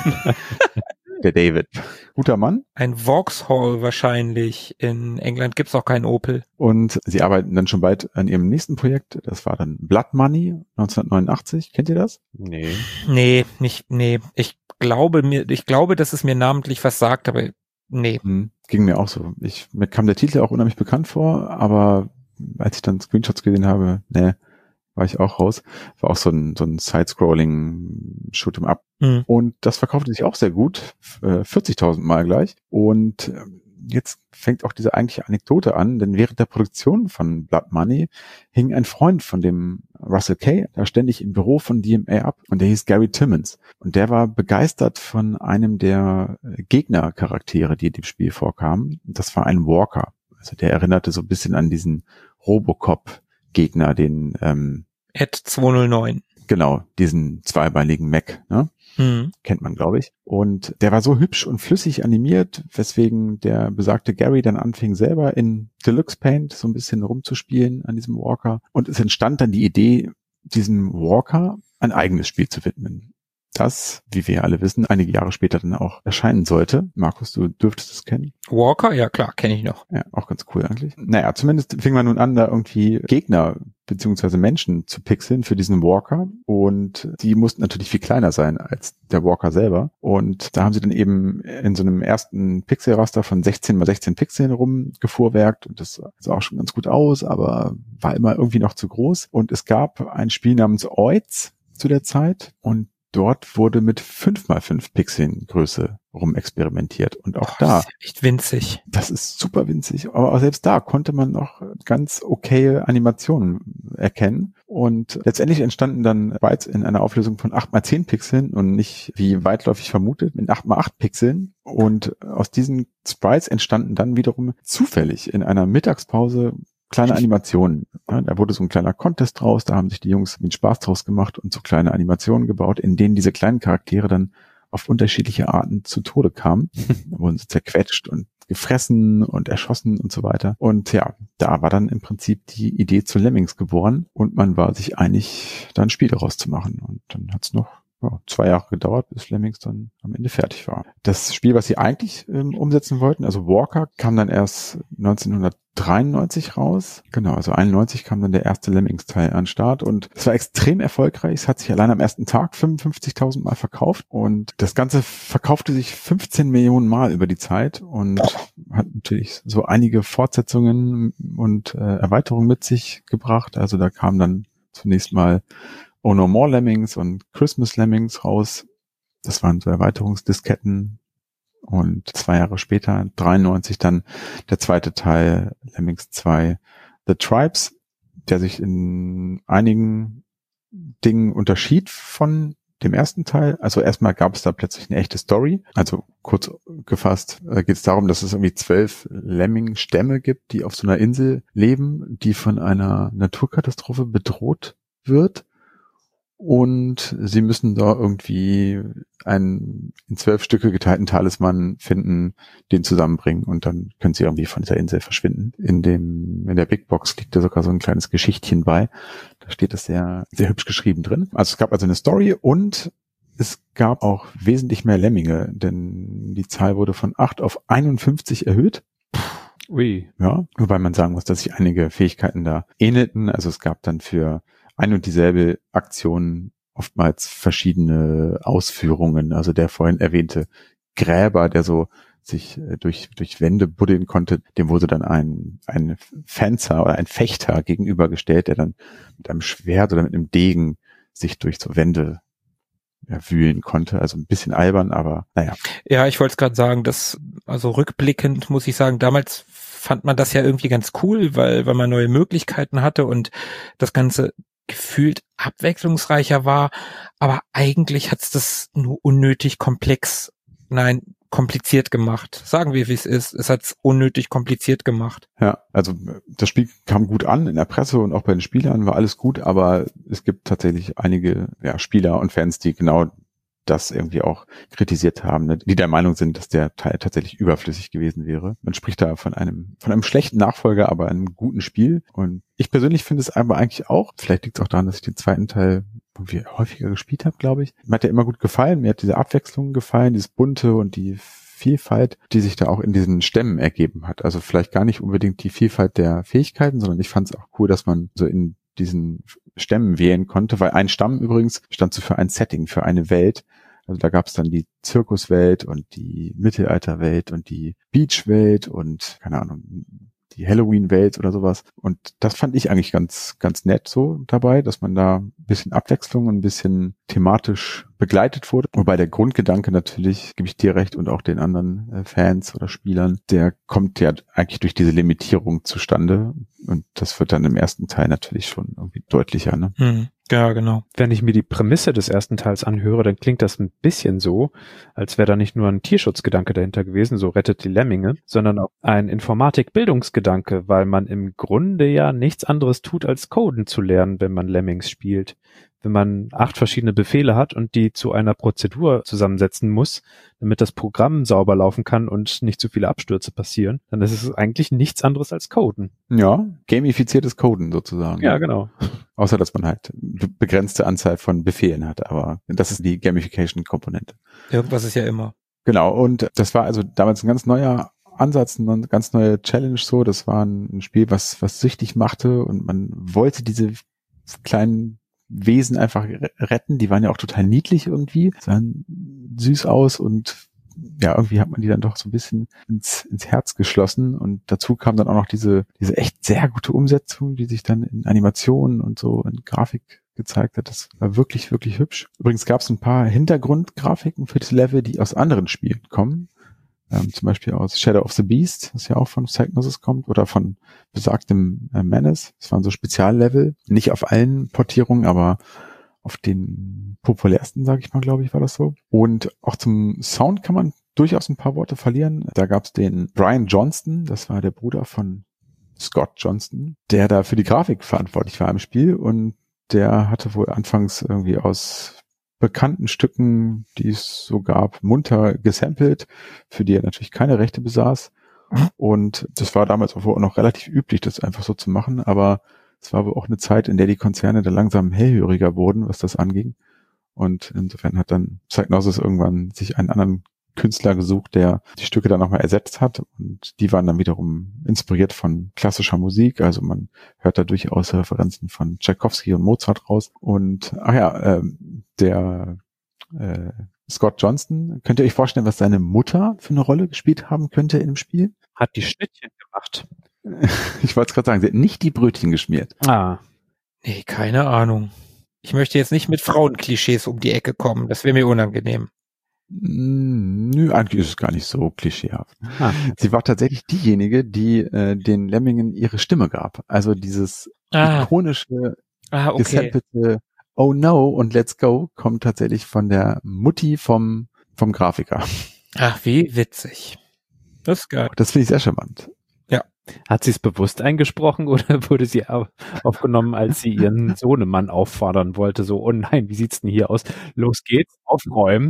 Der David. Guter Mann. Ein Vauxhall wahrscheinlich. In England gibt's auch keinen Opel. Und sie arbeiten dann schon bald an ihrem nächsten Projekt. Das war dann Blood Money 1989. Kennt ihr das? Nee. Nee. Ich glaube, dass es mir namentlich was sagt, aber nee. Ging mir auch so. Mir kam der Titel auch unheimlich bekannt vor, aber als ich dann Screenshots gesehen habe, war ich auch raus. War auch so ein Side-Scrolling Shoot'em-up. Und das verkaufte sich auch sehr gut. 40.000 Mal gleich. Und jetzt fängt auch diese eigentliche Anekdote an, denn während der Produktion von Blood Money hing ein Freund von dem Russell Kay da ständig im Büro von DMA ab, und der hieß Gary Timmons. Und der war begeistert von einem der Gegnercharaktere, die in dem Spiel vorkamen. Und das war ein Walker. Also der erinnerte so ein bisschen an diesen Robocop-Gegner, den Ed 209. Genau, diesen zweibeinigen Mech, ne? Kennt man, glaube ich. Und der war so hübsch und flüssig animiert, weswegen der besagte Gary dann anfing, selber in Deluxe Paint so ein bisschen rumzuspielen an diesem Walker. Und es entstand dann die Idee, diesem Walker ein eigenes Spiel zu widmen. Das, wie wir alle wissen, einige Jahre später dann auch erscheinen sollte. Markus, du dürftest es kennen. Walker? Ja klar, kenne ich noch. Ja, auch ganz cool eigentlich. Naja, zumindest fing man nun an, da irgendwie Gegner beziehungsweise Menschen zu pixeln für diesen Walker, und die mussten natürlich viel kleiner sein als der Walker selber, und da haben sie dann eben in so einem ersten Pixelraster von 16 x 16 Pixeln rumgefuhrwerkt, und das sah auch schon ganz gut aus, aber war immer irgendwie noch zu groß, und es gab ein Spiel namens Oids zu der Zeit, und dort wurde mit 5 x 5 Pixeln Größe rumexperimentiert. Und auch da, ist ja echt winzig. das ist super winzig, aber auch selbst da konnte man noch ganz okaye Animationen erkennen. Und letztendlich entstanden dann Sprites in einer Auflösung von 8x10 Pixeln und nicht, wie weitläufig vermutet, mit 8x8 Pixeln. Und aus diesen Sprites entstanden dann wiederum zufällig in einer Mittagspause kleine Animationen. Ja, da wurde so ein kleiner Contest draus, da haben sich die Jungs einen Spaß draus gemacht und so kleine Animationen gebaut, in denen diese kleinen Charaktere dann auf unterschiedliche Arten zu Tode kamen. Da wurden sie zerquetscht und gefressen und erschossen und so weiter. Und ja, da war dann im Prinzip die Idee zu Lemmings geboren und man war sich einig, da ein Spiel daraus zu machen. Und dann hat's noch 2 Jahre gedauert, bis Lemmings dann am Ende fertig war. Das Spiel, was sie eigentlich umsetzen wollten, also Walker, kam dann erst 1993 raus. Genau, also 91 kam dann der erste Lemmings-Teil an den Start und es war extrem erfolgreich. Es hat sich allein am ersten Tag 55.000 Mal verkauft und das Ganze verkaufte sich 15 Millionen Mal über die Zeit und hat natürlich so einige Fortsetzungen und Erweiterungen mit sich gebracht. Also da kam dann zunächst mal Oh No More Lemmings und Christmas Lemmings raus. Das waren so Erweiterungsdisketten. Und 2 Jahre später, 93, dann der zweite Teil, Lemmings 2, The Tribes, der sich in einigen Dingen unterschied von dem ersten Teil. Also erstmal gab es da plötzlich eine echte Story. Also kurz gefasst geht es darum, dass es irgendwie 12 Lemming-Stämme gibt, die auf so einer Insel leben, die von einer Naturkatastrophe bedroht wird. Und sie müssen da irgendwie einen in 12 Stücke geteilten Talisman finden, den zusammenbringen und dann können sie irgendwie von dieser Insel verschwinden. In der Big Box liegt da sogar so ein kleines Geschichtchen bei. Da steht es sehr, sehr hübsch geschrieben drin. Also es gab also eine Story und es gab auch wesentlich mehr Lemminge, denn die Zahl wurde von 8 auf 51 erhöht. Ui. Ja, wobei man sagen muss, dass sich einige Fähigkeiten da ähnelten. Also es gab dann für ein und dieselbe Aktion oftmals verschiedene Ausführungen. Also der vorhin erwähnte Gräber, der so sich durch Wände buddeln konnte, dem wurde dann ein Fencer oder ein Fechter gegenübergestellt, der dann mit einem Schwert oder mit einem Degen sich durch so Wände wühlen konnte. Also ein bisschen albern, aber naja. Ja, ich wollte es gerade sagen, also rückblickend muss ich sagen, damals fand man das ja irgendwie ganz cool, weil man neue Möglichkeiten hatte und das Ganze gefühlt abwechslungsreicher war, aber eigentlich hat's das nur unnötig kompliziert gemacht. Sagen wir, wie es ist. Es hat's unnötig kompliziert gemacht. Ja, also das Spiel kam gut an in der Presse und auch bei den Spielern war alles gut, aber es gibt tatsächlich einige Spieler und Fans, die genau das irgendwie auch kritisiert haben, ne? Die der Meinung sind, dass der Teil tatsächlich überflüssig gewesen wäre. Man spricht da von einem schlechten Nachfolger, aber einem guten Spiel. Und ich persönlich finde es aber eigentlich auch, vielleicht liegt es auch daran, dass ich den zweiten Teil irgendwie häufiger gespielt habe, glaube ich. Mir hat der immer gut gefallen, mir hat diese Abwechslung gefallen, dieses Bunte und die Vielfalt, die sich da auch in diesen Stämmen ergeben hat. Also vielleicht gar nicht unbedingt die Vielfalt der Fähigkeiten, sondern ich fand es auch cool, dass man so in diesen Stämmen wählen konnte, weil ein Stamm übrigens stand so für ein Setting, für eine Welt. Also da gab es dann die Zirkuswelt und die Mittelalterwelt und die Beachwelt und, keine Ahnung, die Halloween-Welt oder sowas. Und das fand ich eigentlich ganz, ganz nett so dabei, dass man da ein bisschen Abwechslung und ein bisschen thematisch begleitet wurde. Wobei der Grundgedanke natürlich, gebe ich dir recht und auch den anderen Fans oder Spielern, der kommt ja eigentlich durch diese Limitierung zustande. Und das wird dann im ersten Teil natürlich schon irgendwie deutlicher, ne? Ja, genau. Wenn ich mir die Prämisse des ersten Teils anhöre, dann klingt das ein bisschen so, als wäre da nicht nur ein Tierschutzgedanke dahinter gewesen, so rettet die Lemminge, sondern auch ein Informatik-Bildungsgedanke, weil man im Grunde ja nichts anderes tut, als Coden zu lernen, wenn man Lemmings spielt. Wenn man 8 verschiedene Befehle hat und die zu einer Prozedur zusammensetzen muss, damit das Programm sauber laufen kann und nicht zu viele Abstürze passieren, dann ist es eigentlich nichts anderes als Coden. Ja, gamifiziertes Coden sozusagen. Ja, genau. Außer, dass man halt begrenzte Anzahl von Befehlen hat, aber das ist die Gamification-Komponente. Irgendwas ist ja immer. Genau, und das war also damals ein ganz neuer Ansatz, eine ganz neue Challenge so. Das war ein Spiel, was süchtig machte und man wollte diese kleinen Wesen einfach retten. Die waren ja auch total niedlich irgendwie, sahen süß aus und ja, irgendwie hat man die dann doch so ein bisschen ins Herz geschlossen und dazu kam dann auch noch diese echt sehr gute Umsetzung, die sich dann in Animationen und so in Grafik gezeigt hat. Das war wirklich, wirklich hübsch. Übrigens gab es ein paar Hintergrundgrafiken für das Level, die aus anderen Spielen kommen. Zum Beispiel aus Shadow of the Beast, das ja auch von Psygnosis kommt, oder von besagtem Menace. Das waren so Speziallevel. Nicht auf allen Portierungen, aber auf den populärsten, sage ich mal, glaube ich, war das so. Und auch zum Sound kann man durchaus ein paar Worte verlieren. Da gab es den Brian Johnston, das war der Bruder von Scott Johnston, der da für die Grafik verantwortlich war im Spiel. Und der hatte wohl anfangs irgendwie aus bekannten Stücken, die es so gab, munter gesampelt, für die er natürlich keine Rechte besaß. Und das war damals auch noch relativ üblich, das einfach so zu machen, aber es war wohl auch eine Zeit, in der die Konzerne da langsam hellhöriger wurden, was das anging. Und insofern hat dann Psygnosis irgendwann sich einen anderen Künstler gesucht, der die Stücke dann nochmal ersetzt hat. Und die waren dann wiederum inspiriert von klassischer Musik. Also man hört da durchaus Referenzen von Tchaikovsky und Mozart raus. Und der Scott Johnston, könnt ihr euch vorstellen, was seine Mutter für eine Rolle gespielt haben könnte in dem Spiel? Hat die Schnittchen gemacht. Ich wollte es gerade sagen, sie hat nicht die Brötchen geschmiert. Ah. Nee, keine Ahnung. Ich möchte jetzt nicht mit Frauenklischees um die Ecke kommen. Das wäre mir unangenehm. Nö, eigentlich ist es gar nicht so klischeehaft. Sie war tatsächlich diejenige, die den Lemmingen ihre Stimme gab. Also dieses ikonische, okay. gesampelte Oh no und Let's Go kommt tatsächlich von der Mutti vom Grafiker. Ach, wie witzig. Das ist geil. Das finde ich sehr charmant. Ja. Hat sie es bewusst eingesprochen oder wurde sie aufgenommen, als sie ihren Sohnemann auffordern wollte? So, oh nein, wie sieht's denn hier aus? Los geht's, aufräumen.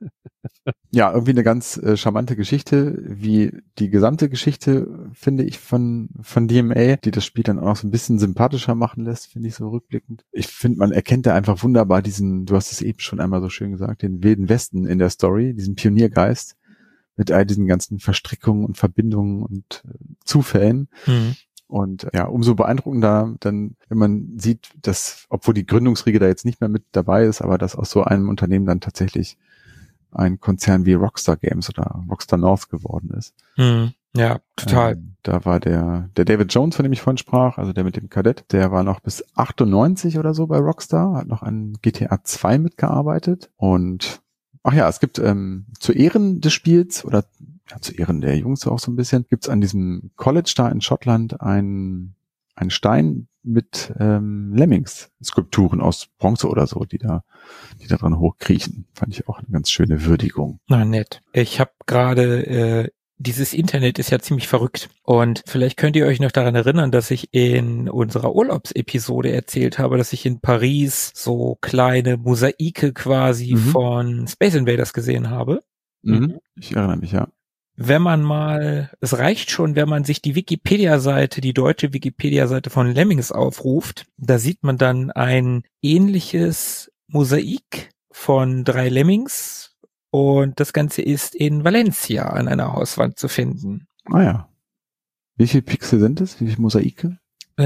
Ja, irgendwie eine ganz charmante Geschichte, wie die gesamte Geschichte, finde ich, von DMA, die das Spiel dann auch noch so ein bisschen sympathischer machen lässt, finde ich so rückblickend. Ich finde, man erkennt da einfach wunderbar diesen, du hast es eben schon einmal so schön gesagt, den wilden Westen in der Story, diesen Pioniergeist mit all diesen ganzen Verstrickungen und Verbindungen und Zufällen. Mhm. Und ja, umso beeindruckender dann, wenn man sieht, dass, obwohl die Gründungsriege da jetzt nicht mehr mit dabei ist, aber dass aus so einem Unternehmen dann tatsächlich ein Konzern wie Rockstar Games oder Rockstar North geworden ist. Ja, total. Da war der David Jones, von dem ich vorhin sprach, also der mit dem Kadett, der war noch bis 98 oder so bei Rockstar, hat noch an GTA 2 mitgearbeitet. Und ach ja, es gibt zu Ehren des Spiels oder ja, zu Ehren der Jungs auch so ein bisschen, gibt's an diesem College da in Schottland einen Stein mit Lemmings-Skulpturen aus Bronze oder so, die da dran hochkriechen. Fand ich auch eine ganz schöne Würdigung. Na, nett. Ich habe gerade, dieses Internet ist ja ziemlich verrückt. Und vielleicht könnt ihr euch noch daran erinnern, dass ich in unserer Urlaubsepisode erzählt habe, dass ich in Paris so kleine Mosaike quasi von Space Invaders gesehen habe. Ich erinnere mich, ja. Wenn man mal, es reicht schon, wenn man sich die Wikipedia-Seite, die deutsche Wikipedia-Seite von Lemmings aufruft, da sieht man dann ein ähnliches Mosaik von 3 Lemmings und das Ganze ist in Valencia an einer Hauswand zu finden. Ah ja. Wie viele Pixel sind es? Wie viele Mosaike?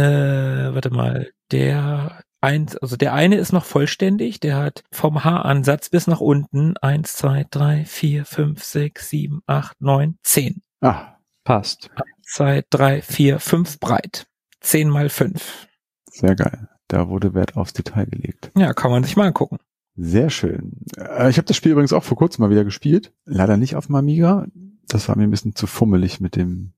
Warte mal, der eine ist noch vollständig, der hat vom Haaransatz bis nach unten 1, 2, 3, 4, 5, 6, 7, 8, 9, 10. Ah, passt. 1, 2, 3, 4, 5 breit. 10 mal 5. Sehr geil. Da wurde Wert aufs Detail gelegt. Ja, kann man sich mal angucken. Sehr schön. Ich habe das Spiel übrigens auch vor kurzem mal wieder gespielt. Leider nicht auf dem Amiga. Das war mir ein bisschen zu fummelig mit dem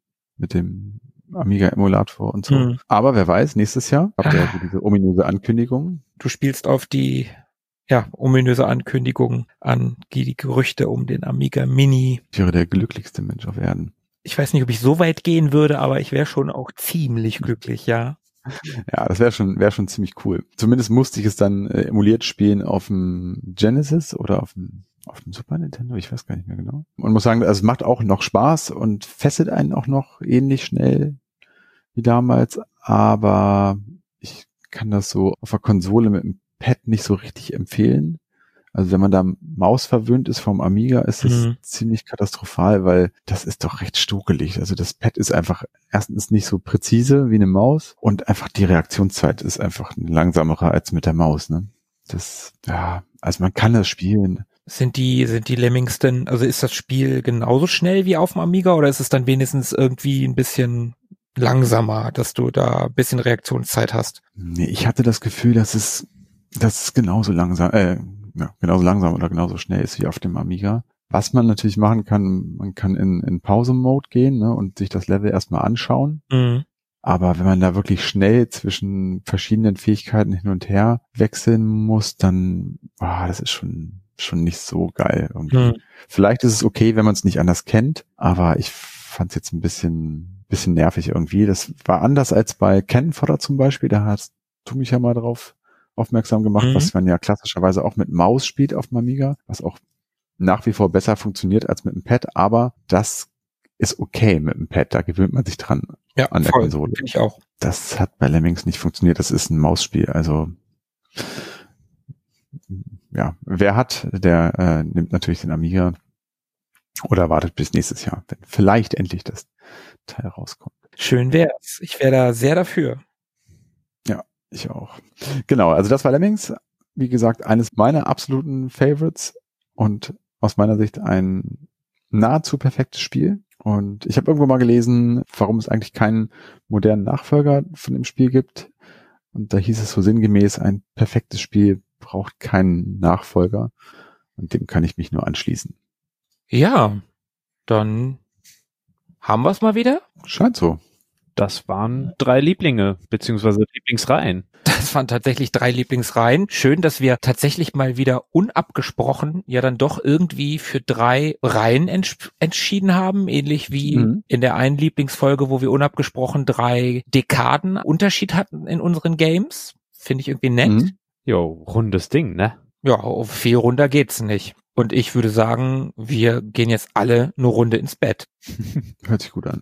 Amiga-Emulator und so. Aber wer weiß, nächstes Jahr habt ihr diese ominöse Ankündigung. Du spielst auf die ominöse Ankündigung an, die Gerüchte um den Amiga Mini. Ich wäre der glücklichste Mensch auf Erden. Ich weiß nicht, ob ich so weit gehen würde, aber ich wäre schon auch ziemlich glücklich, ja. Ja, das wäre schon ziemlich cool. Zumindest musste ich es dann emuliert spielen auf dem Genesis oder auf dem Super Nintendo, ich weiß gar nicht mehr genau. Und muss sagen, also es macht auch noch Spaß und fesselt einen auch noch ähnlich schnell wie damals, aber ich kann das so auf der Konsole mit dem Pad nicht so richtig empfehlen. Also wenn man da Maus verwöhnt ist vom Amiga, ist es ziemlich katastrophal, weil das ist doch recht stokelig. Also das Pad ist einfach erstens nicht so präzise wie eine Maus und einfach die Reaktionszeit ist einfach langsamer als mit der Maus, ne? Also man kann das spielen. Sind die Lemmings denn, also ist das Spiel genauso schnell wie auf dem Amiga oder ist es dann wenigstens irgendwie ein bisschen langsamer, dass du da ein bisschen Reaktionszeit hast? Nee, ich hatte das Gefühl, dass es Das ist genauso langsam oder genauso schnell ist wie auf dem Amiga. Was man natürlich machen kann, man kann in Pause-Mode gehen, ne, und sich das Level erstmal anschauen. Mhm. Aber wenn man da wirklich schnell zwischen verschiedenen Fähigkeiten hin und her wechseln muss, dann, das ist schon nicht so geil irgendwie. Mhm. Vielleicht ist es okay, wenn man es nicht anders kennt, aber ich fand es jetzt ein bisschen nervig irgendwie. Das war anders als bei Cannon Fodder zum Beispiel. Da hast du mich ja mal drauf aufmerksam gemacht, was man ja klassischerweise auch mit Maus spielt auf dem Amiga, was auch nach wie vor besser funktioniert als mit dem Pad, aber das ist okay mit dem Pad, da gewöhnt man sich dran an der Konsole. Finde ich auch. Das hat bei Lemmings nicht funktioniert, das ist ein Mausspiel, also ja, wer hat, der nimmt natürlich den Amiga oder wartet bis nächstes Jahr, wenn vielleicht endlich das Teil rauskommt. Schön wär's. Ich wäre da sehr dafür. Ja, ich auch. Genau, also das war Lemmings. Wie gesagt, eines meiner absoluten Favorites und aus meiner Sicht ein nahezu perfektes Spiel. Und ich habe irgendwo mal gelesen, warum es eigentlich keinen modernen Nachfolger von dem Spiel gibt. Und da hieß es so sinngemäß, ein perfektes Spiel braucht keinen Nachfolger. Und dem kann ich mich nur anschließen. Ja, dann haben wir es mal wieder. Scheint so. Das waren 3 Lieblinge, beziehungsweise Lieblingsreihen. Das waren tatsächlich 3 Lieblingsreihen. Schön, dass wir tatsächlich mal wieder unabgesprochen ja dann doch irgendwie für 3 Reihen entschieden haben. Ähnlich wie in der einen Lieblingsfolge, wo wir unabgesprochen 3 Dekaden Unterschied hatten in unseren Games. Finde ich irgendwie nett. Jo, rundes Ding, ne? Ja, viel runter geht's nicht. Und ich würde sagen, wir gehen jetzt alle eine Runde ins Bett. Hört sich gut an.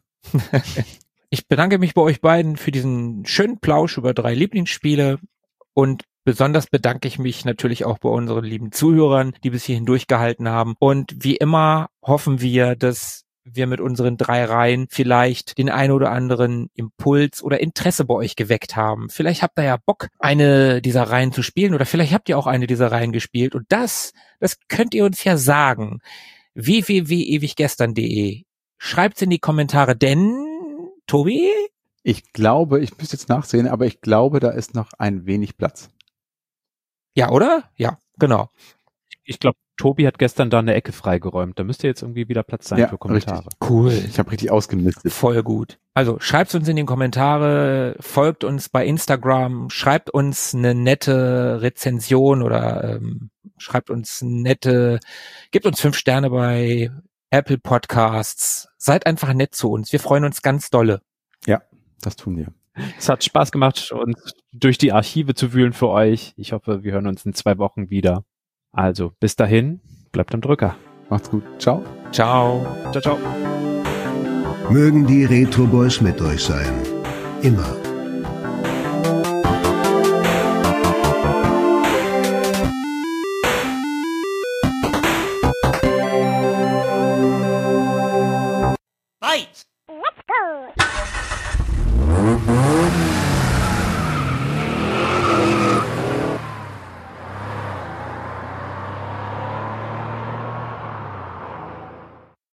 Ich bedanke mich bei euch beiden für diesen schönen Plausch über 3 Lieblingsspiele und besonders bedanke ich mich natürlich auch bei unseren lieben Zuhörern, die bis hierhin durchgehalten haben. Und wie immer hoffen wir, dass wir mit unseren 3 Reihen vielleicht den ein oder anderen Impuls oder Interesse bei euch geweckt haben. Vielleicht habt ihr ja Bock, eine dieser Reihen zu spielen oder vielleicht habt ihr auch eine dieser Reihen gespielt und das könnt ihr uns ja sagen. www.ewiggestern.de. Schreibt's in die Kommentare, denn Tobi? Ich glaube, ich müsste jetzt nachsehen, aber ich glaube, da ist noch ein wenig Platz. Ja, oder? Ja, genau. Ich glaube, Tobi hat gestern da eine Ecke freigeräumt. Da müsste jetzt irgendwie wieder Platz sein für Kommentare. Richtig. Cool. Ich habe richtig ausgemistet. Voll gut. Also schreibt uns in die Kommentare, folgt uns bei Instagram, schreibt uns eine nette Rezension oder gebt uns 5 Sterne bei Apple Podcasts. Seid einfach nett zu uns. Wir freuen uns ganz dolle. Ja, das tun wir. Es hat Spaß gemacht, uns durch die Archive zu wühlen für euch. Ich hoffe, wir hören uns in 2 Wochen wieder. Also, bis dahin, bleibt am Drücker. Macht's gut. Ciao. Ciao. Ciao, ciao. Mögen die Retro Boys mit euch sein. Immer.